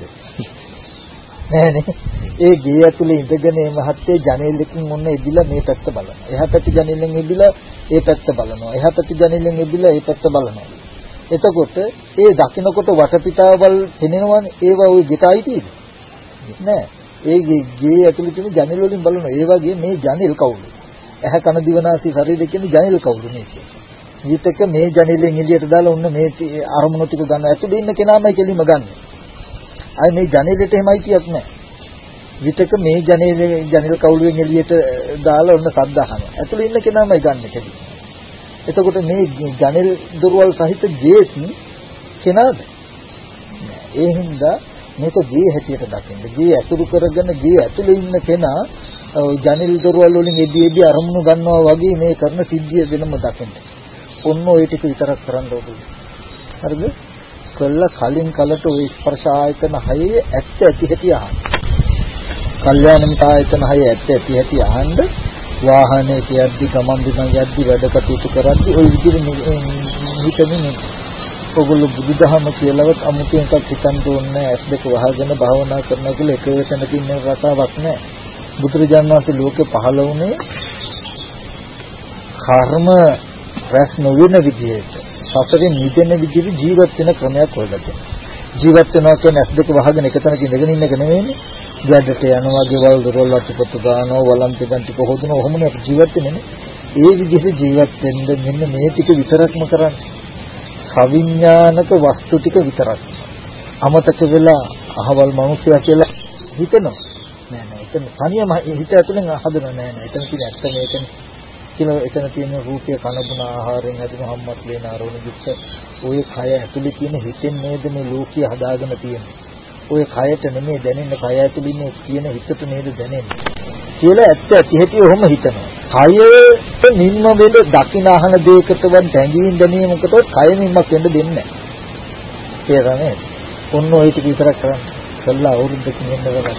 නෑනේ. ඒ ගේ ඇතුලේ ඉඳගෙන මේ මහත්තයා ජනේලකින් මොන්න එදිලා මේ පැත්ත බලනවා. එහා පැත්ත ජනේලෙන් එදිලා ඒ පැත්ත බලනවා. එහා පැත්ත ජනේලෙන් එදිලා ඒ පැත්ත බලනවා. එතකොට ඒ දකින්නකොට වටපිටාවල් පෙනෙනවනේ. ඒවා ওই ගෙට අයිතිද? නෑ. ඒ ගේ ඇතුලේ තියෙන ජනේල වලින් බලනවා. ඒ වගේ මේ ජනේල් කවුද? ඇහ කන දිවනාසී ශරීරය කියන්නේ ජනේල් කවුද මේක? විතක මේ ජනේලෙන් එළියට දාලා ඔන්න මේ අරමුණු ටික ගන්න. ඇතුලේ ඉන්න කෙනාමයි කෙලිම ගන්න. අය මේ ජනේලෙට එහෙමයි කියක් නෑ. විතක මේ ජනේලේ ජනේල් කවුළුවෙන් එළියට දාලා ඔන්න සද්ද අහනවා. ඇතුලේ ඉන්න කෙනාමයි ගන්න කෙලිම. එතකොට මේ ජනේල් දොරවල් සහිත ගේත් කෙනාද? ඒ හින්දා මේක ගේ හැටියට දකින්න. ගේ ඇතුළු කරගෙන ගේ ඇතුලේ ඉන්න කෙනා ජනේල් දොරවල් වලින් එදී එදී අරමුණු ගන්නවා වගේ මේ කරන සිද්ධිය වෙනම දකින්න. ඔන්න ওই ටික විතරක් කරන්න ඕනේ. හරිද? කළා කලින් කලට ওই ස්පර්ශ ආයතන හයේ ඇත්ත ඇති හැටි අහන්න. කල්යාණමික ආයතන හයේ ඇත්ත ඇති හැටි අහන්න. වාහනේ කියද්දි ගමන් බිමන් යද්දි වැඩ කටයුතු කරද්දි ওই විදිහට හිතමින් ඔගොල්ලෝ බුදුදහම කියලාවත් අමුතු එකක් හිතන්න ඕනේ නැහැ. ඇස් දෙක වහගෙන භාවනා කරනවා කියලා එක තැනක ඉන්න රසාවක් නැහැ. බුදුරජාණන් වහන්සේ ලෝකේ පහළ වුණේ කර්ම රැස් නොවන විදිහට, සසරින් මිදෙන විදිහට ජීවත් වෙන ක්‍රමයක් හොයලා තියෙනවා. ජීවත් වෙනවා කියන්නේ ඇස් දෙක වහගෙන එක තැනක ඉඳගෙන ඉන්න එක නෙවෙයිනේ. ගැඩට යනවා, ගෙවල් දොරවල් අතුපතු ගන්නවා, වළම් ටිකන් ටික හොදනවා. ඔහොමනේ අපි ජීවත් වෙන්නේ. ඒ විදිහට ජීවත් වෙන්න මෙන්න මේ ටික විතරක්ම කරන්නේ. සවිඥානික වස්තු ටික විතරක්. අමතක වෙලා අහවල් මිනිසයා කියලා හිතනවා. නෑ නෑ එතන තනියම හිත ඇතුලෙන් හදනවා. නෑ නෑ එතන තියෙන ඇත්ත මේකනේ කියලා. එතන තියෙන රූපය කනබුන ආහාරයෙන් හැදෙන හම්මස් ලේන ආරෝණ යුක්ත ඔය කය ඇතුලේ තියෙන හිතෙන් නේද මේ ලෝකය හදාගෙන තියෙන්නේ. ඔය කයට නෙමෙයි දැනෙන්නේ, කය ඇතුලේ ඉන්නේ කියන හිතට නේද දැනෙන්නේ කියලා ඇත්ත ඇති හැටි ඔහොම හිතනවා. කය නිම්ම වෙල දකින අහන දෙයකටවත් දැඟීම් දැනීමකටවත් කය නිම්මක් වෙන්න දෙන්නේ නැහැ. තේරෙන්නේ? ඔන්න ඔය ටික විතරක් කරන්න. කළා අවුරුද්දකින් එන්න වෙලා.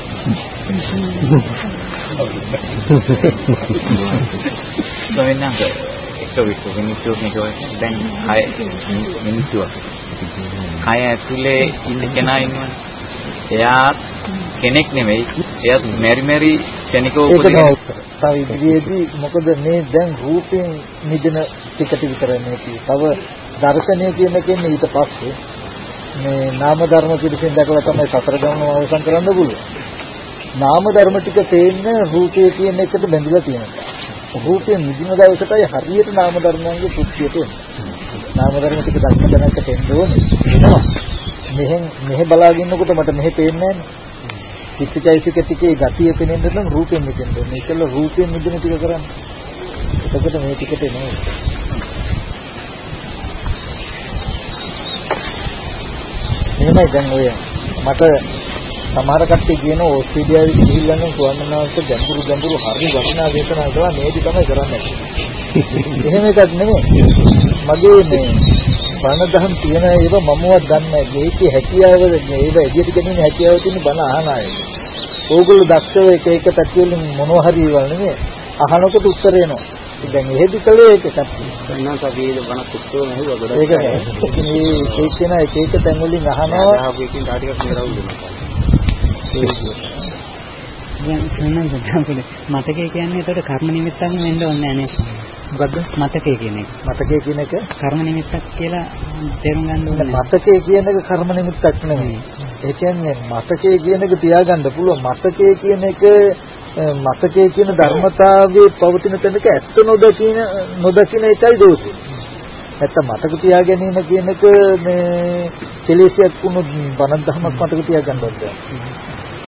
ස්වාමීන් වහන්සේ එක විශ්වවිද්‍යාලයක නිකෝයි දැන් හය මිනිත්තුවක්. කය ඇතුලේ ඉන්න කෙනා ඉන්නවනේ. එයා කෙනෙක් නෙමෙයි. එයා මෙරි මෙරි ක්ෂණිකව උපදින. තව ඉදිරියේදී මොකද මේ දැන් රූපයෙන් නිදන ටික ටික විතරයි මේ තියෙන්නේ. තව දර්ශනය කියන කෙනේ ඊට පස්සේ මේ නාම ධර්ම පිළිසින් දැකලා තමයි සතර ගමන අවසන් කරන්න පුළුවන්. නාම ධර්ම ටික පේන්න රූපයේ කියන එකට බැඳිලා තියෙනවා. රූපයෙන් නිදින දවසටයි හරියට නාම ධර්මයන්ගේ පුස්තියට එන්නේ. නාම ධර්ම ටික දක්න දැනට පෙන්න ඕනේ. එනවා. මෙහෙන් මෙහෙ බලාගෙන ඉන්නකොට මට මෙහෙ පේන්නේ නැහැ. චිත්තචෛතසික ටිකේ ගතිය පෙනෙන්න නම් රූපයෙන් මිදෙන්න ඕනේ. ඒකල රූපයෙන් මිදෙන ටික කරන්න. එතකොට මේ ටිකට එනවා. එහෙමයි දැන් ඔය මට සමහර කට්ටිය කියන ඕස්ට්‍රේලියාවේ ගිහිල්ලා නම් ස්වාමීන් වහන්සේ ගැඹුරු ගැඹුරු හරි වටිනා දේශනා කළා මේදි තමයි කරන්නේ. එහෙම එකක් නෙමෙයි. මගේ මේ බණ දහම් තියෙන ඒවා මමවත් දන්නේ නැහැ. මේකේ හැකියාව ඒවා එදියට ගැනීම හැකියාව තියෙන බණ අහන අය. ඕගොල්ලෝ දක්ෂව එක එක පැති වලින් මොනවා හරි ඒවා නෙමෙයි. අහනකොට උත්තර එනවා. දැන් එහෙදි කලේ ඒක තමයි. වෙනස අපි බණක් උත්තර නැහැ ගොඩක්. ඒක නෑ. මේ ඒක කියන එක එක තැන් වලින් අහනවා. ආපු එකකින් ඩාටියක් නිරවුල් වෙනවා. දැන් සම්මත ගන්න මතකයේ කියන්නේ ඒතර කර්ම නිමිත්තක් වෙන්න ඕනේ නැහැ නේද? මොකද්ද? මතකයේ කියන එක. මතකයේ කියන එක කර්ම නිමිත්තක් කියලා තේරුම් ගන්න ඕනේ. මතකයේ කියන එක කර්ම නිමිත්තක් නෙමෙයි. ඒ කියන්නේ මතකයේ කියන එක තියාගන්න පුළුවන්. මතකයේ කියන එක මතකයේ කියන ධර්මතාවයේ පවතින තැනක ඇත්ත නොදකින නොදකින එකයි දෝෂය. නැත්නම් මතක තියා ගැනීම කියන එක මේ කෙලෙසියක් වුණු බණ ධර්මයක් මතක තියාගන්න ඕනේ.